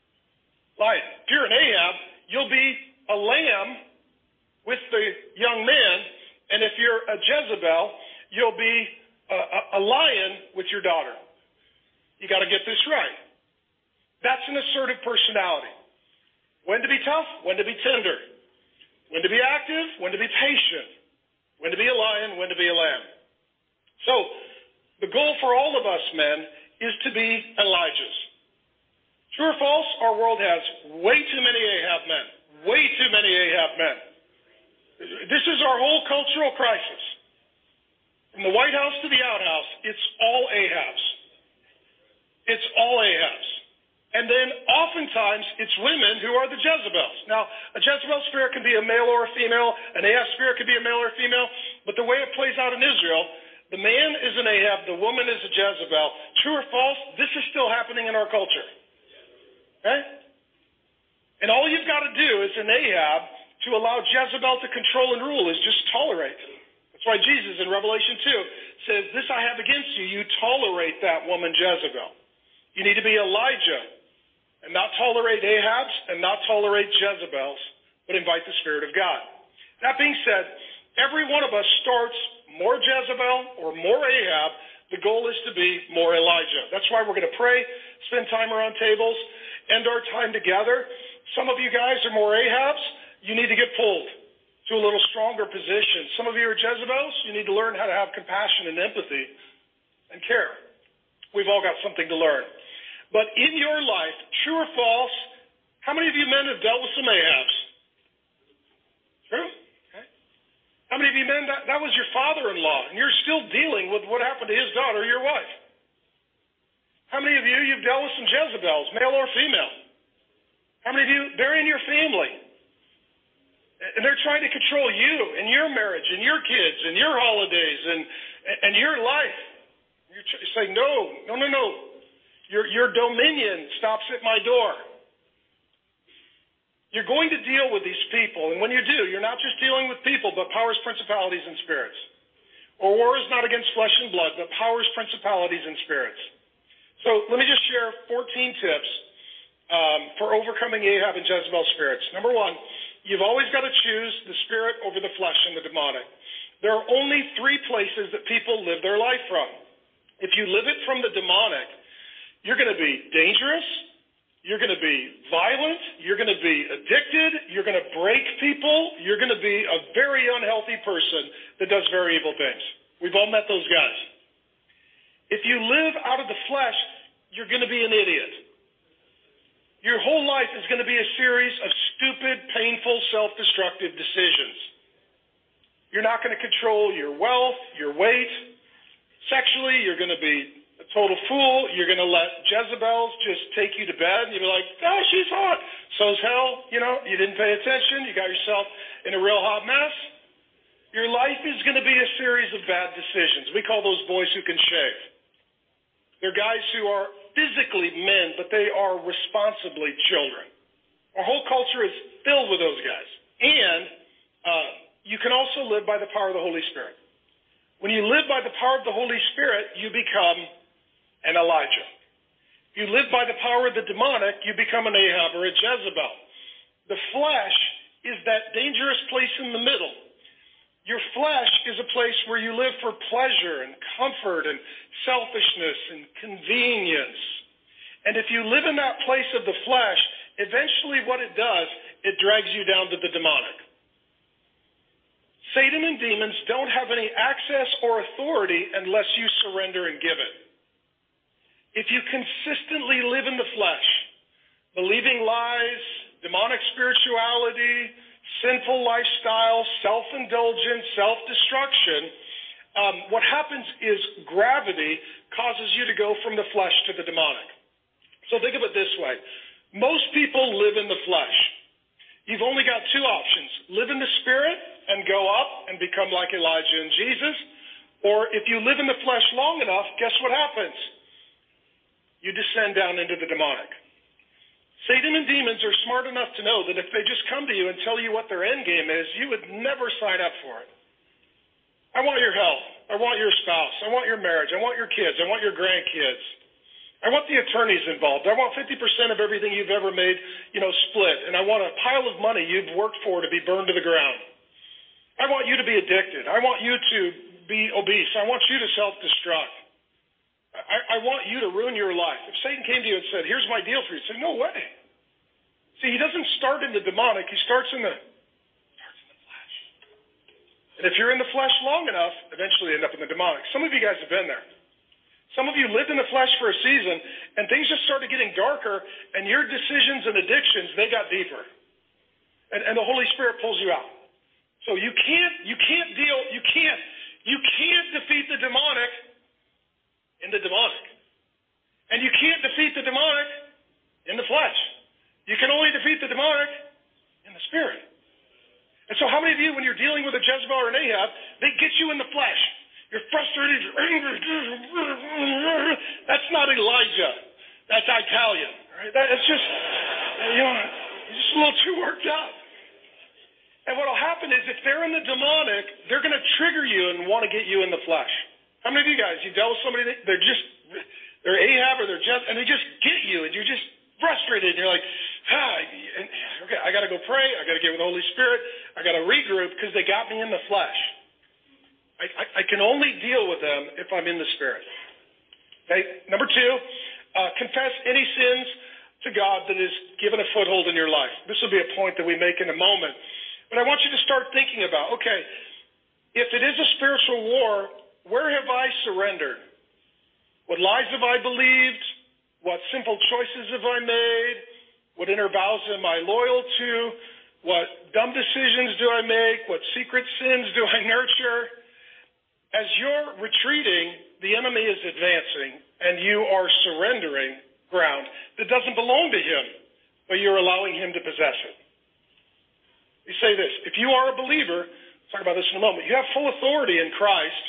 Lion. If you're an Ahab, you'll be a lamb with the young man, and if you're a Jezebel, you'll be a, a, a lion with your daughter. You got to get this right. That's an assertive personality. When to be tough, when to be tender. When to be active, when to be patient. When to be a lion, when to be a lamb. So, the goal for all of us men is to be Elijahs. True or false, our world has way too many Ahab men. Way too many Ahab men. This is our whole cultural crisis. From the White House to the outhouse, it's all Ahabs. It's all Ahabs. And then oftentimes it's women who are the Jezebels. Now, a Jezebel spirit can be a male or a female. An Ahab spirit can be a male or a female. But the way it plays out in Israel, the man is an Ahab, the woman is a Jezebel. True or false, this is still happening in our culture. Okay? And all you've got to do as an Ahab to allow Jezebel to control and rule is just tolerate. That's why Jesus in Revelation two says, this I have against you, you tolerate that woman Jezebel. You need to be Elijah and not tolerate Ahabs and not tolerate Jezebels, but invite the Spirit of God. That being said, every one of us starts more Jezebel or more Ahab. The goal is to be more Elijah. That's why we're going to pray, spend time around tables, end our time together. Some of you guys are more Ahabs. You need to get pulled to a little stronger position. Some of you are Jezebels. You need to learn how to have compassion and empathy and care. We've all got something to learn. But in your life, true or false, how many of you men have dealt with some Ahabs? True? Okay. How many of you men, that, that was your father-in-law, and you're still dealing with what happened to his daughter, your wife? How many of you, you've dealt with some Jezebels, male or female? How many of you, they're in your family, and they're trying to control you and your marriage and your kids and your holidays and, and your life. You're saying, no, no, no, no. Your, your dominion stops at my door. You're going to deal with these people, and when you do, you're not just dealing with people, but powers, principalities, and spirits. Our war is not against flesh and blood, but powers, principalities, and spirits. So let me just share fourteen tips um, for overcoming Ahab and Jezebel spirits. Number one, you've always got to choose the spirit over the flesh and the demonic. There are only three places that people live their life from. If you live it from the demonic, you're going to be dangerous, you're going to be violent, you're going to be addicted, you're going to break people, you're going to be a very unhealthy person that does very evil things. We've all met those guys. If you live out of the flesh, you're going to be an idiot. Your whole life is going to be a series of stupid, painful, self-destructive decisions. You're not going to control your wealth, your weight. Sexually, you're going to be a total fool. You're going to let Jezebels just take you to bed, and you'll be like, oh, she's hot. So's hell. You know, you didn't pay attention. You got yourself in a real hot mess. Your life is going to be a series of bad decisions. We call those boys who can shave. They're guys who are physically men, but they are responsibly children. Our whole culture is filled with those guys. And uh, you can also live by the power of the Holy Spirit. When you live by the power of the Holy Spirit, you become an Elijah. If you live by the power of the demonic, you become an Ahab or a Jezebel. The flesh is that dangerous place in the middle. Your flesh is a place where you live for pleasure and comfort and selfishness and convenience. And if you live in that place of the flesh, eventually what it does, it drags you down to the demonic. Satan and demons don't have any access or authority unless you surrender and give it. If you consistently live in the flesh, believing lies, demonic spirituality, sinful lifestyle, self-indulgence, self-destruction, um, what happens is gravity causes you to go from the flesh to the demonic. So think of it this way. Most people live in the flesh. You've only got two options. Live in the Spirit and go up and become like Elijah and Jesus. Or if you live in the flesh long enough, guess what happens? You descend down into the demonic. Satan and demons are smart enough to know that if they just come to you and tell you what their end game is, you would never sign up for it. I want your health. I want your spouse. I want your marriage. I want your kids. I want your grandkids. I want the attorneys involved. I want fifty percent of everything you've ever made, you know, split. And I want a pile of money you've worked for to be burned to the ground. I want you to be addicted. I want you to be obese. I want you to self-destruct. I, I want you to ruin your life. If Satan came to you and said, here's my deal for you, you'd say, no way. See, he doesn't start in the demonic. He starts in the, starts in the flesh. And if you're in the flesh long enough, eventually you end up in the demonic. Some of you guys have been there. Some of you lived in the flesh for a season, and things just started getting darker, and your decisions and addictions, they got deeper. And, and the Holy Spirit pulls you out. So you can't, you can't deal, you can't, you can't defeat the demonic in the demonic. And you can't defeat the demonic in the flesh. You can only defeat the demonic in the Spirit. And so how many of you, when you're dealing with a Jezebel or an Ahab, they get you in the flesh? You're frustrated, you're angry. That's not Elijah. That's Italian. Right? That, it's just, you know, you're just a little too worked up. And what will happen is if they're in the demonic, they're going to trigger you and want to get you in the flesh. How many of you guys, you dealt with somebody, that they're just, they're Ahab or they're Jezebel, and they just get you, and you're just frustrated, and you're like, ah, and, okay, I got to go pray, I got to get with the Holy Spirit, I got to regroup because they got me in the flesh. I, I, I can only deal with them if I'm in the Spirit. Okay? Number two, uh, confess any sins to God that has given a foothold in your life. This will be a point that we make in a moment. But I want you to start thinking about, okay, if it is a spiritual war, where have I surrendered? What lies have I believed? What simple choices have I made? What inner vows am I loyal to? What dumb decisions do I make? What secret sins do I nurture? As you're retreating, the enemy is advancing, and you are surrendering ground that doesn't belong to him, but you're allowing him to possess it. We say this, if you are a believer, we'll talk about this in a moment, you have full authority in Christ,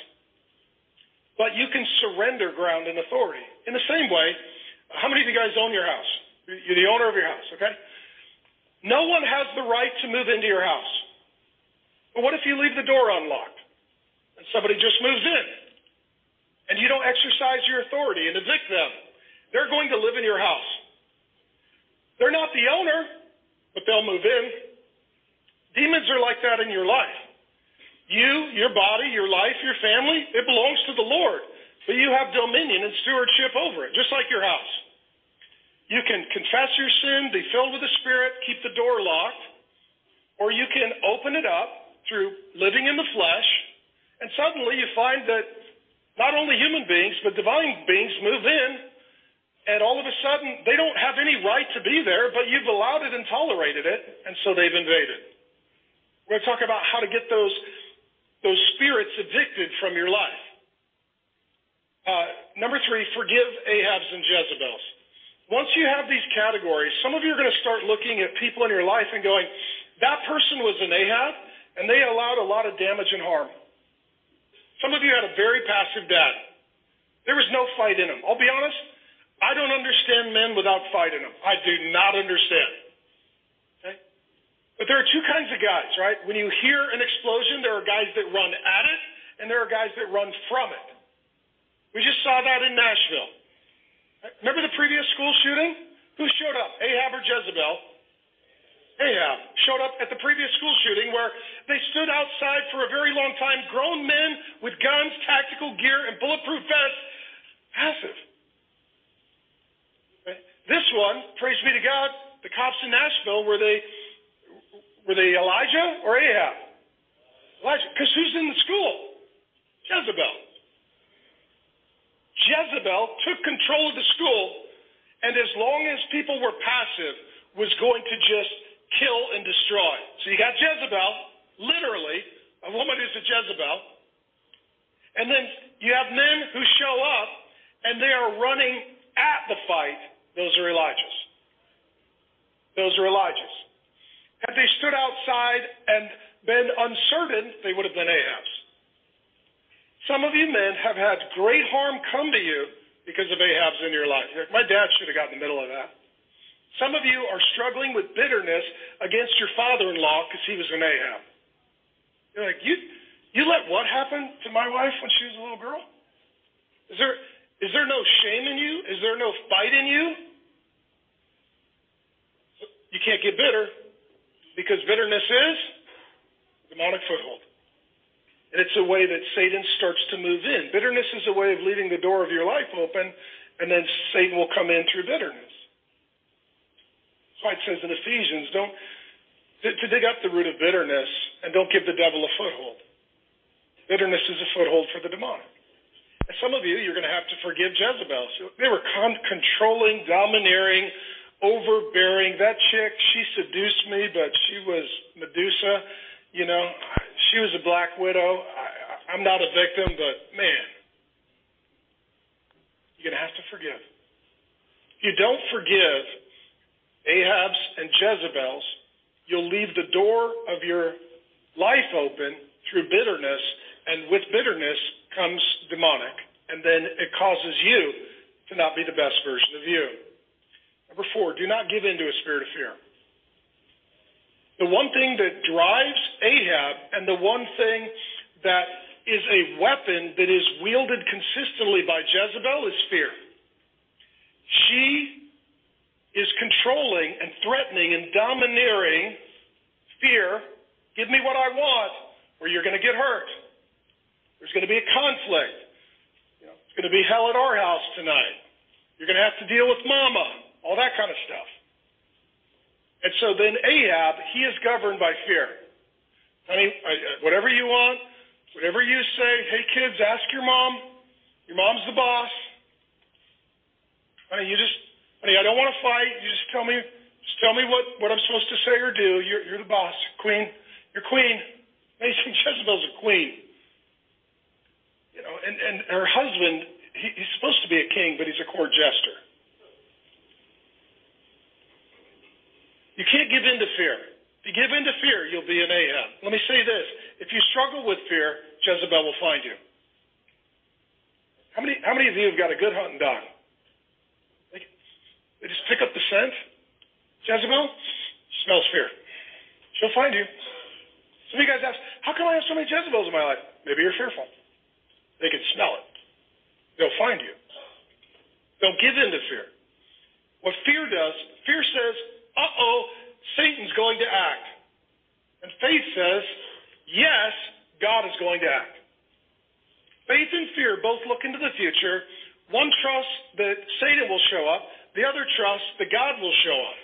but you can surrender ground and authority. In the same way, how many of you guys own your house? You're the owner of your house, okay? No one has the right to move into your house. But what if you leave the door unlocked and somebody just moves in and you don't exercise your authority and evict them? They're going to live in your house. They're not the owner, but they'll move in. Demons are like that in your life. You, your body, your life, your family, it belongs to the Lord. But you have dominion and stewardship over it, just like your house. You can confess your sin, be filled with the Spirit, keep the door locked, or you can open it up through living in the flesh, and suddenly you find that not only human beings, but divine beings move in and that all of a sudden they don't have any right to be there, but you've allowed it and tolerated it, and so they've invaded. We're going to talk about how to get those, those spirits evicted from your life. Uh, number three, forgive Ahabs and Jezebels. Once you have these categories, some of you are going to start looking at people in your life and going, that person was an Ahab, and they allowed a lot of damage and harm. Some of you had a very passive dad. There was no fight in him. I'll be honest, I don't understand men without fight in them. I do not understand. Okay? But there are two kinds of guys, right? When you hear an explosion, there are guys that run at it, and there are guys that run from it. We just saw that in Nashville. Remember the previous school shooting? Who showed up, Ahab or Jezebel? Ahab showed up at the previous school shooting where they stood outside for a very long time, grown men with guns, tactical gear, and bulletproof vests, passive. This one, praise be to God, the cops in Nashville, were they were they Elijah or Ahab? Elijah, because who's in the school? Jezebel. Jezebel took control of the school, and as long as people were passive, was going to just kill and destroy. So you got Jezebel, literally, a woman who's a Jezebel, and then you have men who show up, and they are running at the fight. Those are Elijahs. Those are Elijahs. Had they stood outside and been uncertain, they would have been Ahabs. Some of you men have had great harm come to you because of Ahabs in your life. My dad should have got in the middle of that. Some of you are struggling with bitterness against your father-in-law because he was an Ahab. You're like, you you let what happen to my wife when she was a little girl? Is there is there no shame in you? Is there no fight in you? You can't get bitter because bitterness is demonic foothold. And it's a way that Satan starts to move in. Bitterness is a way of leaving the door of your life open, and then Satan will come in through bitterness. That's why it says in Ephesians, don't to, to dig up the root of bitterness and don't give the devil a foothold. Bitterness is a foothold for the demonic. And some of you, you're going to have to forgive Jezebel. So they were con- controlling, domineering, overbearing. That chick, she seduced me, but she was Medusa. You know, she was a black widow. I, I'm not a victim, but man, you're going to have to forgive. If you don't forgive Ahabs and Jezebels, you'll leave the door of your life open through bitterness, and with bitterness comes demonic, and then it causes you to not be the best version of you. Number four, do not give in to a spirit of fear. The one thing that drives Ahab and the one thing that is a weapon that is wielded consistently by Jezebel is fear. She is controlling and threatening and domineering fear. Give me what I want or you're going to get hurt. There's going to be a conflict. You know, it's going to be hell at our house tonight. You're going to have to deal with mama, all that kind of stuff. And so then Ahab, he is governed by fear. Honey, whatever you want, whatever you say, hey kids, ask your mom. Your mom's the boss. Honey, you just, honey, I don't want to fight. You just tell me, just tell me what, what I'm supposed to say or do. You're, you're the boss, queen. You're queen. Amazing, Jezebel's a queen. You know, and, and her husband, he, he's supposed to be a king, but he's a court jester. You can't give in to fear. If you give in to fear, you'll be an Ahab. Let me say this. If you struggle with fear, Jezebel will find you. How many How many of you have got a good hunting dog? They, they just pick up the scent. Jezebel smells fear. She'll find you. Some of you guys ask, how come I have so many Jezebels in my life? Maybe you're fearful. They can smell it. They'll find you. Don't give in to fear. What fear does, fear says, uh-oh, Satan's going to act. And faith says, yes, God is going to act. Faith and fear both look into the future. One trusts that Satan will show up. The other trusts that God will show up.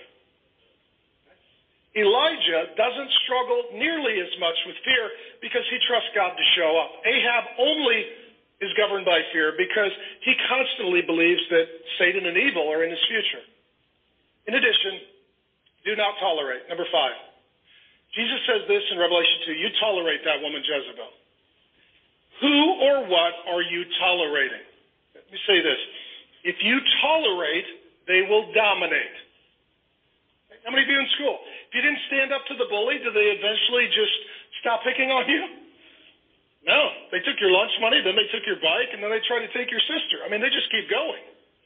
Elijah doesn't struggle nearly as much with fear because he trusts God to show up. Ahab only is governed by fear because he constantly believes that Satan and evil are in his future. In addition, do not tolerate. Number five. Jesus says this in Revelation two, you tolerate that woman Jezebel. Who or what are you tolerating? Let me say this. If you tolerate, they will dominate. How many of you in school? If you didn't stand up to the bully, do they eventually just stop picking on you? No. They took your lunch money, then they took your bike, and then they try to take your sister. I mean, they just keep going.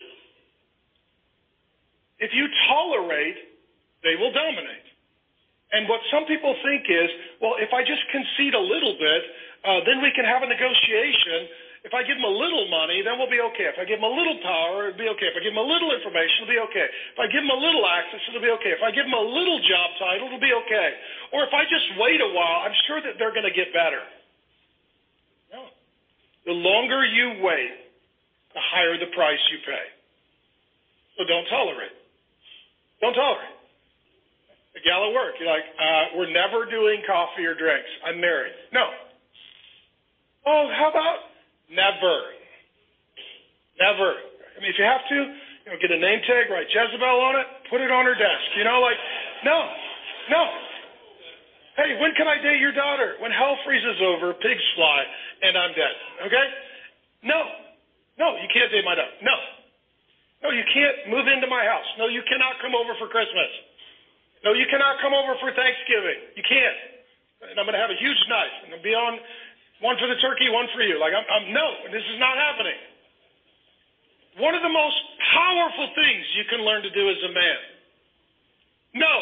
If you tolerate, they will dominate. And what some people think is, well, if I just concede a little bit, uh, then we can have a negotiation. If I give them a little money, then we'll be okay. If I give them a little power, it'll be okay. If I give them a little information, it'll be okay. If I give them a little access, it'll be okay. If I give them a little job title, it'll be okay. Or if I just wait a while, I'm sure that they're going to get better. No. The longer you wait, the higher the price you pay. So don't tolerate. Don't tolerate. A gal at work, you're like, uh, we're never doing coffee or drinks. I'm married. No. Oh, how about never? Never. I mean, if you have to, you know, get a name tag, write Jezebel on it, put it on her desk. You know, like, no, no. Hey, when can I date your daughter? When hell freezes over, pigs fly, and I'm dead. Okay? No. No, you can't date my daughter. No. No, you can't move into my house. No, you cannot come over for Christmas. No, you cannot come over for Thanksgiving. You can't. And I'm going to have a huge knife. I'm going to be on one for the turkey, one for you. Like, I'm, I'm no, this is not happening. One of the most powerful things you can learn to do as a man. No.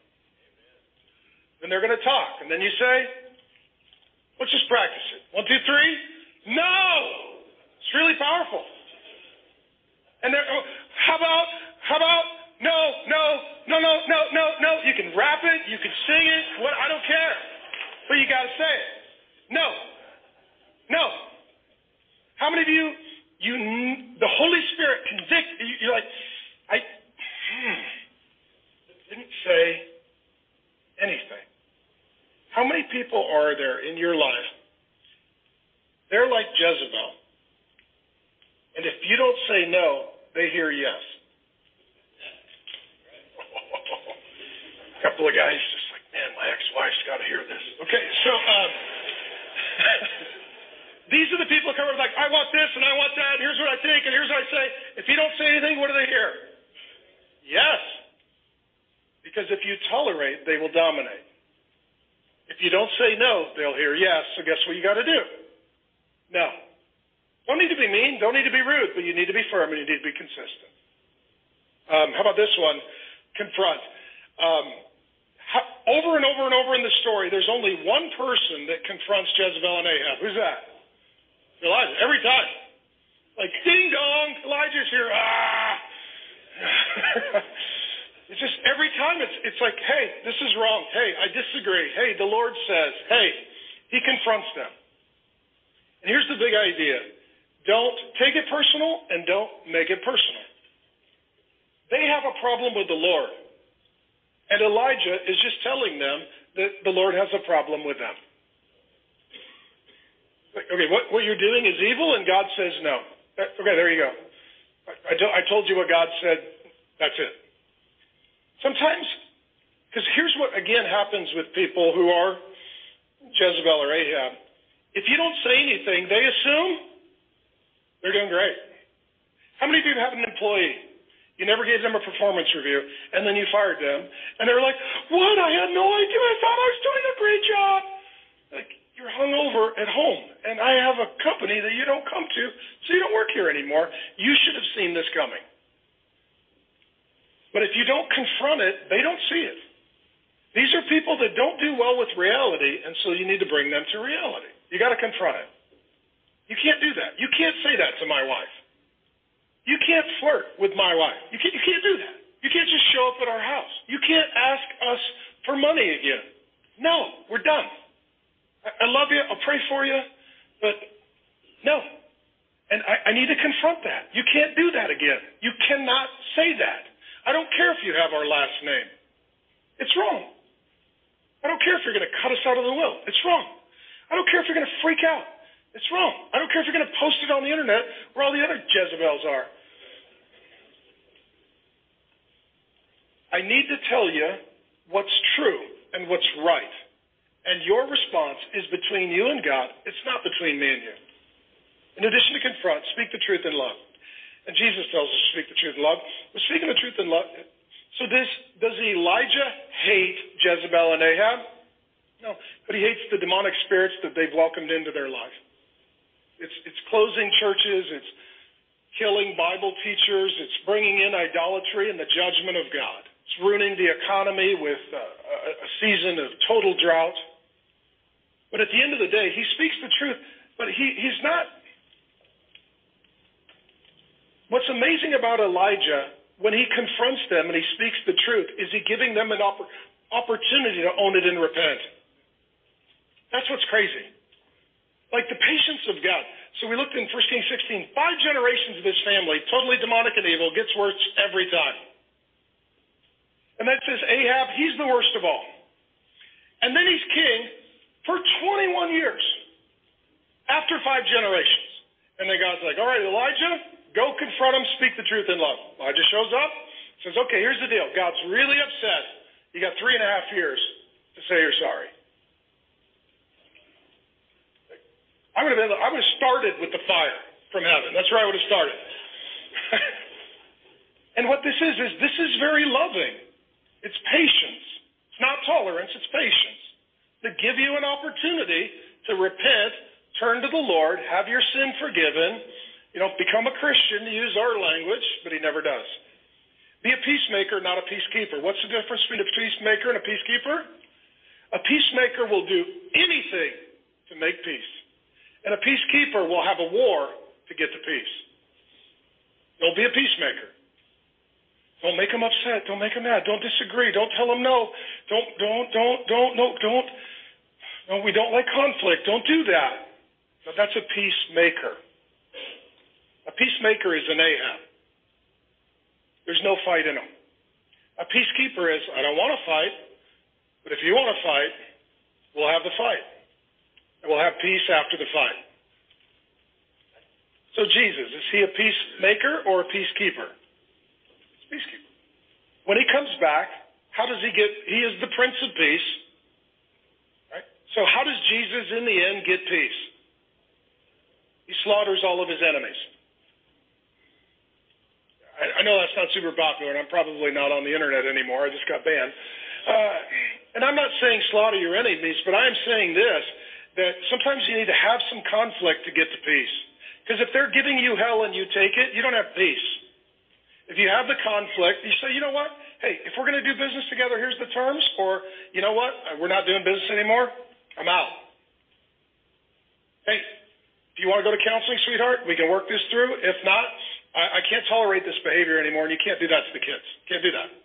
And they're going to talk. And then you say, let's just practice it. One, two, three. No. It's really powerful. And they're, oh, how about, how about, no, no, no, no, no, no, no. You can rap it. You can sing it. What? I don't care. But you got to say it. No. No. How many of you, you, the Holy Spirit convict, you're like, I hmm, didn't say anything. How many people are there in your life? They're like Jezebel. And if you don't say no, they hear yes. A couple of guys just like, man, my ex-wife's got to hear this. Okay, so um, these are the people that come up like, I want this and I want that, and here's what I think, and here's what I say. If you don't say anything, what do they hear? Yes. Because if you tolerate, they will dominate. If you don't say no, they'll hear yes, so guess what you got to do? No. Don't need to be mean, don't need to be rude, but you need to be firm and you need to be consistent. Um, how about this one? Confront. Um, how, over and over and over in the story, there's only one person that confronts Jezebel and Ahab. Who's that? Elijah. Every time. Like, ding dong, Elijah's here. Ah! It's just every time it's it's like, hey, this is wrong. Hey, I disagree. Hey, the Lord says. Hey, he confronts them. And here's the big idea. Don't take it personal and don't make it personal. They have a problem with the Lord. And Elijah is just telling them that the Lord has a problem with them. Okay, what, what you're doing is evil, and God says no. Okay, there you go. I, I, to, I told you what God said. That's it. Sometimes, because here's what, again, happens with people who are Jezebel or Ahab. If you don't say anything, they assume they're doing great. How many of you have an employee? You never gave them a performance review, and then you fired them, and they were like, what? I had no idea. I thought I was doing a great job. Like, you're hungover at home, and I have a company that you don't come to, so you don't work here anymore. You should have seen this coming. But if you don't confront it, they don't see it. These are people that don't do well with reality, and so you need to bring them to reality. You got to confront it. You can't do that. You can't say that to my wife. You can't flirt with my wife. You can't, you can't do that. You can't just show up at our house. You can't ask us for money again. No, we're done. I, I love you. I'll pray for you. But no. And I, I need to confront that. You can't do that again. You cannot say that. I don't care if you have our last name. It's wrong. I don't care if you're going to cut us out of the will. It's wrong. I don't care if you're going to freak out. It's wrong. I don't care if you're going to post it on the internet where all the other Jezebels are. I need to tell you what's true and what's right. And your response is between you and God. It's not between me and you. In addition to confront, speak the truth in love. And Jesus tells us to speak the truth in love. We're speaking the truth in love. So this, does Elijah hate Jezebel and Ahab? No, but he hates the demonic spirits that they've welcomed into their life. It's, it's closing churches. It's killing Bible teachers. It's bringing in idolatry and the judgment of God. It's ruining the economy with uh, a, a season of total drought. But at the end of the day, he speaks the truth, but he, he's not. What's amazing about Elijah, when he confronts them and he speaks the truth, is he giving them an oppor- opportunity to own it and repent. That's what's crazy. Like the patience of God. So we looked in First Kings sixteen. Five generations of this family, totally demonic and evil, gets worse every time. And that says Ahab, he's the worst of all. And then he's king for twenty-one years after five generations. And then God's like, all right, Elijah, go confront him, speak the truth in love. Elijah shows up, says, okay, here's the deal. God's really upset. You got three and a half years to say you're sorry. I would have, I would have started with the fire from heaven. That's where I would have started. And what this is, is this is very loving. It's patience. It's not tolerance, it's patience. To give you an opportunity to repent, turn to the Lord, have your sin forgiven, you know, become a Christian, to use our language, but he never does. Be a peacemaker, not a peacekeeper. What's the difference between a peacemaker and a peacekeeper? A peacemaker will do anything to make peace. And a peacekeeper will have a war to get to peace. Don't be a peacemaker. Don't make them upset. Don't make them mad. Don't disagree. Don't tell them no. Don't, don't, don't, don't, no, don't. No, we don't like conflict. Don't do that. But that's a peacemaker. A peacemaker is an Ahab. There's no fight in him. A peacekeeper is, I don't want to fight, but if you want to fight, we'll have the fight. And we'll have peace after the fight. So Jesus, is he a peacemaker or a peacekeeper? He's a peacekeeper. When he comes back, how does he get, he is the Prince of Peace. Right? So how does Jesus in the end get peace? He slaughters all of his enemies. I, I know that's not super popular, and I'm probably not on the internet anymore. I just got banned. Uh, and I'm not saying slaughter your enemies, but I am saying this, that sometimes you need to have some conflict to get to peace. Because if they're giving you hell and you take it, you don't have peace. If you have the conflict, you say, you know what? Hey, if we're going to do business together, here's the terms. Or, you know what? We're not doing business anymore. I'm out. Hey, if you want to go to counseling, sweetheart, we can work this through. If not, I, I can't tolerate this behavior anymore, and you can't do that to the kids. Can't do that.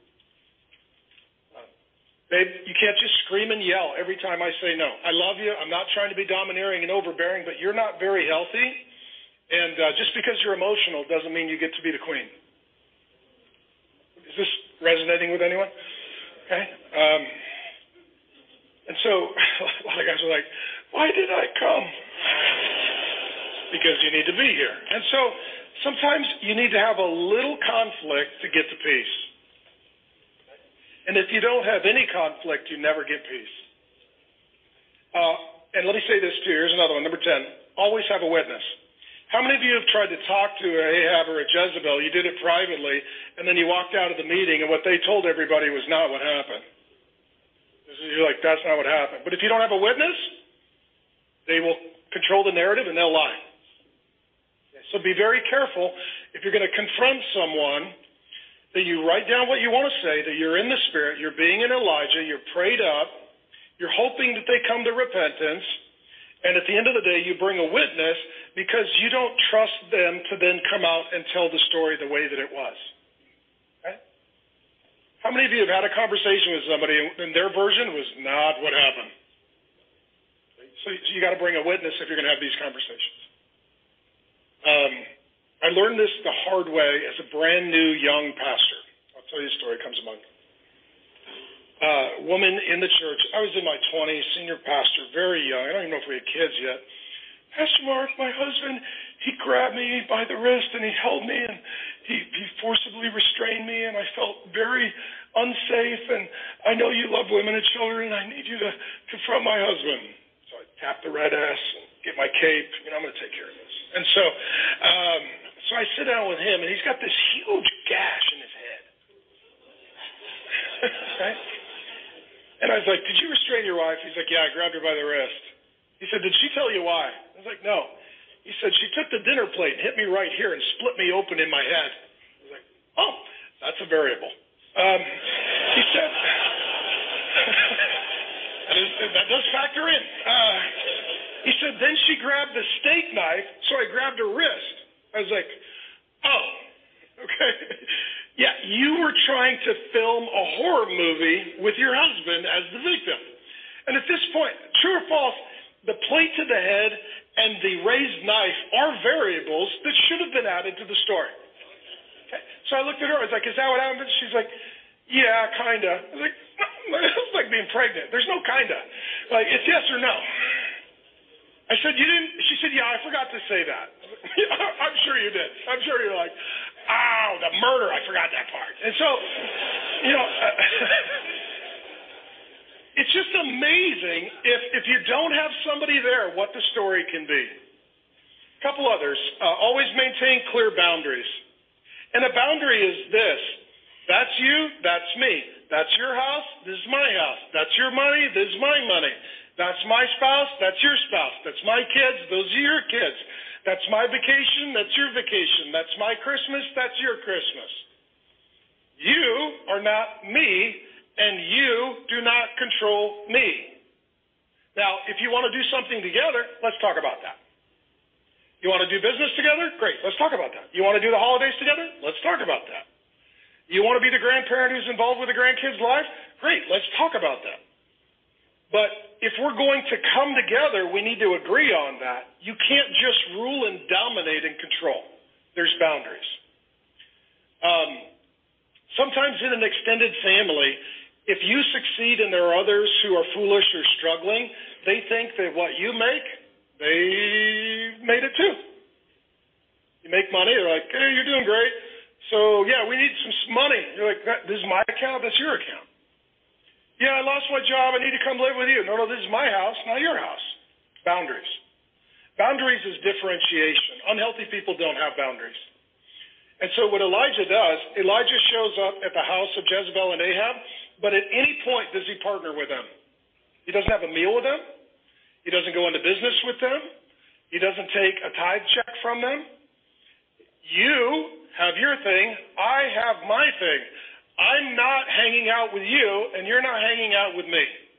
Babe, you can't just scream and yell every time I say no. I love you. I'm not trying to be domineering and overbearing, but you're not very healthy. And uh, just because you're emotional doesn't mean you get to be the queen. Is this resonating with anyone? Okay. Um, and so a lot of guys are like, why did I come? Because you need to be here. And so sometimes you need to have a little conflict to get to peace. And if you don't have any conflict, you never get peace. Uh, and let me say this too. Here's another one. Number ten, always have a witness. How many of you have tried to talk to an Ahab or a Jezebel? You did it privately, and then you walked out of the meeting, and what they told everybody was not what happened. You're like, that's not what happened. But if you don't have a witness, they will control the narrative, and they'll lie. So be very careful if you're going to confront someone, that you write down what you want to say, that you're in the Spirit, you're being an Elijah, you're prayed up, you're hoping that they come to repentance, and at the end of the day, you bring a witness because you don't trust them to then come out and tell the story the way that it was. Okay? How many of you have had a conversation with somebody and their version was not what happened? So you got to bring a witness if you're going to have these conversations. Um, I learned this the hard way as a brand new young pastor. I'll tell you a story. It comes among. Uh, woman in the church. I was in my twenties, senior pastor, very young. I don't even know if we had kids yet. Pastor Mark, my husband, he grabbed me by the wrist and he held me and he, he forcibly restrained me and I felt very unsafe and I know you love women and children and I need you to confront my husband. So I tapped the red ass and get my cape. You know, I'm going to take care of this. And so, um, so I sit down with him and he's got this huge gash in his head. Right? And I was like, did you restrain your wife? He's like, yeah, I grabbed her by the wrist. He said, did she tell you why? I was like, no. He said, she took the dinner plate and hit me right here and split me open in my head. I was like, oh, that's a variable. Um, he said, that, is, that does factor in. Uh, he said, then she grabbed the steak knife, so I grabbed her wrist. I was like, oh, okay. Yeah, you were trying to film a horror movie with your husband as the victim. And at this point, true or false, the plate to the head and the raised knife are variables that should have been added to the story. Okay. So I looked at her. I was like, is that what happened? She's like, yeah, kind of. I was like, no, it's like being pregnant. There's no kind of. Like, it's yes or no. I said, you didn't? She said, yeah, I forgot to say that. I'm sure you did. I'm sure you're like, ow, the murder, I forgot that part. And so, you know, it's just amazing if, if you don't have somebody there, what the story can be. A couple others. Uh, always maintain clear boundaries. And a boundary is this. That's you, that's me. That's your house, this is my house. That's your money, this is my money. That's my spouse, that's your spouse. That's my kids, those are your kids. That's my vacation, that's your vacation. That's my Christmas, that's your Christmas. You are not me, and you do not control me. Now, if you want to do something together, let's talk about that. You want to do business together? Great, let's talk about that. You want to do the holidays together? Let's talk about that. You want to be the grandparent who's involved with the grandkids' life? Great, let's talk about that. But if we're going to come together, we need to agree on that. You can't just rule and dominate and control. There's boundaries. Um, sometimes in an extended family, if you succeed and there are others who are foolish or struggling, they think that what you make, they made it too. You make money, they're like, hey, you're doing great. So, yeah, we need some money. You're like, this is my account, that's your account. Yeah, I lost my job. I need to come live with you. No, no, this is my house, not your house. Boundaries. Boundaries is differentiation. Unhealthy people don't have boundaries. And so what Elijah does, Elijah shows up at the house of Jezebel and Ahab, but at any point does he partner with them. He doesn't have a meal with them. He doesn't go into business with them. He doesn't take a tithe check from them. You have your thing. I have my thing. I'm not hanging out with you, and you're not hanging out with me.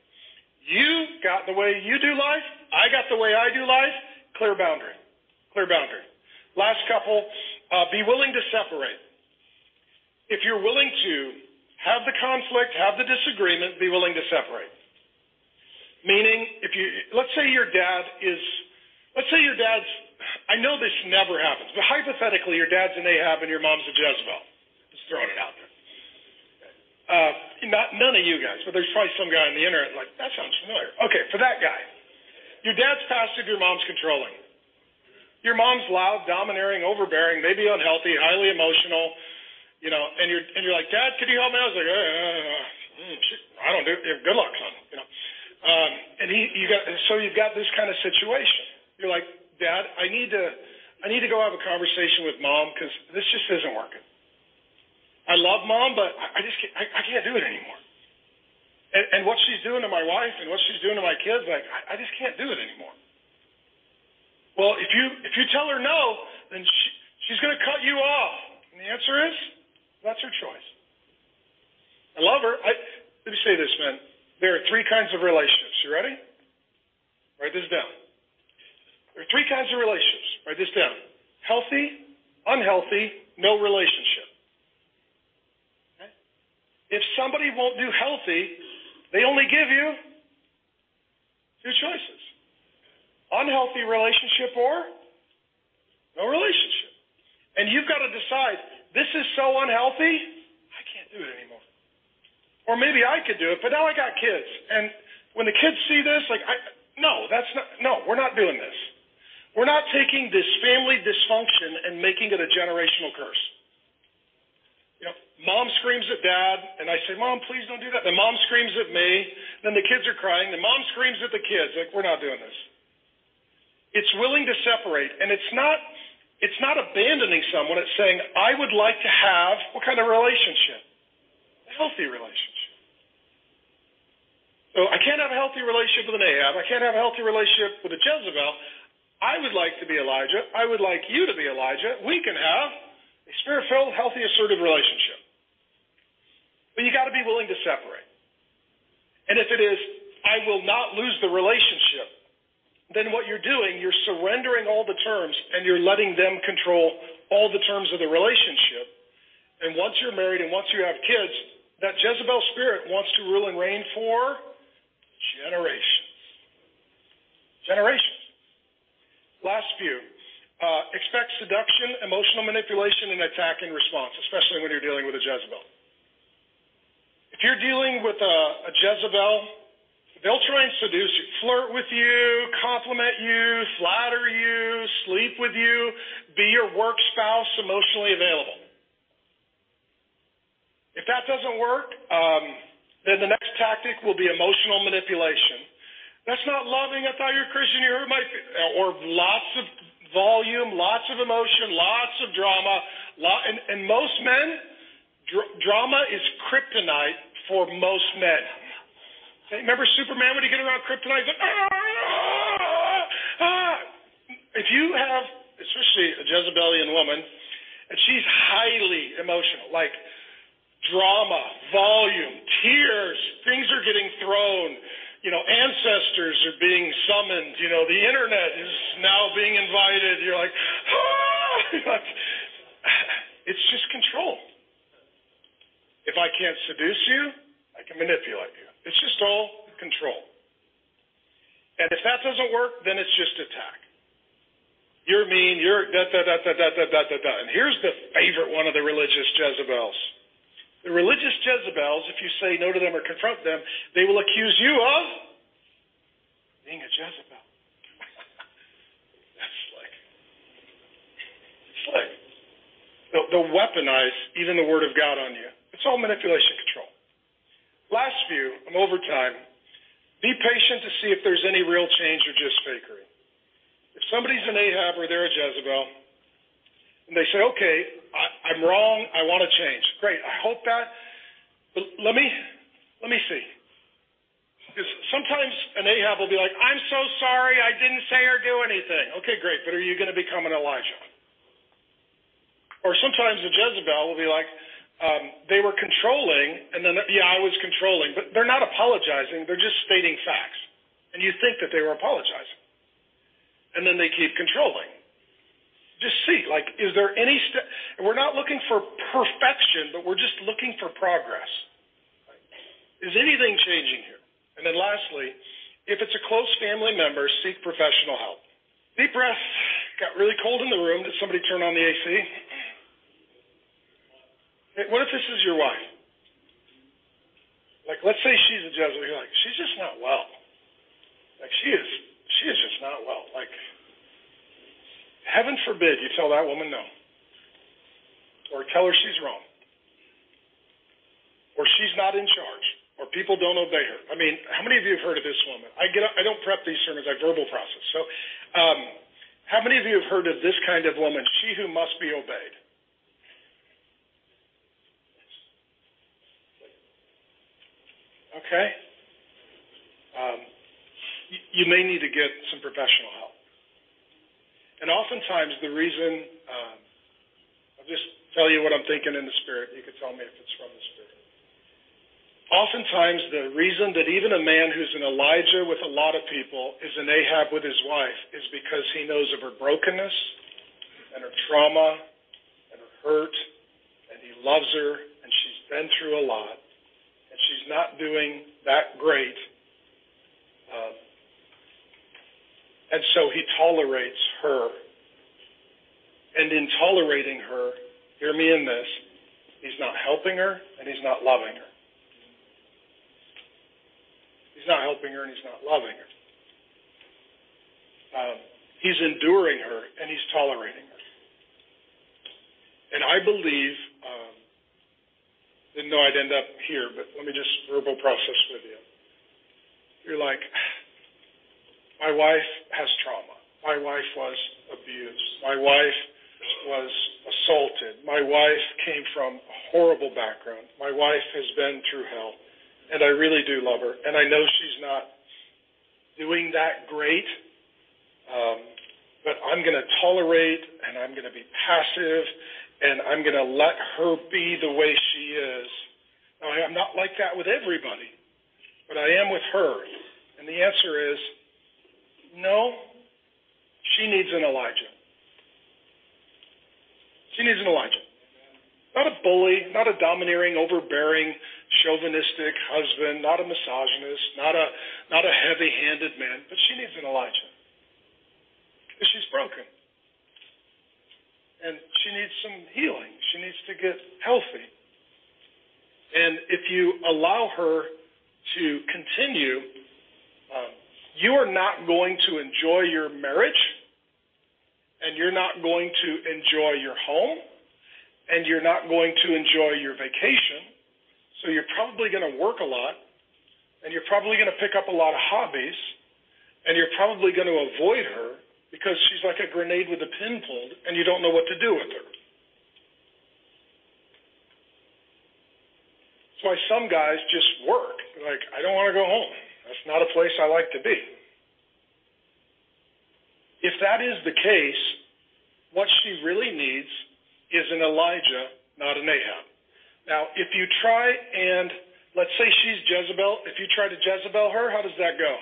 You got the way you do life. I got the way I do life. Clear boundary. Clear boundary. Last couple, uh, be willing to separate. If you're willing to have the conflict, have the disagreement, be willing to separate. Meaning, if you, let's say your dad is, let's say your dad's, I know this never happens, but hypothetically, your dad's an Ahab and your mom's a Jezebel. Just throwing it out there. Uh, not none of you guys, but there's probably some guy on the internet like, that sounds familiar. Okay, for that guy. Your dad's passive, your mom's controlling. Your mom's loud, domineering, overbearing, maybe unhealthy, highly emotional, you know, and you're and you're like, Dad, could you help me? I was like, uh, uh, shit, I don't do it. Good luck, son. You know. Um, and he you got so you've got this kind of situation. You're like, Dad, I need to I need to go have a conversation with Mom because this just isn't working. I love Mom, but I just can't, I, I can't do it anymore. And, and what she's doing to my wife and what she's doing to my kids, like I, I just can't do it anymore. Well, if you if you tell her no, then she, she's going to cut you off. And the answer is, that's her choice. I love her. I, let me say this, man. There are three kinds of relationships. You ready? Write this down. There are three kinds of relationships. Write this down. Healthy, unhealthy, no relationship. If somebody won't do healthy, they only give you two choices. Unhealthy relationship or no relationship. And you've got to decide, this is so unhealthy, I can't do it anymore. Or maybe I could do it, but now I got kids. And when the kids see this, like, I, no, that's not, no, we're not doing this. We're not taking this family dysfunction and making it a generational curse. You know, mom screams at dad, and I say, Mom, please don't do that. Then mom screams at me. Then the kids are crying. Then mom screams at the kids. Like, we're not doing this. It's willing to separate, and it's not it's not abandoning someone. It's saying, I would like to have what kind of relationship? A healthy relationship. So I can't have a healthy relationship with an Ahab. I can't have a healthy relationship with a Jezebel. I would like to be Elijah. I would like you to be Elijah. We can have a spirit-filled, healthy, assertive relationship. But you got to be willing to separate. And if it is, I will not lose the relationship, then what you're doing, you're surrendering all the terms and you're letting them control all the terms of the relationship. And once you're married and once you have kids, that Jezebel spirit wants to rule and reign for generations. Generations. Last few. Uh, expect seduction, emotional manipulation, and attack in response, especially when you're dealing with a Jezebel. If you're dealing with a, a Jezebel, they'll try and seduce you, flirt with you, compliment you, flatter you, sleep with you, be your work spouse, emotionally available. If that doesn't work, um, then the next tactic will be emotional manipulation. That's not loving. I thought you were Christian. You hurt my feelings. Or lots of volume, lots of emotion, lots of drama. Lot, and, and most men, dr- drama is kryptonite for most men. Okay, remember Superman when he get around kryptonite? He's like, ah, ah. If you have, especially a Jezebelian woman, and she's highly emotional, like drama, volume, tears, things are getting thrown. You know, ancestors are being summoned. You know, the internet is now being invited. You're like, ah! It's just control. If I can't seduce you, I can manipulate you. It's just all control. And if that doesn't work, then it's just attack. You're mean, you're da da da da da da da da da. And here's the favorite one of the religious Jezebels. The religious Jezebels, if you say no to them or confront them, they will accuse you of being a Jezebel. That's slick. Slick. They'll, they'll weaponize even the Word of God on you. It's all manipulation control. Last few, I'm over time. Be patient to see if there's any real change or just fakery. If somebody's an Ahab or they're a Jezebel, and they say, okay, I, I'm wrong, I want to change. Great, I hope that, but let me, let me see. Because sometimes an Ahab will be like, I'm so sorry, I didn't say or do anything. Okay, great, but are you going to become an Elijah? Or sometimes a Jezebel will be like, um, they were controlling, and then, yeah, I was controlling, but they're not apologizing, they're just stating facts. And you think that they were apologizing. And then they keep controlling. Just see, like, is there any step? And we're not looking for perfection, but we're just looking for progress. Is anything changing here? And then lastly, if it's a close family member, seek professional help. Deep breath. Got really cold in the room. Did somebody turn on the A C? Hey, what if this is your wife? Like, let's say she's a Jezebel. You're like, she's just not well. Like, she is, she is just not well. Like, heaven forbid you tell that woman no. Or tell her she's wrong. Or she's not in charge. Or people don't obey her. I mean, how many of you have heard of this woman? I get, I don't prep these sermons, I verbal process. So, um, how many of you have heard of this kind of woman, she who must be obeyed? Okay? Um, you, you may need to get some professional help. And oftentimes the reason, um, I'll just tell you what I'm thinking in the Spirit. You can tell me if it's from the Spirit. Oftentimes the reason that even a man who's an Elijah with a lot of people is an Ahab with his wife is because he knows of her brokenness and her trauma and her hurt, and he loves her, and she's been through a lot, and she's not doing that great. Um, And so he tolerates her. And in tolerating her, hear me in this, he's not helping her and he's not loving her. He's not helping her and he's not loving her. Um, He's enduring her, and he's tolerating her. And I believe, um, didn't know I'd end up here, but let me just verbal process with you. You're like, my wife has trauma. My wife was abused. My wife was assaulted. My wife came from a horrible background. My wife has been through hell, and I really do love her. And I know she's not doing that great, um, but I'm going to tolerate, and I'm going to be passive, and I'm going to let her be the way she is. Now, I'm not like that with everybody, but I am with her. And the answer is, no, she needs an Elijah. She needs an Elijah. Not a bully, not a domineering, overbearing, chauvinistic husband, not a misogynist, not a not a heavy-handed man, but she needs an Elijah. Because she's broken. And she needs some healing. She needs to get healthy. And if you allow her to continue, um, you are not going to enjoy your marriage, and you're not going to enjoy your home, and you're not going to enjoy your vacation. So you're probably going to work a lot, and you're probably going to pick up a lot of hobbies, and you're probably going to avoid her because she's like a grenade with a pin pulled, and you don't know what to do with her. That's why some guys just work. Like, I don't want to go home. That's not a place I like to be. If that is the case, what she really needs is an Elijah, not an Ahab. Now, if you try and, let's say she's Jezebel, if you try to Jezebel her, how does that go?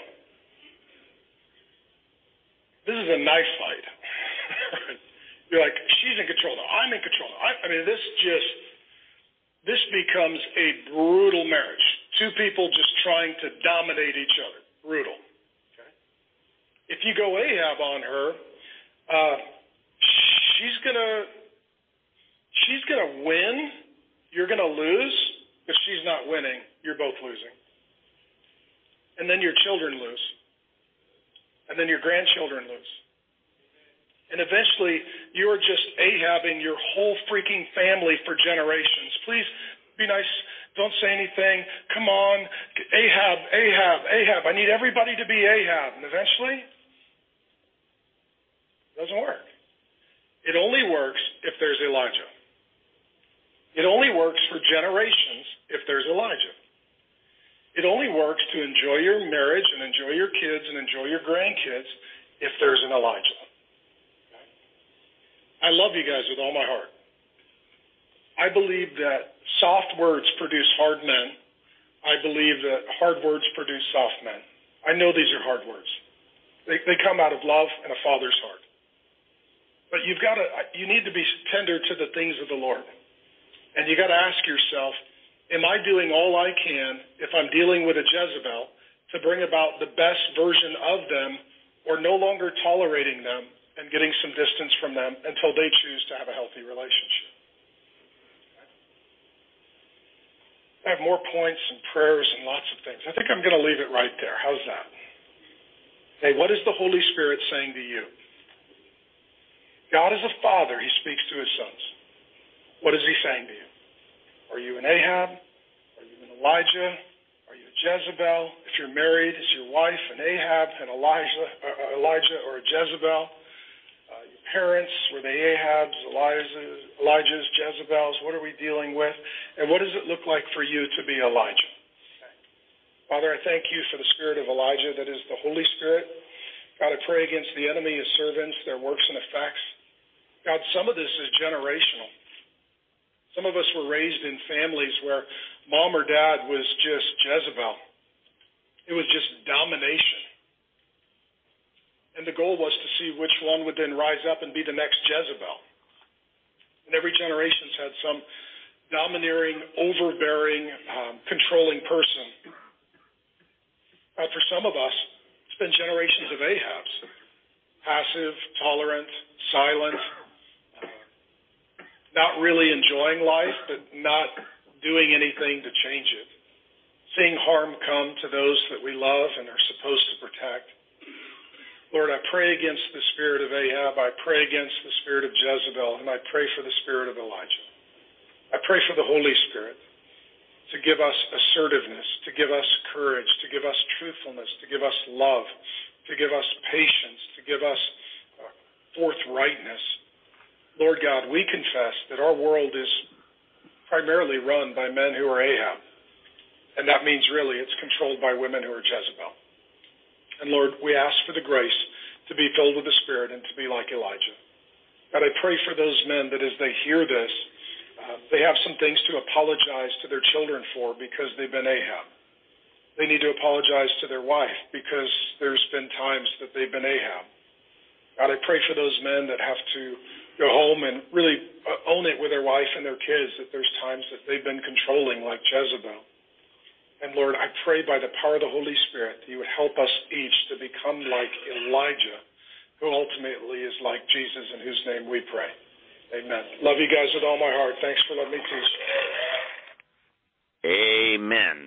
This is a knife fight. You're like, she's in control now. I'm in control now. I, I mean, this just, this becomes a brutal marriage. Two people just trying to dominate each other. Brutal. Okay? If you go Ahab on her, uh, she's gonna, she's gonna win. You're gonna lose. If she's not winning, you're both losing. And then your children lose. And then your grandchildren lose. And eventually, you're just Ahabing your whole freaking family for generations. Please be nice. Don't say anything. Come on. Ahab, Ahab, Ahab. I need everybody to be Ahab. And eventually, it doesn't work. It only works if there's Elijah. It only works for generations if there's Elijah. It only works to enjoy your marriage and enjoy your kids and enjoy your grandkids if there's an Elijah. Okay? I love you guys with all my heart. I believe that soft words produce hard men. I believe that hard words produce soft men. I know these are hard words. They, they come out of love and a father's heart. But you've got to, you need to be tender to the things of the Lord. And you got to ask yourself, am I doing all I can, if I'm dealing with a Jezebel, to bring about the best version of them, or no longer tolerating them and getting some distance from them until they choose to have a healthy relationship? I have more points and prayers and lots of things. I think I'm going to leave it right there. How's that? Hey, what is the Holy Spirit saying to you? God is a father. He speaks to his sons. What is he saying to you? Are you an Ahab? Are you an Elijah? Are you a Jezebel? If you're married, is your wife an Ahab, an Elijah, uh, Elijah or a Jezebel? Uh, your parents, were they Ahabs, Elijahs, Elijahs, Jezebels? What are we dealing with? And what does it look like for you to be Elijah? Okay. Father, I thank you for the spirit of Elijah that is the Holy Spirit. God, I pray against the enemy, his servants, their works and effects. God, some of this is generational. Some of us were raised in families where mom or dad was just Jezebel. It was just domination. And the goal was to see which one would then rise up and be the next Jezebel. And every generation's had some domineering, overbearing, um, controlling person. Uh, for some of us, it's been generations of Ahabs. Passive, tolerant, silent, not really enjoying life, but not doing anything to change it. Seeing harm come to those that we love and are supposed to protect. Lord, I pray against the spirit of Ahab. I pray against the spirit of Jezebel, and I pray for the spirit of Elijah. I pray for the Holy Spirit to give us assertiveness, to give us courage, to give us truthfulness, to give us love, to give us patience, to give us uh, forthrightness. Lord God, we confess that our world is primarily run by men who are Ahab. And that means really it's controlled by women who are Jezebel. And Lord, we ask for the grace to be filled with the Spirit and to be like Elijah. God, I pray for those men that as they hear this, uh, they have some things to apologize to their children for because they've been Ahab. They need to apologize to their wife because there's been times that they've been Ahab. God, I pray for those men that have to go home and really own it with their wife and their kids, that there's times that they've been controlling like Jezebel. And Lord, I pray by the power of the Holy Spirit that you would help us each to become like Elijah, who ultimately is like Jesus, in whose name we pray. Amen. Love you guys with all my heart. Thanks for letting me teach. Amen.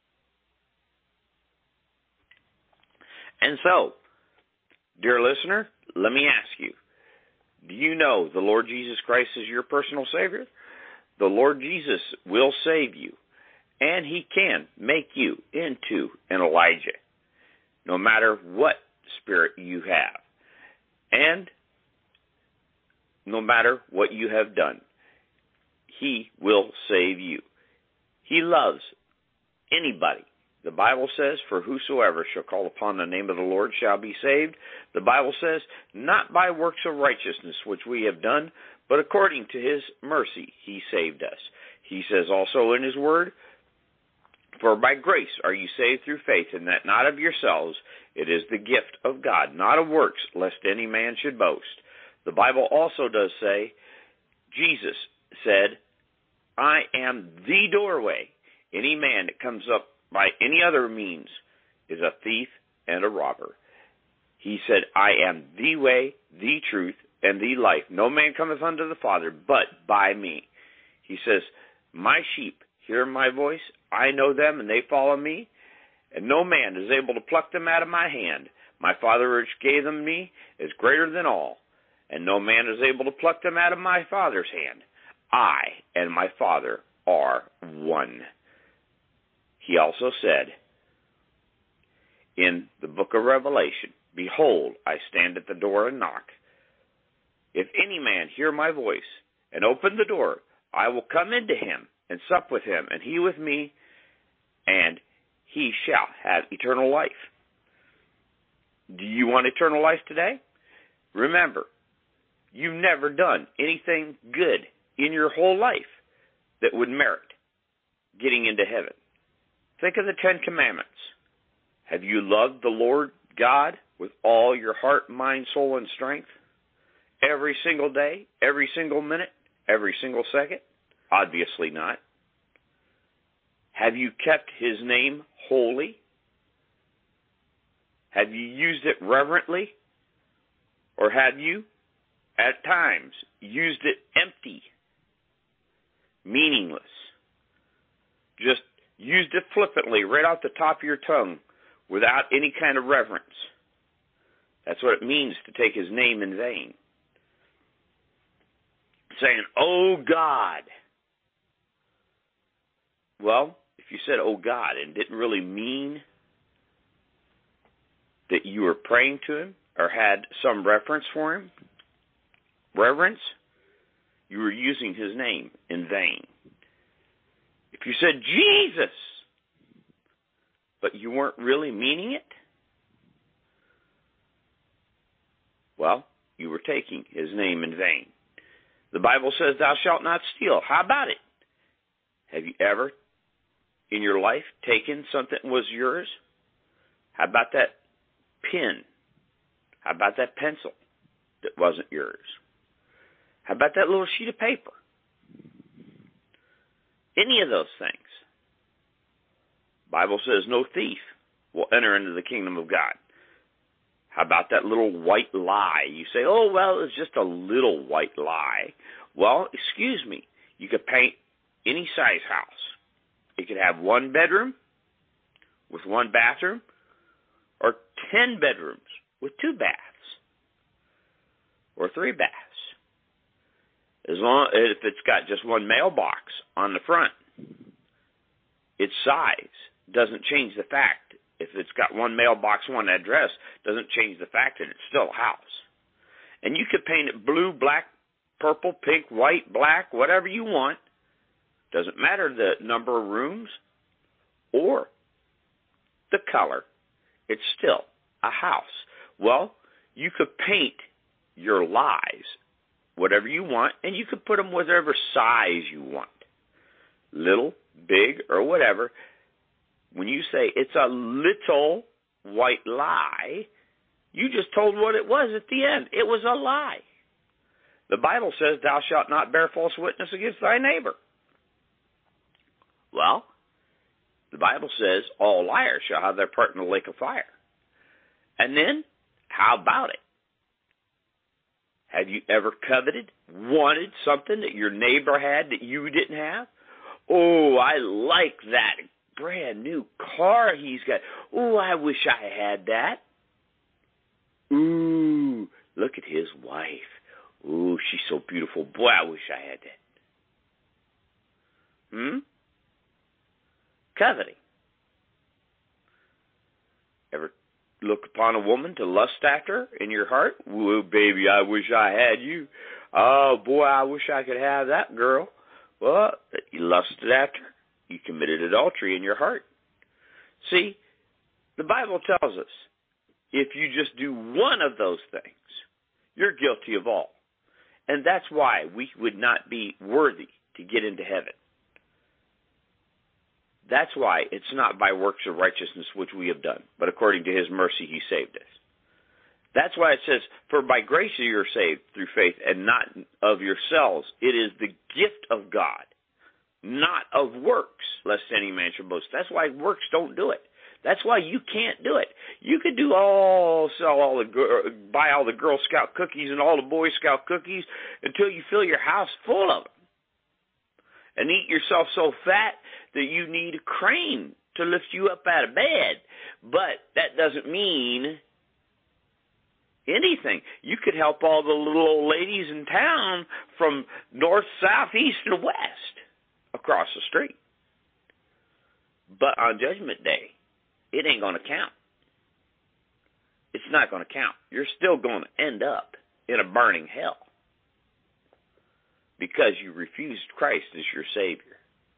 And so, dear listener, let me ask you, do you know the Lord Jesus Christ is your personal Savior? The Lord Jesus will save you, and He can make you into an Elijah, no matter what spirit you have, and no matter what you have done. He will save you. He loves anybody. The Bible says, for whosoever shall call upon the name of the Lord shall be saved. The Bible says, not by works of righteousness which we have done, but according to His mercy He saved us. He says also in His word, for by grace are you saved through faith, and that not of yourselves, it is the gift of God, not of works, lest any man should boast. The Bible also does say, Jesus said, I am the doorway. Any man that comes up by any other means is a thief and a robber. He said, I am the way, the truth, and the life. No man cometh unto the Father but by me. He says, my sheep hear my voice, I know them, and they follow me, and no man is able to pluck them out of my hand. My Father which gave them me is greater than all, and no man is able to pluck them out of my Father's hand. I and my Father are one. He also said in the book of Revelation, behold, I stand at the door and knock. If any man hear my voice and open the door, I will come into him and sup with him, and he with me, and he shall have eternal life. Do you want eternal life today? Remember, you've never done anything good in your whole life that would merit getting into heaven. Think of the Ten Commandments. Have you loved the Lord God with all your heart, mind, soul, and strength? Every single day, every single minute, every single second? Obviously not. Have you kept His name holy? Have you used it reverently? Or have you, at times, used it empty, meaningless? Just used it flippantly right off the top of your tongue without any kind of reverence. That's what it means to take His name in vain. Saying, oh God. Well, if you said, oh God, and didn't really mean that you were praying to Him or had some reference for Him, reverence, you were using His name in vain. If you said Jesus, but you weren't really meaning it, well, you were taking His name in vain. The Bible says, thou shalt not steal. How about it? Have you ever, in your life, taken something that was yours? How about that pen? How about that pencil that wasn't yours? How about that little sheet of paper? Any of those things. The Bible says no thief will enter into the kingdom of God. How about that little white lie? You say, oh, well, it's just a little white lie. Well, excuse me. You could paint any size house. It could have one bedroom with one bathroom, or ten bedrooms with two baths or three baths. As long if it's got just one mailbox on the front, its size doesn't change the fact. If it's got one mailbox, one address, doesn't change the fact that it's still a house. And you could paint it blue, black, purple, pink, white, black, whatever you want. Doesn't matter the number of rooms or the color. It's still a house. Well, you could paint your lies whatever you want, and you could put them whatever size you want. Little, big, or whatever. When you say it's a little white lie, you just told what it was at the end. It was a lie. The Bible says, thou shalt not bear false witness against thy neighbor. Well, the Bible says all liars shall have their part in the lake of fire. And then, how about it? Have you ever coveted, wanted something that your neighbor had that you didn't have? Oh, I like that brand new car he's got. Oh, I wish I had that. Ooh, look at his wife. Ooh, she's so beautiful. Boy, I wish I had that. Hmm? Coveting. Ever look upon a woman to lust after her in your heart? Well, baby, I wish I had you. Oh, boy, I wish I could have that girl. Well, you lusted after her. You committed adultery in your heart. See, the Bible tells us if you just do one of those things, you're guilty of all. And that's why we would not be worthy to get into heaven. That's why it's not by works of righteousness which we have done, but according to his mercy he saved us. That's why it says, for by grace you are saved through faith, and not of yourselves. It is the gift of God, not of works, lest any man should boast. That's why works don't do it. That's why you can't do it. You could do all, sell all the, buy all the Girl Scout cookies and all the Boy Scout cookies until you fill your house full of them. And eat yourself so fat that you need a crane to lift you up out of bed. But that doesn't mean anything. You could help all the little old ladies in town from north, south, east, and west across the street. But on Judgment Day, it ain't going to count. It's not going to count. You're still going to end up in a burning hell because you refused Christ as your Savior.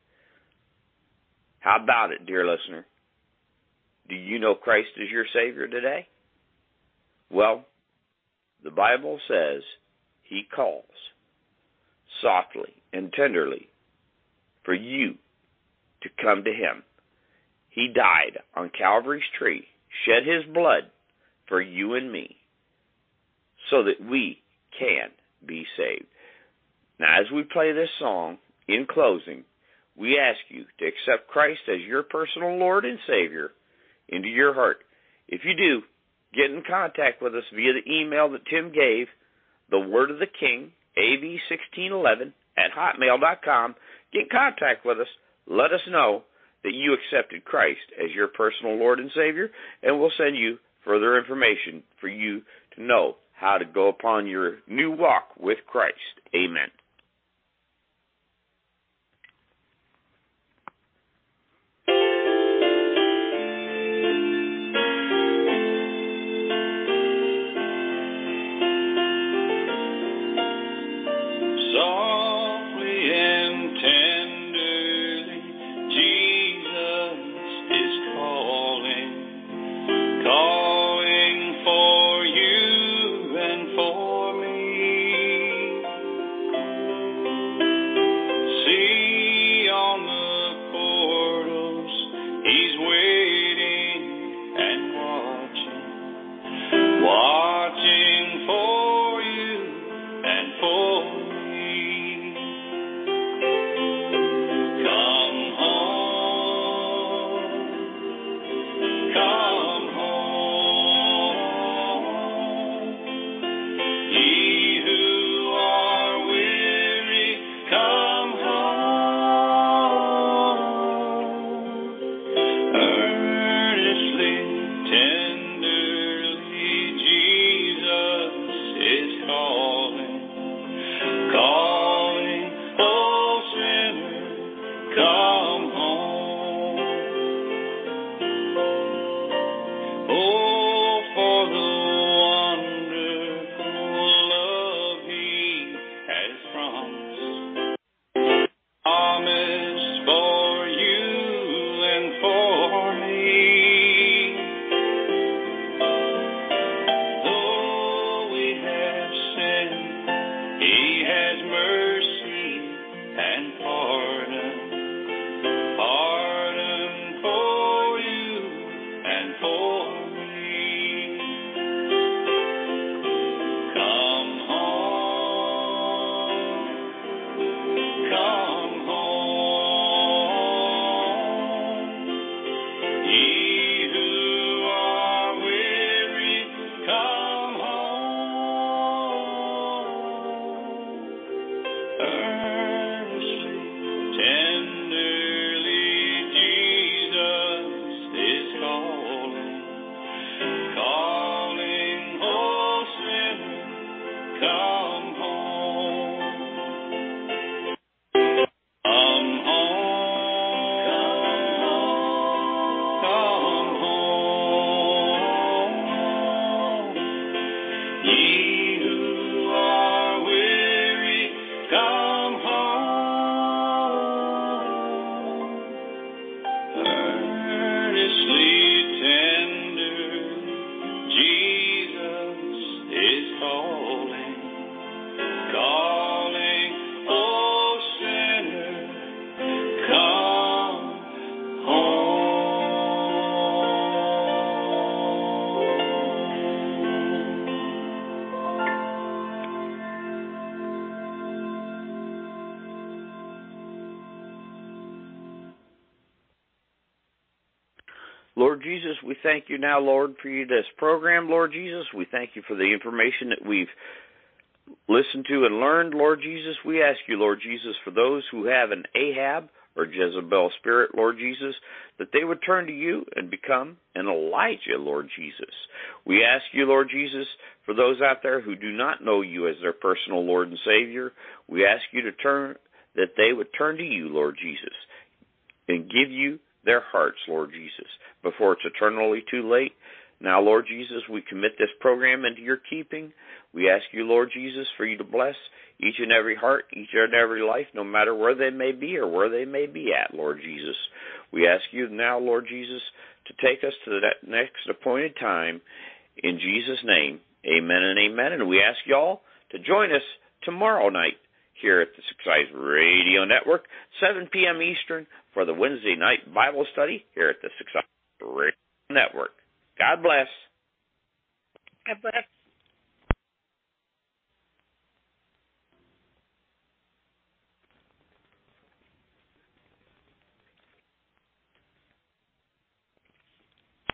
How about it, dear listener? Do you know Christ as your Savior today? Well, the Bible says he calls softly and tenderly for you to come to him. He died on Calvary's tree, shed his blood for you and me so that we can be saved. Now, as we play this song, in closing, we ask you to accept Christ as your personal Lord and Savior into your heart. If you do, get in contact with us via the email that Tim gave, the Word of the King, A V sixteen eleven at hotmail dot com. Get in contact with us. Let us know that you accepted Christ as your personal Lord and Savior, and we'll send you further information for you to know how to go upon your new walk with Christ. Amen. For you and for me. Lord Jesus, we thank you now, Lord, for you this program, Lord Jesus. We thank you for the information that we've listened to and learned, Lord Jesus. We ask you, Lord Jesus, for those who have an Ahab or Jezebel spirit, Lord Jesus, that they would turn to you and become an Elijah, Lord Jesus. We ask you, Lord Jesus, for those out there who do not know you as their personal Lord and Savior, we ask you to turn, that they would turn to you, Lord Jesus, and give you their hearts, Lord Jesus, before it's eternally too late. Now, Lord Jesus, we commit this program into your keeping. We ask you, Lord Jesus, for you to bless each and every heart, each and every life, no matter where they may be or where they may be at, Lord Jesus. We ask you now, Lord Jesus, to take us to the next appointed time. In Jesus' name, amen and amen. And we ask y'all to join us tomorrow night here at the Six Eyes Radio Network, seven p.m. Eastern, for the Wednesday night Bible study here at the Six Eyes Radio Network. God bless. God bless.